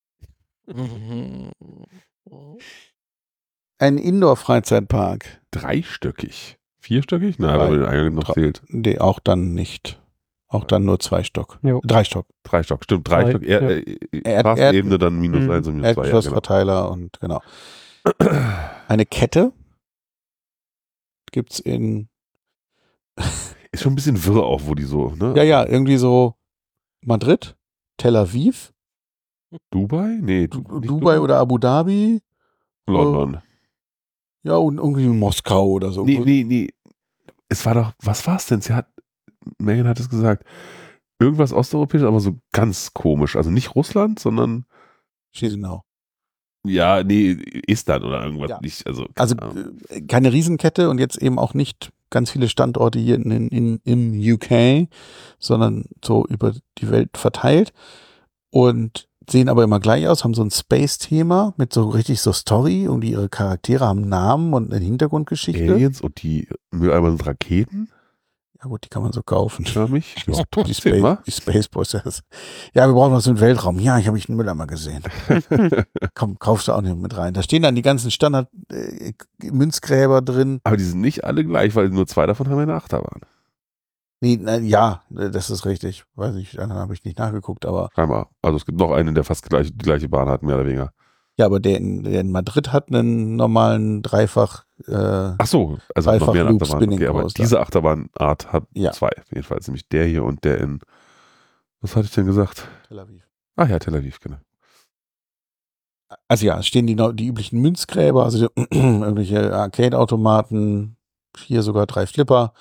[SPEAKER 1] Ein Indoor-Freizeitpark.
[SPEAKER 4] Dreistöckig. Vierstöckig? Nein,
[SPEAKER 1] Drei.
[SPEAKER 4] weil der eine noch
[SPEAKER 1] Drei.
[SPEAKER 4] fehlt.
[SPEAKER 1] Nee, auch dann nicht. Auch dann nur zwei Stock.
[SPEAKER 3] Jo.
[SPEAKER 1] Drei Stock.
[SPEAKER 4] Drei Stock, stimmt. Drei
[SPEAKER 3] Drei,
[SPEAKER 4] Stock. Er,
[SPEAKER 3] ja.
[SPEAKER 4] äh,
[SPEAKER 1] Erd-
[SPEAKER 4] Straßenebene, dann minus
[SPEAKER 3] Mhm.
[SPEAKER 4] eins und minus zwei. Ja, genau.
[SPEAKER 1] Erdgeschossverteiler und genau. Eine Kette gibt's in
[SPEAKER 4] Ist schon ein bisschen wirr auch, wo die so, ne?
[SPEAKER 1] ja, ja, irgendwie so Madrid, Tel Aviv,
[SPEAKER 4] Dubai? Nee,
[SPEAKER 1] Du-
[SPEAKER 4] du, nicht
[SPEAKER 1] Dubai oder Abu Dhabi,
[SPEAKER 4] London.
[SPEAKER 1] ja, und irgendwie Moskau oder so.
[SPEAKER 4] Nee, nee, nee. Es war doch, was war's denn? Sie hat, Megan hat es gesagt, irgendwas osteuropäisches, aber so ganz komisch. Also nicht Russland, sondern,
[SPEAKER 1] Chisinau.
[SPEAKER 4] ja, nee, Estland oder irgendwas
[SPEAKER 1] Ja.
[SPEAKER 4] nicht. Also,
[SPEAKER 1] Also
[SPEAKER 4] keine Ahnung.
[SPEAKER 1] äh, keine Riesenkette und jetzt eben auch nicht ganz viele Standorte hier in, in, im U K, sondern so über die Welt verteilt und sehen aber immer gleich aus, haben so ein Space-Thema mit so richtig so Story und die, ihre Charaktere haben Namen und eine Hintergrundgeschichte.
[SPEAKER 4] Aliens und die Mülleimer sind Raketen?
[SPEAKER 1] Ja gut, die kann man so kaufen.
[SPEAKER 4] Hör mich? Ja,
[SPEAKER 1] Die,
[SPEAKER 4] trotzdem,
[SPEAKER 1] Space,
[SPEAKER 4] wa?
[SPEAKER 1] die Space Boys. das- Ja, wir brauchen was im Weltraum. Ja, ich habe ich einen Mülleimer gesehen. Komm, kaufst du auch nicht mit rein. Da stehen dann die ganzen Standard-Münzgräber drin.
[SPEAKER 4] Aber die sind nicht alle gleich, weil nur zwei davon haben eine Achterbahn.
[SPEAKER 1] Nee, na, ja, das ist richtig. Weiß nicht, dann habe ich nicht nachgeguckt, aber
[SPEAKER 4] Scheinbar. Also es gibt noch einen, der fast gleich, die gleiche Bahn hat, mehr oder weniger.
[SPEAKER 1] ja, aber der in, der in Madrid hat einen normalen Dreifach. Äh,
[SPEAKER 4] Ach so, also
[SPEAKER 1] Dreifach
[SPEAKER 4] noch mehr
[SPEAKER 1] Loop
[SPEAKER 4] Achterbahn.
[SPEAKER 1] Spinning
[SPEAKER 4] Okay, aber
[SPEAKER 1] Coaster.
[SPEAKER 4] diese Achterbahnart hat
[SPEAKER 1] Ja.
[SPEAKER 4] zwei, jedenfalls. Nämlich der hier und der in, was hatte ich denn gesagt?
[SPEAKER 1] Tel Aviv.
[SPEAKER 4] Ach ja, Tel Aviv, genau.
[SPEAKER 1] Also ja, es stehen die, die üblichen Münzgräber, also die, irgendwelche Arcade-Automaten, hier sogar drei Flipper.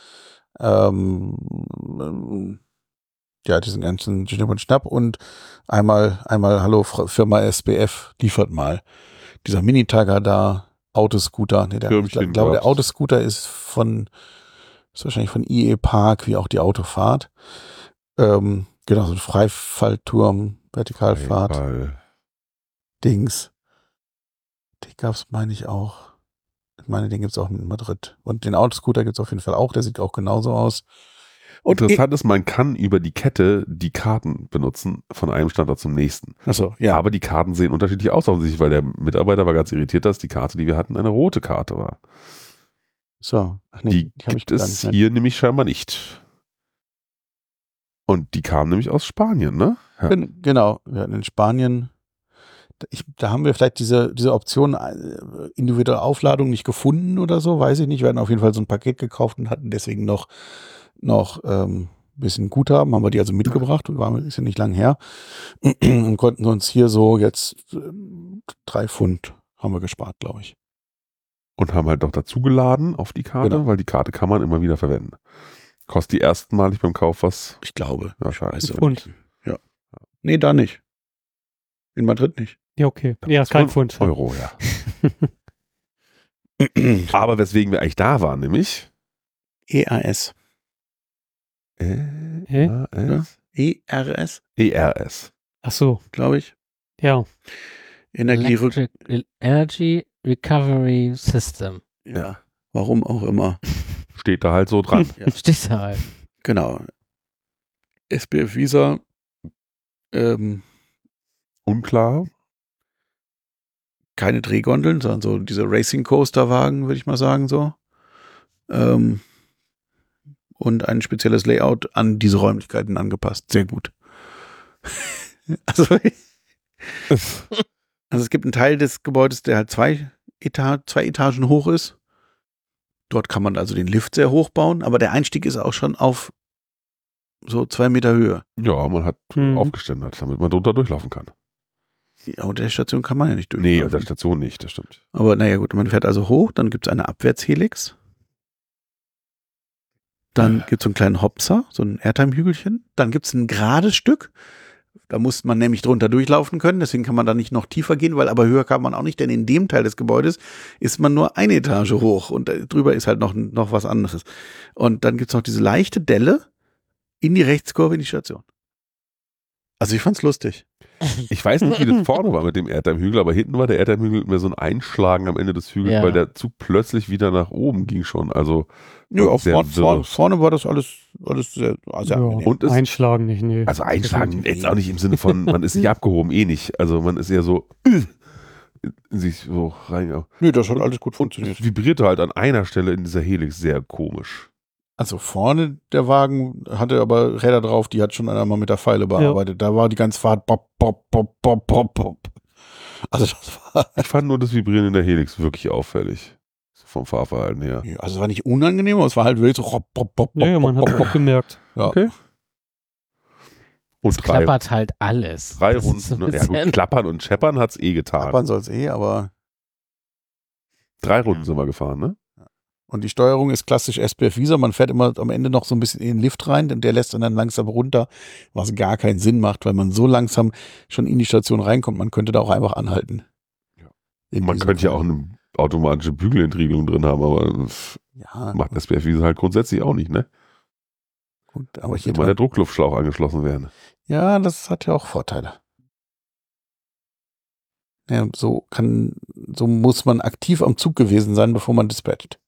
[SPEAKER 1] Ähm, ja, diesen ganzen Schnipp und Schnapp und einmal, einmal, hallo Firma S B F, liefert mal. Dieser Mini-Tagger da, Autoscooter, ne, der, ich
[SPEAKER 4] Türmchen
[SPEAKER 1] glaube, der
[SPEAKER 4] gab's.
[SPEAKER 1] Autoscooter ist von, ist wahrscheinlich von I E Park, wie auch die Autofahrt. Ähm, genau, so ein Freifallturm, Vertikalfahrt,
[SPEAKER 4] Weil-
[SPEAKER 1] Dings. Die gab's, meine ich, auch. Ich meine, den gibt's auch in Madrid. Und den Autoscooter gibt's auf jeden Fall auch, der sieht auch genauso aus. Und
[SPEAKER 4] Interessant ist, man kann über die Kette die Karten benutzen von einem Standort zum nächsten.
[SPEAKER 1] Achso, ja.
[SPEAKER 4] Aber die Karten sehen unterschiedlich aus offensichtlich, weil der Mitarbeiter war ganz irritiert, dass die Karte, die wir hatten, eine rote Karte war.
[SPEAKER 1] So, ach nee,
[SPEAKER 4] die
[SPEAKER 1] hab ich
[SPEAKER 4] gibt
[SPEAKER 1] gar
[SPEAKER 4] es
[SPEAKER 1] nicht.
[SPEAKER 4] hier nämlich scheinbar nicht. Und die kam nämlich aus Spanien, ne? Ja.
[SPEAKER 1] Gen- Genau, wir hatten in Spanien, ich, da haben wir vielleicht diese, diese Option äh, individuelle Aufladung nicht gefunden oder so, weiß ich nicht. Wir hatten auf jeden Fall so ein Paket gekauft und hatten deswegen noch, noch ähm, ein bisschen Guthaben, haben wir die also mitgebracht, war ist ja nicht lang her, und konnten uns hier so jetzt ähm, drei Pfund haben wir gespart, glaube ich.
[SPEAKER 4] Und haben halt noch dazu geladen auf die Karte,
[SPEAKER 1] Genau.
[SPEAKER 4] weil die Karte kann man immer wieder verwenden. Kostet die erstmalig beim Kauf was?
[SPEAKER 1] Ich glaube.
[SPEAKER 4] Ja, schade.
[SPEAKER 1] Weiß aber
[SPEAKER 3] Pfund.
[SPEAKER 1] nicht. Ja. Nee, da nicht. In Madrid nicht.
[SPEAKER 3] Ja, okay. Ja, kein Pfund.
[SPEAKER 4] Euro, ja. Aber weswegen wir eigentlich da waren, nämlich
[SPEAKER 1] E A S.
[SPEAKER 4] äh,
[SPEAKER 3] Hä?
[SPEAKER 4] A S?
[SPEAKER 1] E R S,
[SPEAKER 4] E R S.
[SPEAKER 3] Ach so,
[SPEAKER 1] glaube ich.
[SPEAKER 3] ja.
[SPEAKER 1] Energierück.
[SPEAKER 2] Electric Energy Recovery System.
[SPEAKER 1] Ja. Warum auch immer.
[SPEAKER 4] Steht da halt so dran.
[SPEAKER 1] Ja.
[SPEAKER 2] Steht da halt.
[SPEAKER 1] Genau. S B F Visa. Ähm,
[SPEAKER 4] Unklar.
[SPEAKER 1] keine Drehgondeln, sondern so diese Racing Coaster Wagen, würde ich mal sagen, so. Ähm, und ein spezielles Layout an diese Räumlichkeiten angepasst. Sehr gut. also, also es gibt einen Teil des Gebäudes, der halt zwei, Eta zwei Etagen hoch ist. Dort kann man also den Lift sehr hoch bauen, aber der Einstieg ist auch schon auf so zwei Meter Höhe.
[SPEAKER 4] Ja, man hat
[SPEAKER 3] Mhm.
[SPEAKER 4] aufgeständert, damit man drunter durchlaufen kann.
[SPEAKER 1] Ja, unter der Station kann man ja nicht durch.
[SPEAKER 4] Nee, auf der Station nicht, das stimmt.
[SPEAKER 1] Aber naja gut, man fährt also hoch, dann gibt es eine Abwärtshelix. Dann gibt es so einen kleinen Hopser, so ein Airtime-Hügelchen. Dann gibt es ein gerades Stück. Da muss man nämlich drunter durchlaufen können, deswegen kann man da nicht noch tiefer gehen, weil aber höher kann man auch nicht, denn in dem Teil des Gebäudes ist man nur eine Etage hoch und drüber ist halt noch, noch was anderes. Und dann gibt es noch diese leichte Delle in die Rechtskurve in die Station. Also ich fand's lustig.
[SPEAKER 4] Ich weiß nicht, wie das vorne war mit dem Airtime-Hügel, aber hinten war der Airtime-Hügel mehr so ein Einschlagen am Ende des Hügels,
[SPEAKER 2] Ja.
[SPEAKER 4] weil der Zug plötzlich wieder nach oben ging schon. Also
[SPEAKER 1] Ja, auch
[SPEAKER 4] sehr
[SPEAKER 1] vorne,
[SPEAKER 4] wirr.
[SPEAKER 1] vorne, vorne war das alles, alles sehr, sehr
[SPEAKER 3] ja.
[SPEAKER 1] angenehm.
[SPEAKER 4] Und es-
[SPEAKER 3] Einschlagen nicht, nee.
[SPEAKER 4] Also einschlagen
[SPEAKER 3] Definitiv.
[SPEAKER 4] jetzt auch nicht im Sinne von, man ist nicht abgehoben, eh nicht. Also man ist eher so in sich so rein.
[SPEAKER 1] Nö, das hat alles gut
[SPEAKER 4] Und
[SPEAKER 1] funktioniert.
[SPEAKER 4] es vibrierte halt an einer Stelle in dieser Helix sehr komisch.
[SPEAKER 1] Also vorne der Wagen hatte aber Räder drauf, die hat schon einer mal mit der Pfeile bearbeitet. Da war die ganze Fahrt bop, bop, bop, bop, bop, bop. Also das war,
[SPEAKER 4] Ich fand nur das Vibrieren in der Helix wirklich auffällig. So vom Fahrverhalten her.
[SPEAKER 1] also es war nicht unangenehm, aber es war halt wirklich so. Rop, rop, rop,
[SPEAKER 3] Ja, ja, man hat auch gemerkt.
[SPEAKER 1] Ja.
[SPEAKER 4] Okay. Und
[SPEAKER 2] Es
[SPEAKER 4] drei,
[SPEAKER 2] klappert halt alles.
[SPEAKER 4] drei
[SPEAKER 2] Das ist so
[SPEAKER 4] Runden.
[SPEAKER 2] ein
[SPEAKER 4] Ne? Ja gut,
[SPEAKER 2] bisschen-
[SPEAKER 4] klappern und scheppern hat es eh getan.
[SPEAKER 1] Klappern soll es eh, aber
[SPEAKER 4] Drei Runden sind wir gefahren, ne?
[SPEAKER 1] und die Steuerung ist klassisch S P F Visa. Man fährt immer am Ende noch so ein bisschen in den Lift rein, denn der lässt dann langsam runter, was gar keinen Sinn macht, weil man so langsam schon in die Station reinkommt. Man könnte da auch einfach anhalten.
[SPEAKER 4] Ja.
[SPEAKER 1] In
[SPEAKER 4] Man
[SPEAKER 1] diesem
[SPEAKER 4] könnte ja
[SPEAKER 1] Fall.
[SPEAKER 4] auch eine automatische Bügelentriegelung drin haben, aber
[SPEAKER 1] Ja,
[SPEAKER 4] macht S P F Visa halt grundsätzlich auch nicht, ne?
[SPEAKER 1] gut, aber hier
[SPEAKER 4] Wenn mal der
[SPEAKER 1] dran.
[SPEAKER 4] Druckluftschlauch angeschlossen wäre.
[SPEAKER 1] Ja, das hat ja auch Vorteile. Ja, so kann, so muss man aktiv am Zug gewesen sein, bevor man dispatcht,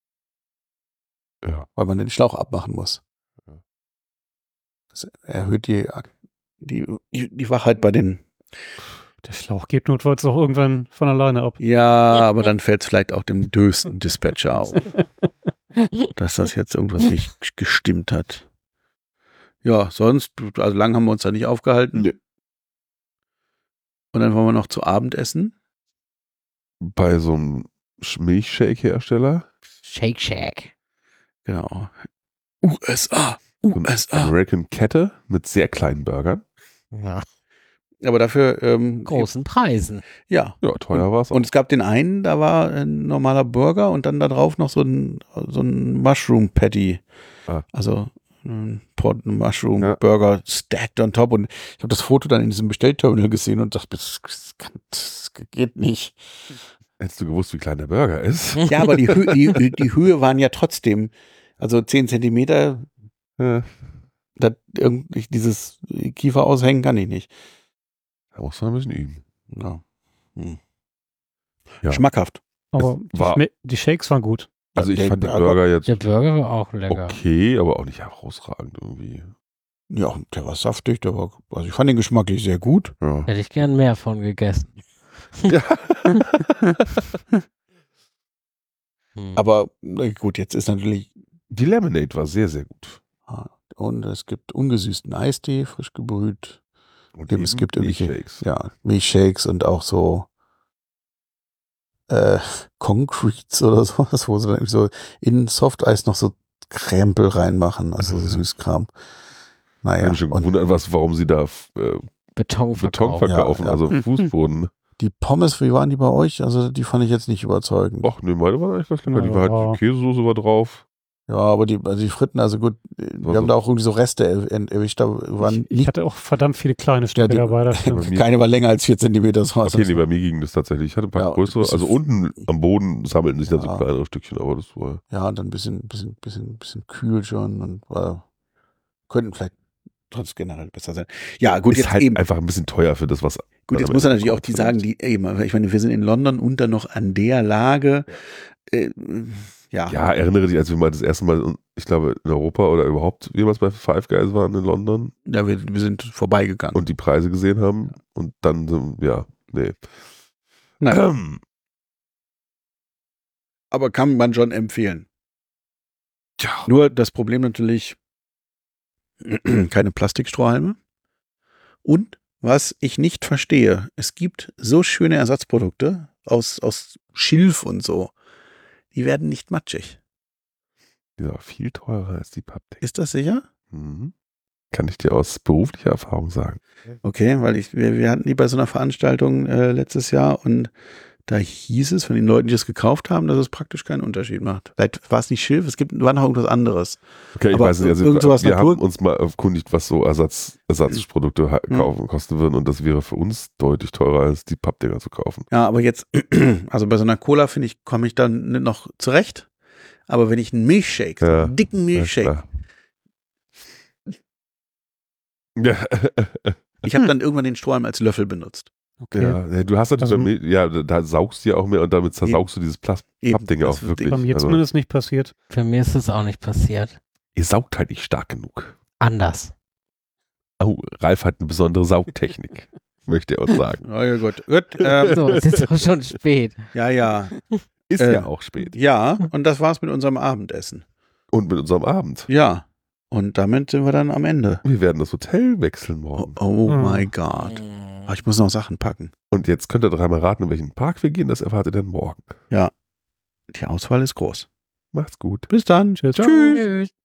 [SPEAKER 4] Ja.
[SPEAKER 1] weil man den Schlauch abmachen muss.
[SPEAKER 4] Ja.
[SPEAKER 1] Das erhöht die, die, die Wachheit bei den.
[SPEAKER 3] Der Schlauch geht notfalls auch irgendwann von alleine ab.
[SPEAKER 1] Ja, aber dann fällt es vielleicht auch dem dösten Dispatcher auf, dass das jetzt irgendwas nicht gestimmt hat. Ja, sonst, also lang haben wir uns da nicht aufgehalten.
[SPEAKER 4] Nee.
[SPEAKER 1] Und dann wollen wir noch zu Abendessen.
[SPEAKER 4] Bei so einem Milchshake-Hersteller,
[SPEAKER 2] Shake Shack.
[SPEAKER 1] Genau. U S A.
[SPEAKER 4] so
[SPEAKER 1] U
[SPEAKER 4] eine
[SPEAKER 1] S A.
[SPEAKER 4] American Kette mit sehr kleinen Burgern.
[SPEAKER 2] Ja.
[SPEAKER 1] Aber dafür, ähm,
[SPEAKER 2] Großen Preisen.
[SPEAKER 1] ja.
[SPEAKER 4] Ja, teuer war es auch.
[SPEAKER 1] Und es gab den einen, da war ein normaler Burger und dann da drauf noch so ein, so ein Mushroom Patty.
[SPEAKER 4] Ah.
[SPEAKER 1] Also ein Pot Mushroom
[SPEAKER 4] Ja.
[SPEAKER 1] Burger stacked on top. Und ich habe das Foto dann in diesem Bestellterminal gesehen und dachte, das, das, kann- das geht nicht.
[SPEAKER 4] Hättest du gewusst, wie klein der Burger ist?
[SPEAKER 1] Ja, aber die, Hö die, die Höhe waren ja trotzdem, also zehn Zentimeter,
[SPEAKER 4] Ja.
[SPEAKER 1] das, irgendwie dieses Kiefer aushängen kann ich nicht.
[SPEAKER 4] Da muss man ein bisschen üben.
[SPEAKER 1] Ja. Hm.
[SPEAKER 4] Ja.
[SPEAKER 1] Schmackhaft.
[SPEAKER 3] Aber die,
[SPEAKER 4] war-
[SPEAKER 3] Schme- die Shakes waren gut.
[SPEAKER 4] Also ich
[SPEAKER 1] Der
[SPEAKER 4] fand den
[SPEAKER 1] Burger-
[SPEAKER 4] Burger jetzt
[SPEAKER 2] Der Burger war auch lecker.
[SPEAKER 4] okay, aber auch nicht herausragend irgendwie.
[SPEAKER 1] Ja, der war saftig, der war, also ich fand den geschmacklich sehr gut.
[SPEAKER 4] Ja.
[SPEAKER 2] Hätte ich gern mehr von gegessen. Hm.
[SPEAKER 1] Aber na gut, jetzt ist natürlich,
[SPEAKER 4] Die Lemonade war sehr, sehr gut.
[SPEAKER 1] und es gibt ungesüßten Eistee, frisch gebrüht.
[SPEAKER 4] Und
[SPEAKER 1] Eben, es gibt irgendwelche-
[SPEAKER 4] Milchshakes.
[SPEAKER 1] Ja, Milchshakes und auch so äh, Concretes oder sowas, wo sie dann irgendwie so in Softeis noch so Krempel reinmachen, also so Süßkram.
[SPEAKER 4] Ich
[SPEAKER 1] Naja,
[SPEAKER 4] habe mich schon
[SPEAKER 1] und
[SPEAKER 4] gewundert, was, warum sie da äh,
[SPEAKER 2] Beton
[SPEAKER 4] Beton
[SPEAKER 2] verkaufen.
[SPEAKER 4] verkaufen,
[SPEAKER 1] Ja, ja.
[SPEAKER 4] also Fußboden.
[SPEAKER 1] die Pommes, wie waren die bei euch? Also die fand ich jetzt nicht überzeugend.
[SPEAKER 4] Ach nee, meine war echt was lecker. Die
[SPEAKER 3] Ja,
[SPEAKER 4] war
[SPEAKER 3] war-
[SPEAKER 4] halt, Käsesoße war drauf.
[SPEAKER 1] Ja, aber die, also die Fritten, also gut, wir
[SPEAKER 4] Also-
[SPEAKER 1] haben da auch irgendwie so Reste er- er- erwischt, da waren
[SPEAKER 3] Ich, ich
[SPEAKER 1] nicht,
[SPEAKER 3] hatte auch verdammt viele kleine Stücke
[SPEAKER 1] die-
[SPEAKER 3] dabei. Das stimmt.
[SPEAKER 4] Bei mir-
[SPEAKER 1] keine war länger als vier Zentimeter. Das war
[SPEAKER 4] Okay, nee, bei mir ging das tatsächlich. Ich hatte ein paar
[SPEAKER 1] Ja,
[SPEAKER 4] größere,
[SPEAKER 1] bisschen-
[SPEAKER 4] also unten am Boden sammelten sich dann so
[SPEAKER 1] Ja.
[SPEAKER 4] kleinere Stückchen, aber das war.
[SPEAKER 1] Ja, und dann ein bisschen, bisschen, bisschen, bisschen kühl schon und war, könnten vielleicht trotz generell besser sein. Ja, gut,
[SPEAKER 4] ist
[SPEAKER 1] jetzt
[SPEAKER 4] halt
[SPEAKER 1] eben.
[SPEAKER 4] einfach ein bisschen teuer für das, was.
[SPEAKER 1] Gut, jetzt
[SPEAKER 4] was am
[SPEAKER 1] muss er
[SPEAKER 4] Ende
[SPEAKER 1] natürlich auch
[SPEAKER 4] kommt.
[SPEAKER 1] die sagen, die eben, ich meine, wir sind in London und dann noch an der Lage. Äh, ja.
[SPEAKER 4] Ja, erinnere dich, als wir mal das erste Mal, ich glaube, in Europa oder überhaupt jemals bei Five Guys waren in London
[SPEAKER 1] ja wir, wir sind vorbeigegangen.
[SPEAKER 4] und die Preise gesehen haben und dann, so, ja, nee.
[SPEAKER 1] Naja,
[SPEAKER 4] Ähm,
[SPEAKER 1] aber kann man schon empfehlen.
[SPEAKER 4] ja,
[SPEAKER 1] Nur das Problem natürlich, keine Plastikstrohhalme. Und was ich nicht verstehe, es gibt so schöne Ersatzprodukte aus, aus Schilf und so. Die werden nicht matschig.
[SPEAKER 4] die war viel teurer als die Pappdecke.
[SPEAKER 1] Ist das sicher?
[SPEAKER 4] Mhm. Kann ich dir aus beruflicher Erfahrung sagen.
[SPEAKER 1] Okay, weil ich, wir, wir hatten die bei so einer Veranstaltung äh, letztes Jahr und da hieß es von den Leuten, die das gekauft haben, dass es praktisch keinen Unterschied macht. Vielleicht war es nicht Schilf, es gibt, war noch irgendwas anderes.
[SPEAKER 4] Okay, ich
[SPEAKER 1] Aber
[SPEAKER 4] weiß nicht, also
[SPEAKER 1] irgend sowas
[SPEAKER 4] wir
[SPEAKER 1] Natur-
[SPEAKER 4] haben uns mal erkundigt, was so Ersatz, Ersatzprodukte ha-
[SPEAKER 1] Mhm.
[SPEAKER 4] kaufen kosten würden und das wäre für uns deutlich teurer als die Pappdinger zu kaufen.
[SPEAKER 1] Ja, aber jetzt, also bei so einer Cola, finde ich, komme ich dann noch zurecht. Aber wenn ich einen Milchshake, so
[SPEAKER 4] Ja,
[SPEAKER 1] einen dicken Milchshake,
[SPEAKER 4] Ja, klar. ja.
[SPEAKER 1] ich habe dann irgendwann den Strohhalm als Löffel benutzt.
[SPEAKER 3] Okay.
[SPEAKER 4] Ja, ja, du hast natürlich,
[SPEAKER 3] Also-
[SPEAKER 4] bei Mil- ja, da- da saugst du ja auch mehr und damit zersaugst du dieses Plas-
[SPEAKER 1] Eben,
[SPEAKER 4] Pappding
[SPEAKER 1] das
[SPEAKER 4] auch
[SPEAKER 1] wird
[SPEAKER 4] wirklich.
[SPEAKER 3] Bei mir
[SPEAKER 4] Also,
[SPEAKER 3] zumindest nicht passiert.
[SPEAKER 2] Für mich ist es auch nicht passiert.
[SPEAKER 4] ihr saugt halt nicht stark genug.
[SPEAKER 2] Anders.
[SPEAKER 4] Oh, Ralf hat eine besondere Saugtechnik, möchte er uns sagen.
[SPEAKER 1] Oh ja, gut. gut ähm,
[SPEAKER 2] So, es ist auch schon spät.
[SPEAKER 1] ja, ja.
[SPEAKER 4] Ist
[SPEAKER 1] Äh,
[SPEAKER 4] ja auch spät.
[SPEAKER 1] Ja, und das war's mit unserem Abendessen.
[SPEAKER 4] Und mit unserem Abend.
[SPEAKER 1] Ja. Und damit sind wir dann am Ende.
[SPEAKER 4] Wir werden das Hotel wechseln
[SPEAKER 1] Oh,
[SPEAKER 4] morgen.
[SPEAKER 1] oh
[SPEAKER 3] Hm.
[SPEAKER 1] my God.
[SPEAKER 2] Mm.
[SPEAKER 1] Aber ich muss noch Sachen packen.
[SPEAKER 4] Und jetzt könnt ihr dreimal raten, in welchen Park wir gehen. Das erfahrt ihr dann morgen.
[SPEAKER 1] Die Auswahl ist groß.
[SPEAKER 4] Macht's gut.
[SPEAKER 1] Bis dann.
[SPEAKER 3] Tschüss.
[SPEAKER 1] Tschüss.
[SPEAKER 2] Tschüss.